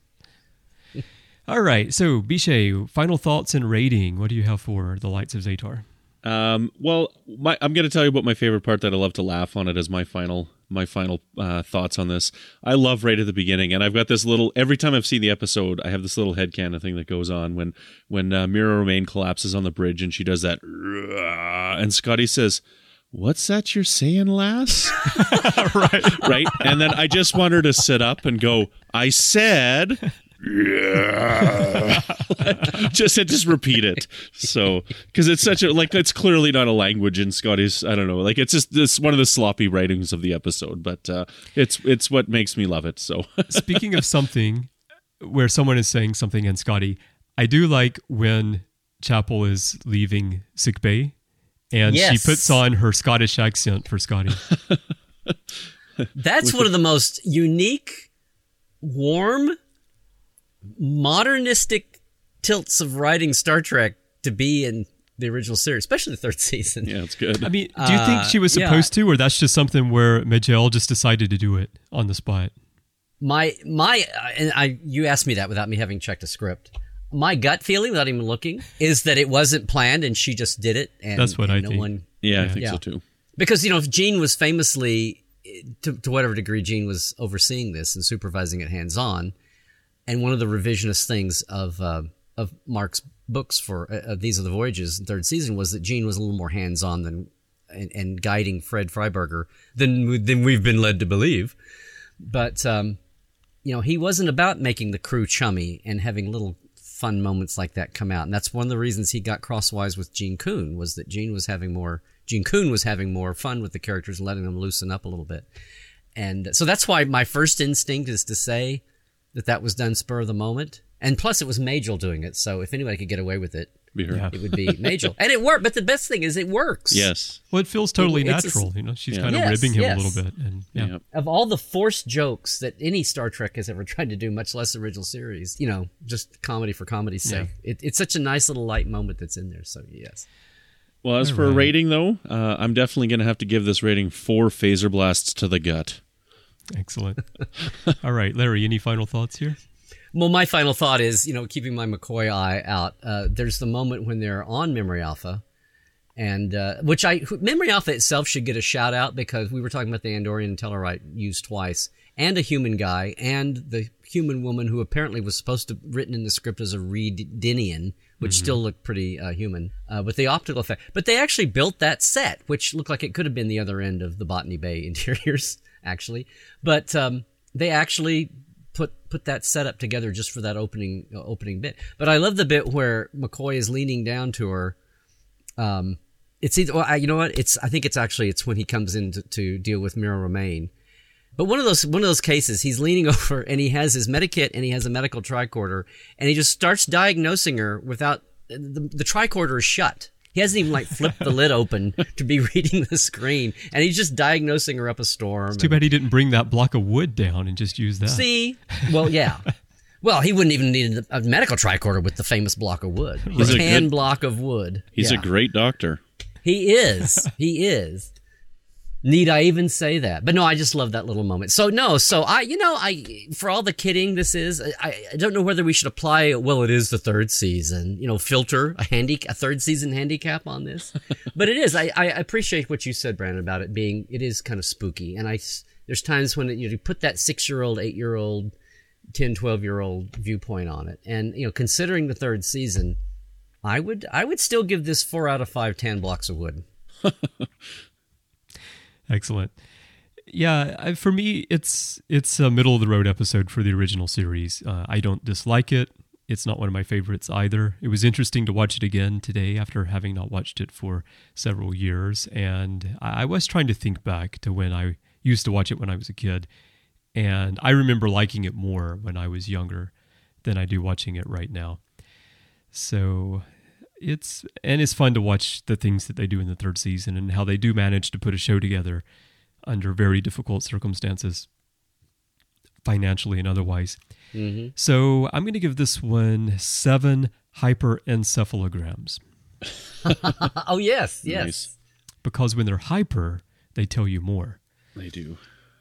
Speaker 1: All right. So Bishay, final thoughts and rating. What do you have for the Lights of Zatar?
Speaker 4: Um, well, my, I'm going to tell you about my favorite part that I love to laugh on it as my final my final uh, thoughts on this. I love right at the beginning, and I've got this little, every time I've seen the episode, I have this little headcanon thing that goes on when, when uh, Mira Romaine collapses on the bridge and she does that, and Scotty says, "What's that you're saying, lass?"
Speaker 1: Right.
Speaker 4: Right? And then I just want her to sit up and go, "I said..." just just repeat it. So because it's such a, like, it's clearly not a language in Scotty's, I don't know, like it's just this one of the sloppy writings of the episode, but uh it's it's what makes me love it. So
Speaker 1: Speaking of something where someone is saying something and Scotty, I do like when Chapel is leaving sickbay, and
Speaker 3: Yes.
Speaker 1: she puts on her Scottish accent for Scotty.
Speaker 3: That's one of the most unique, warm, modernistic tilts of writing Star Trek to be in the original series, especially the third season.
Speaker 4: Yeah, it's good.
Speaker 1: I mean, do you think she was
Speaker 3: Uh, yeah.
Speaker 1: supposed to, or that's just something where Majel just decided to do it on the spot?
Speaker 3: My my, uh, and I you asked me that without me having checked a script. My gut feeling, without even looking, is that it wasn't planned and she just did it. And
Speaker 1: That's what
Speaker 3: and
Speaker 1: I
Speaker 3: no
Speaker 1: think.
Speaker 3: One,
Speaker 4: yeah, I
Speaker 1: Yeah.
Speaker 4: think
Speaker 3: Yeah.
Speaker 4: so too.
Speaker 3: because you know, Gene was famously, to, to whatever degree Gene was overseeing this and supervising it hands on. And one of the revisionist things of uh, of Mark's books for uh, These Are the Voyages, third season, was that Gene was a little more hands on than and, and guiding Fred Freiberger than than we've been led to believe. But um, you know, he wasn't about making the crew chummy and having little fun moments like that come out. And that's one of the reasons he got crosswise with Gene Kuhn, was that Gene was having more Gene Kuhn was having more fun with the characters and letting them loosen up a little bit. And so that's why my first instinct is to say that that was done spur of the moment. And plus it was Majel doing it. So if anybody could get away with it,
Speaker 4: Be her.
Speaker 1: Yeah.
Speaker 3: it would be Majel. And it worked. But the best thing is it works.
Speaker 4: Yes.
Speaker 1: Well, it feels totally
Speaker 3: It's a-
Speaker 1: natural. You know, she's
Speaker 4: Yeah.
Speaker 1: kind of
Speaker 3: Yes,
Speaker 1: ribbing him
Speaker 3: yes.
Speaker 1: a little bit, and yeah.
Speaker 4: Yeah.
Speaker 3: Of all the forced jokes that any Star Trek has ever tried to do, much less original series, you know, just comedy for comedy's sake. It, it's such a nice little light moment that's in there. So yes.
Speaker 4: Well, as
Speaker 1: All
Speaker 4: for a
Speaker 1: right.
Speaker 4: rating, though, uh, I'm definitely going to have to give this rating four phaser blasts to the gut.
Speaker 1: Excellent. All right, Larry, any final thoughts here?
Speaker 3: Well, my final thought is, you know, keeping my McCoy eye out. Uh, there's the moment when they're on Memory Alpha, and uh, which I Memory Alpha itself should get a shout out, because we were talking about the Andorian Tellarite used twice, and a human guy, and the human woman who apparently was supposed to written in the script as a Reedinian, which still looked pretty uh, human, uh, with the optical effect. But they actually built that set, which looked like it could have been the other end of the Botany Bay interiors, actually. But um, they actually put put that setup together just for that opening uh, opening bit. But I love the bit where McCoy is leaning down to her. Um, it's either, well, I, you know what? It's I think it's actually it's when he comes in to, to deal with Mira Romaine. But one of those one of those cases, he's leaning over and he has his medikit and he has a medical tricorder, and he just starts diagnosing her without the, the tricorder is shut. He hasn't even like flipped the lid open to be reading the screen, and he's just diagnosing her up a storm.
Speaker 1: It's too bad he didn't bring that block of wood down and just use that.
Speaker 3: See, well, yeah. Well, he wouldn't even need a medical tricorder with the famous block of wood,
Speaker 4: He's
Speaker 3: the
Speaker 4: a
Speaker 3: tan
Speaker 4: good-
Speaker 3: block of wood.
Speaker 4: He's
Speaker 3: Yeah.
Speaker 4: a great doctor.
Speaker 3: He is. He is. Need I even say that? But no, I just love that little moment. So no, so I, you know, I, for all the kidding this is, I, I don't know whether we should apply, well, it is the third season, you know, filter a handy, a third season handicap on this. But it is. I, I appreciate what you said, Brandon, about it being, it is kind of spooky. And I, there's times when it, you know, you put that six-year-old, eight-year-old, ten, twelve-year-old viewpoint on it. And, you know, considering the third season, I would, I would still give this four out of five tan blocks of wood.
Speaker 1: Excellent. Yeah, I, for me, it's it's a middle of the road episode for the original series. Uh, I don't dislike it. It's not one of my favorites either. It was interesting to watch it again today after having not watched it for several years, and I, I was trying to think back to when I used to watch it when I was a kid, and I remember liking it more when I was younger than I do watching it right now. So it's and it's fun to watch the things that they do in the third season and how they do manage to put a show together under very difficult circumstances, financially and otherwise.
Speaker 3: Mm-hmm.
Speaker 1: So I'm going to give this one seven hyperencephalograms,
Speaker 3: Oh, yes, yes.
Speaker 4: Nice.
Speaker 1: because when they're hyper, they tell you more.
Speaker 4: They do.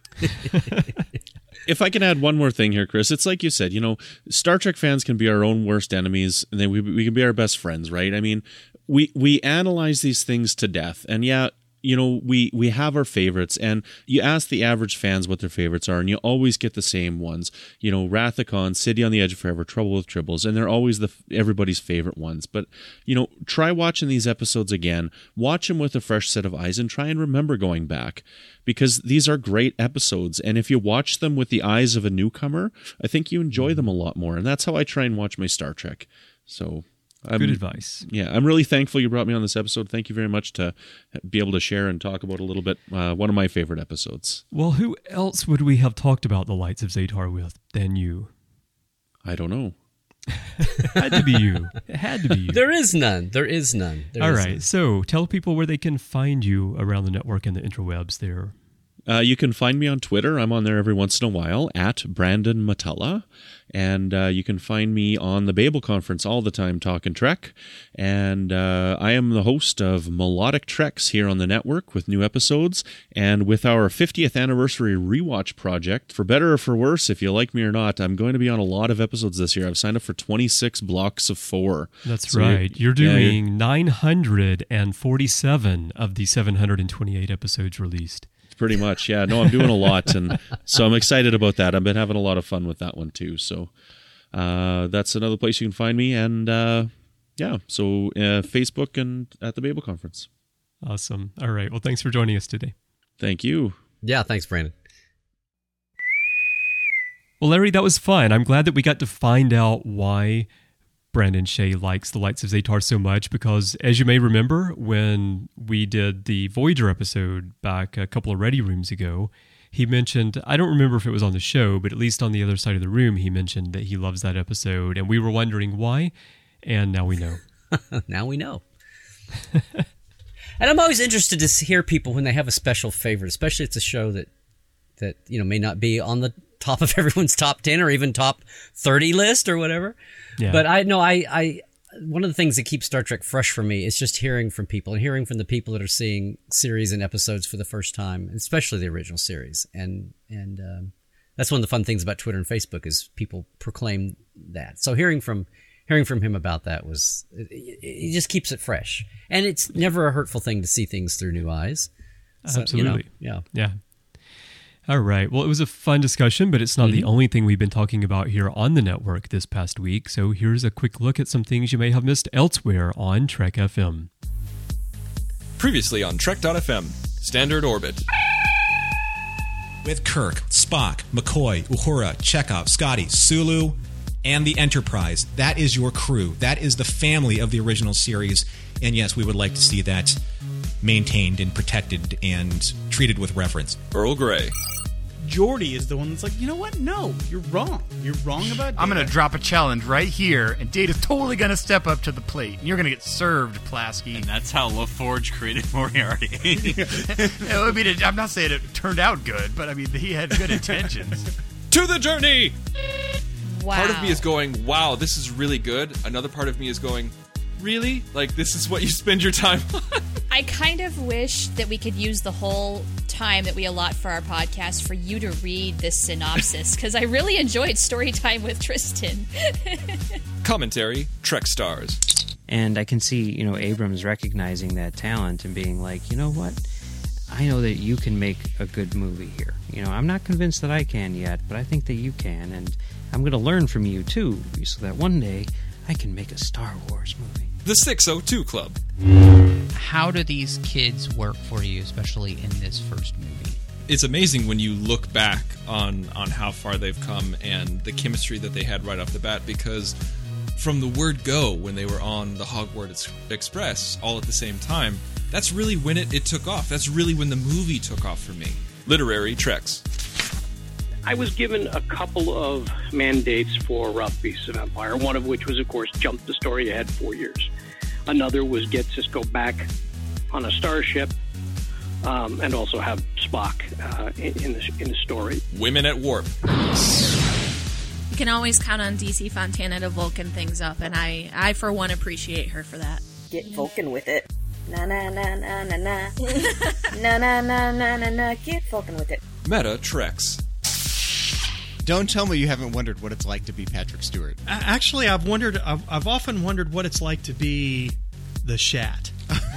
Speaker 4: If I can add one more thing here, Chris, it's like you said, you know, Star Trek fans can be our own worst enemies, and then we we can be our best friends, right? I mean, we we analyze these things to death, and yeah, you know, we we have our favorites, and you ask the average fans what their favorites are, and you always get the same ones. You know, Wrath of Khan, City on the Edge of Forever, Trouble with Tribbles, and they're always the everybody's favorite ones. But you know, try watching these episodes again. Watch them with a fresh set of eyes, and try and remember going back, because these are great episodes. And if you watch them with the eyes of a newcomer, I think you enjoy them a lot more. And that's how I try and watch my Star Trek. So. I'm,
Speaker 1: Good advice.
Speaker 4: Yeah, I'm really thankful you brought me on this episode. Thank you very much to be able to share and talk about a little bit uh, one of my favorite episodes.
Speaker 1: Well, who else would we have talked about the Lights of Zatar with than you?
Speaker 4: I don't know.
Speaker 1: Had to be you. It had to be you.
Speaker 3: There is none. There is none. There
Speaker 1: All
Speaker 3: is
Speaker 1: right.
Speaker 3: none.
Speaker 1: So tell people where they can find you around the network and the interwebs there.
Speaker 4: Uh, you can find me on Twitter. I'm on there every once in a while, at Brandon Matella. And uh, you can find me on the Babel Conference all the time talking Trek. And uh, I am the host of Melodic Treks here on the network with new episodes. And with our fiftieth anniversary rewatch project, for better or for worse, if you like me or not, I'm going to be on a lot of episodes this year. I've signed up for twenty-six blocks of four.
Speaker 1: That's
Speaker 4: So
Speaker 1: right. You're
Speaker 4: yeah,
Speaker 1: doing
Speaker 4: you're-
Speaker 1: nine hundred forty-seven of the seven hundred twenty-eight episodes released.
Speaker 4: Pretty much, yeah. No, I'm doing a lot, and so I'm excited about that. I've been having a lot of fun with that one too. So uh, that's another place you can find me, and uh, yeah, so uh, Facebook and at the Babel Conference.
Speaker 1: Awesome. All right. Well, thanks for joining us today.
Speaker 4: Thank you.
Speaker 3: Yeah, thanks, Brandon.
Speaker 1: Well, Larry, that was fun. I'm glad that we got to find out why Brandon Shea likes the Lights of Zatar so much, because as you may remember, when we did the Voyager episode back a couple of Ready Rooms ago, he mentioned, I don't remember if it was on the show, but at least on the other side of the room, he mentioned that he loves that episode, and we were wondering why, and now we know.
Speaker 3: Now we know. And I'm always interested to hear people when they have a special favorite, especially if it's a show that, that you know, may not be on the top of everyone's top ten or even top thirty list or whatever.
Speaker 1: Yeah.
Speaker 3: But I know I, I one of the things that keeps Star Trek fresh for me is just hearing from people and hearing from the people that are seeing series and episodes for the first time, especially the original series. And and um, that's one of the fun things about Twitter and Facebook is people proclaim that. So hearing from hearing from him about that was it, it just keeps it fresh, and it's never a hurtful thing to see things through new eyes. So,
Speaker 1: Absolutely.
Speaker 3: You know,
Speaker 1: Yeah.
Speaker 3: yeah.
Speaker 1: All right. Well, it was a fun discussion, but it's not
Speaker 3: Mm-hmm.
Speaker 1: the only thing we've been talking about here on the network this past week. So here's a quick look at some things you may have missed elsewhere on Trek F M.
Speaker 5: Previously on Trek dot F M, Standard Orbit.
Speaker 6: With Kirk, Spock, McCoy, Uhura, Chekhov, Scotty, Sulu, and the Enterprise. That is your crew. That is the family of the original series. And yes, we would like to see that maintained and protected and treated with reverence.
Speaker 5: Earl Grey.
Speaker 7: Geordi is the one that's like, you know what? No, you're wrong. You're wrong about Data.
Speaker 8: I'm going to drop a challenge right here, and Data's totally going to step up to the plate, and you're going to get served, Plasky.
Speaker 9: And that's how LaForge created Moriarty.
Speaker 8: I mean, I'm not saying it turned out good, but I mean, he had good intentions.
Speaker 5: To the journey!
Speaker 10: Wow.
Speaker 5: Part of me is going, wow, this is really good. Another part of me is going, really? Like, this is what you spend your time on?
Speaker 10: I kind of wish that we could use the whole time that we allot for our podcast for you to read this synopsis, because I really enjoyed story time with Tristan.
Speaker 5: Commentary, Trek Stars.
Speaker 11: And I can see, you know, Abrams recognizing that talent and being like, you know what? I know that you can make a good movie here. You know, I'm not convinced that I can yet, but I think that you can, and I'm going to learn from you, too, so that one day I can make a Star Wars movie.
Speaker 5: The six oh two Club.
Speaker 12: How do these kids work for you, especially in this first movie?
Speaker 5: It's amazing when you look back on, on how far they've come and the chemistry that they had right off the bat, because from the word go, when they were on the Hogwarts Express all at the same time, that's really when it, it took off. That's really when the movie took off for me. Literary Treks.
Speaker 13: I was given a couple of mandates for Rough Beasts of Empire, one of which was, of course, jump the story ahead four years. Another was get Sisko back on a starship, um, and also have Spock uh, in, in, the, in the story.
Speaker 5: Women at Warp.
Speaker 14: You can always count on D C Fontana to Vulcan things up, and I, I for one, appreciate her for that.
Speaker 15: Get Vulcan with it. Na na na na na na. Na na na na na na. Get Vulcan with it.
Speaker 5: Meta Treks.
Speaker 16: Don't tell me you haven't wondered what it's like to be Patrick Stewart.
Speaker 7: Actually, I've wondered. I've, I've often wondered what it's like to be the Shat.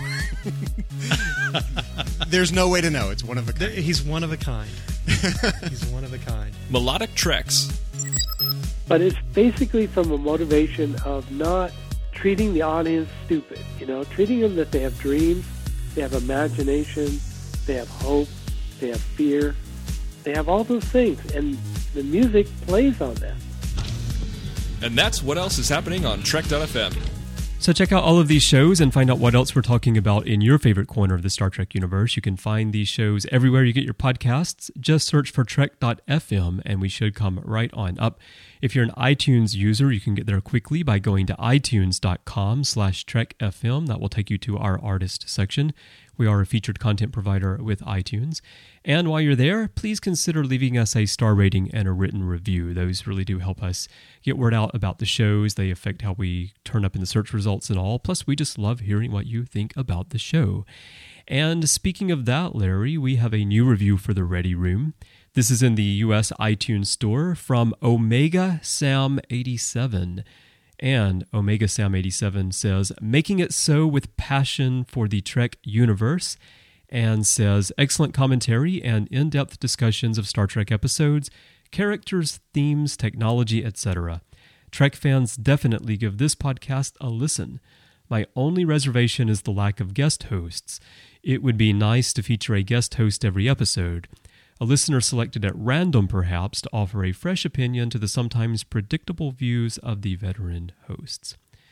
Speaker 16: There's no way to know. It's one of a kind.
Speaker 7: He's one of a kind. He's one of a kind.
Speaker 5: Melodic Treks.
Speaker 17: But it's basically from a motivation of not treating the audience stupid. You know, treating them that they have dreams, they have imagination, they have hope, they have fear. They have all those things, and the music plays on them.
Speaker 5: And that's what else is happening on Trek dot F M.
Speaker 1: So check out all of these shows and find out what else we're talking about in your favorite corner of the Star Trek universe. You can find these shows everywhere you get your podcasts. Just search for trek dot f m and we should come right on up. If you're an iTunes user, you can get there quickly by going to itunes.com slash trekfm. That will take you to our artist section. We are a featured content provider with iTunes. And while you're there, please consider leaving us a star rating and a written review. Those really do help us get word out about the shows. They affect how we turn up in the search results and all. Plus, we just love hearing what you think about the show. And speaking of that, Larry, we have a new review for the Ready Room. This is in the U S iTunes store from Omega Sam eighty-seven. And Omega Sam eighty-seven says, making it so with passion for the Trek universe, and says, excellent commentary and in-depth discussions of Star Trek episodes, characters, themes, technology, et cetera. Trek fans definitely give this podcast a listen. My only reservation is the lack of guest hosts. It would be nice to feature a guest host every episode. A listener selected at random, perhaps, to offer a fresh opinion to the sometimes predictable views of the veteran hosts.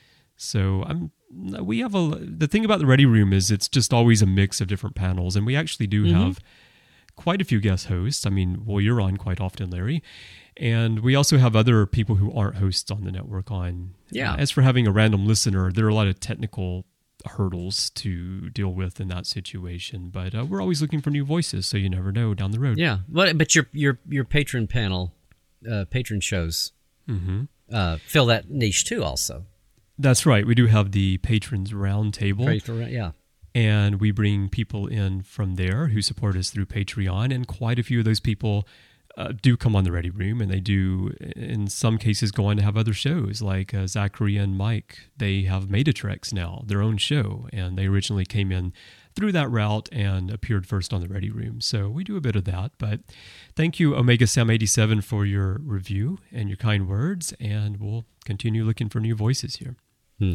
Speaker 1: So I'm, we have a. The thing about the Ready Room is it's just always a mix of different panels, and we actually do mm-hmm. have quite a few guest hosts. I mean, well, you're on quite often, Larry, and we also have other people who aren't hosts on the network on.
Speaker 3: Yeah.
Speaker 1: As for having a random listener, there are a lot of technical hurdles to deal with in that situation, but uh, we're always looking for new voices, so you never know down the road.
Speaker 3: Yeah, well, but your your your patron panel, uh, patron shows,
Speaker 1: mm-hmm.
Speaker 3: uh, fill that niche too. Also,
Speaker 1: that's right. We do have the patrons roundtable.
Speaker 3: Patron, yeah,
Speaker 1: and we bring people in from there who support us through Patreon, and quite a few of those people Uh, do come on the Ready Room, and they do, in some cases, go on to have other shows, like uh, Zachary and Mike. They have Metatrex now, their own show, and they originally came in through that route and appeared first on the Ready Room. So we do a bit of that, but thank you, Omega Sam eighty-seven, for your review and your kind words, and we'll continue looking for new voices here.
Speaker 3: Hmm.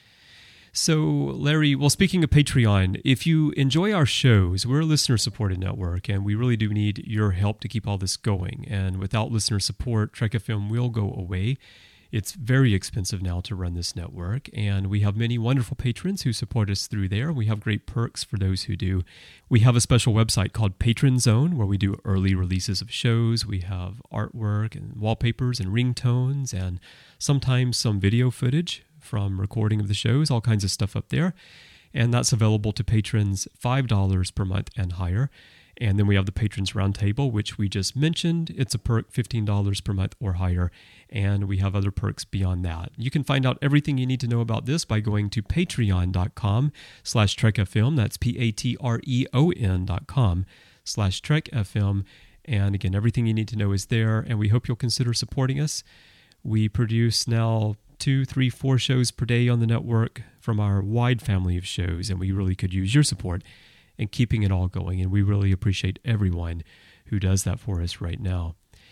Speaker 1: So, Larry, well, speaking of Patreon, if you enjoy our shows, we're a listener-supported network, and we really do need your help to keep all this going. And without listener support, Trek F M will go away. It's very expensive now to run this network, and we have many wonderful patrons who support us through there. We have great perks for those who do. We have a special website called Patron Zone, where we do early releases of shows. We have artwork and wallpapers and ringtones, and sometimes some video footage from recording of the shows, all kinds of stuff up there. And that's available to patrons five dollars per month and higher. And then we have the Patrons Roundtable, which we just mentioned. It's a perk, fifteen dollars per month or higher. And we have other perks beyond that. You can find out everything you need to know about this by going to patreon.com slash trekfm. That's P-A-T-R-E-O-N dot com slash trekfm. And again, everything you need to know is there. And we hope you'll consider supporting us. We produce now two, three, four shows per day on the network from our wide family of shows, and we really could use your support in keeping it all going, and we really appreciate everyone who does that for us right now.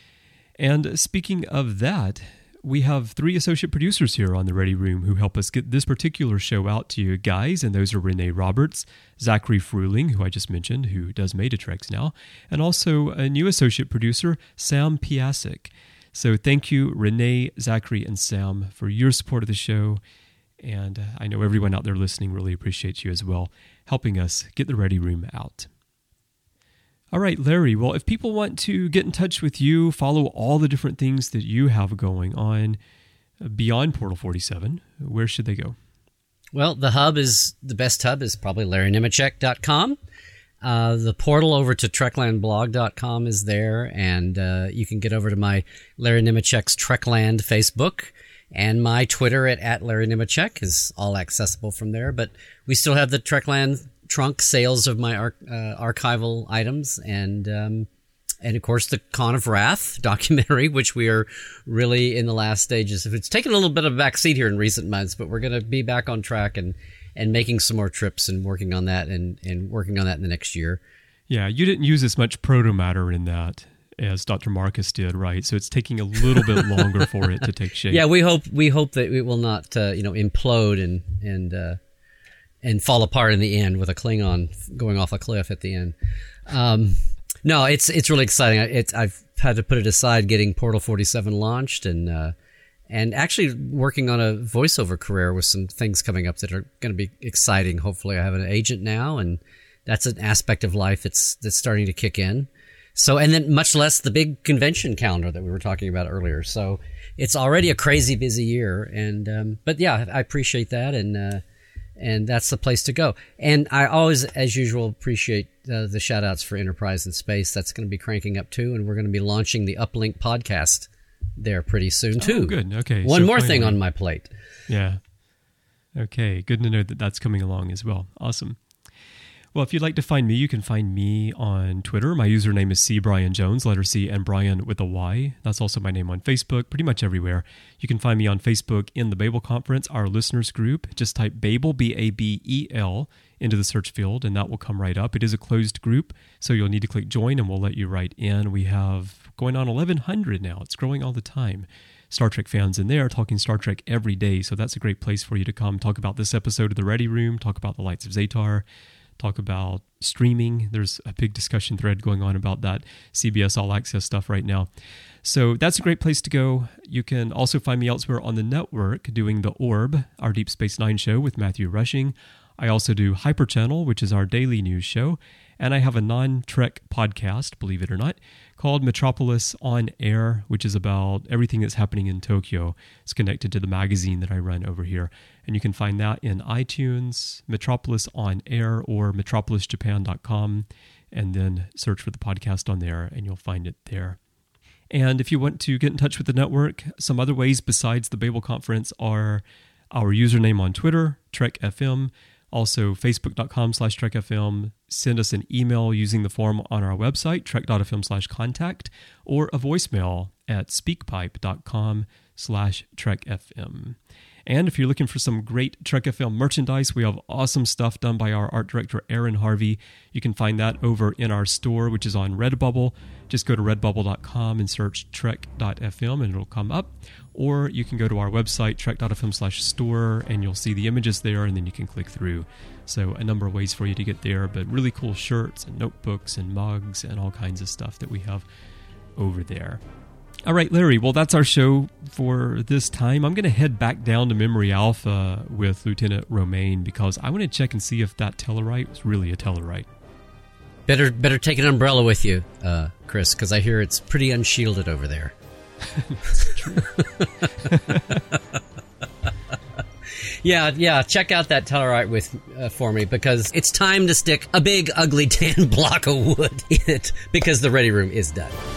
Speaker 1: And speaking of that, we have three associate producers here on the Ready Room who help us get this particular show out to you guys, and those are Renee Roberts, Zachary Fruling, who I just mentioned, who does Metatrex now, and also a new associate producer, Sam Piasek. So thank you, Renee, Zachary, and Sam, for your support of the show. And uh, I know everyone out there listening really appreciates you as well, helping us get the Ready Room out. All right, Larry, well, if people want to get in touch with you, follow all the different things that you have going on beyond Portal forty-seven, where should they go?
Speaker 3: Well, the hub is, the best hub is probably larry nemecek dot com. Uh, the portal over to trekland blog dot com is there, and uh, you can get over to my Larry Nemecek's Trekland Facebook, and my Twitter at, at Larry Nemecek is all accessible from there. But we still have the Trekland trunk sales of my ar- uh, archival items, and um, and of course the Con of Wrath documentary, which we are really in the last stages. It's taken a little bit of a backseat here in recent months, but we're going to be back on track and and making some more trips and working on that and, and working on that in the next year.
Speaker 1: Yeah, you didn't use as much proto-matter in that as Doctor Marcus did, right? So it's taking a little bit longer for it to take shape.
Speaker 3: Yeah, we hope we hope that it will not uh, you know implode and and uh, and fall apart in the end with a Klingon going off a cliff at the end. Um, no, it's it's really exciting. It's I've had to put it aside getting Portal forty-seven launched, and uh, and actually working on a voiceover career with some things coming up that are going to be exciting. Hopefully I have an agent now, and that's an aspect of life that's, that's starting to kick in. So, and then much less the big convention calendar that we were talking about earlier. So it's already a crazy busy year. And, um, but yeah, I appreciate that. And, uh, and that's the place to go. And I always, as usual, appreciate uh, the shout outs for Enterprise in Space. That's going to be cranking up too. And we're going to be launching the Uplink podcast there pretty soon too.
Speaker 1: Oh, good. Okay.
Speaker 3: One
Speaker 1: so
Speaker 3: more
Speaker 1: finally,
Speaker 3: thing on my plate.
Speaker 1: Yeah. Okay. Good to know that that's coming along as well. Awesome. Well, if you'd like to find me, you can find me on Twitter. My username is C Brian Jones, letter C, and Brian with a Y. That's also my name on Facebook, pretty much everywhere. You can find me on Facebook in the Babel Conference, our listeners group. Just type Babel, B A B E L, into the search field, and that will come right up. It is a closed group, so you'll need to click join, and we'll let you right in. We have going on eleven hundred now. It's growing all the time. Star Trek fans in there talking Star Trek every day, so that's a great place for you to come talk about this episode of The Ready Room, talk about the Lights of Zatar, talk about streaming. There's a big discussion thread going on about that C B S All Access stuff right now. So that's a great place to go. You can also find me elsewhere on the network doing The Orb, our Deep Space Nine show with Matthew Rushing. I also do Hyper Channel, which is our daily news show. And I have a non-Trek podcast, believe it or not, called Metropolis On Air, which is about everything that's happening in Tokyo. It's connected to the magazine that I run over here. And you can find that in iTunes, Metropolis On Air, or metropolis japan dot com, and then search for the podcast on there, and you'll find it there. And if you want to get in touch with the network, some other ways besides the Babel Conference are our username on Twitter, Trek F M, also facebook.com slash trekfm. Send us an email using the form on our website, trek.fm slash contact, or a voicemail at speakpipe.com slash trekfm. And if you're looking for some great Trek F M merchandise, we have awesome stuff done by our art director, Aaron Harvey. You can find that over in our store, which is on Redbubble. Just go to redbubble dot com and search trek dot f m and it'll come up. Or you can go to our website, trek.fm slash store, and you'll see the images there, and then you can click through. So a number of ways for you to get there, but really cool shirts and notebooks and mugs and all kinds of stuff that we have over there. All right, Larry, well, that's our show for this time. I'm going to head back down to Memory Alpha with Lieutenant Romaine because I want to check and see if that Tellarite was really a Tellarite.
Speaker 3: Better better take an umbrella with you, uh, Chris, because I hear it's pretty unshielded over there.
Speaker 1: That's true.
Speaker 3: Yeah, yeah. Check out that Tellarite with uh, for me because it's time to stick a big, ugly tan block of wood in it because the Ready Room is done.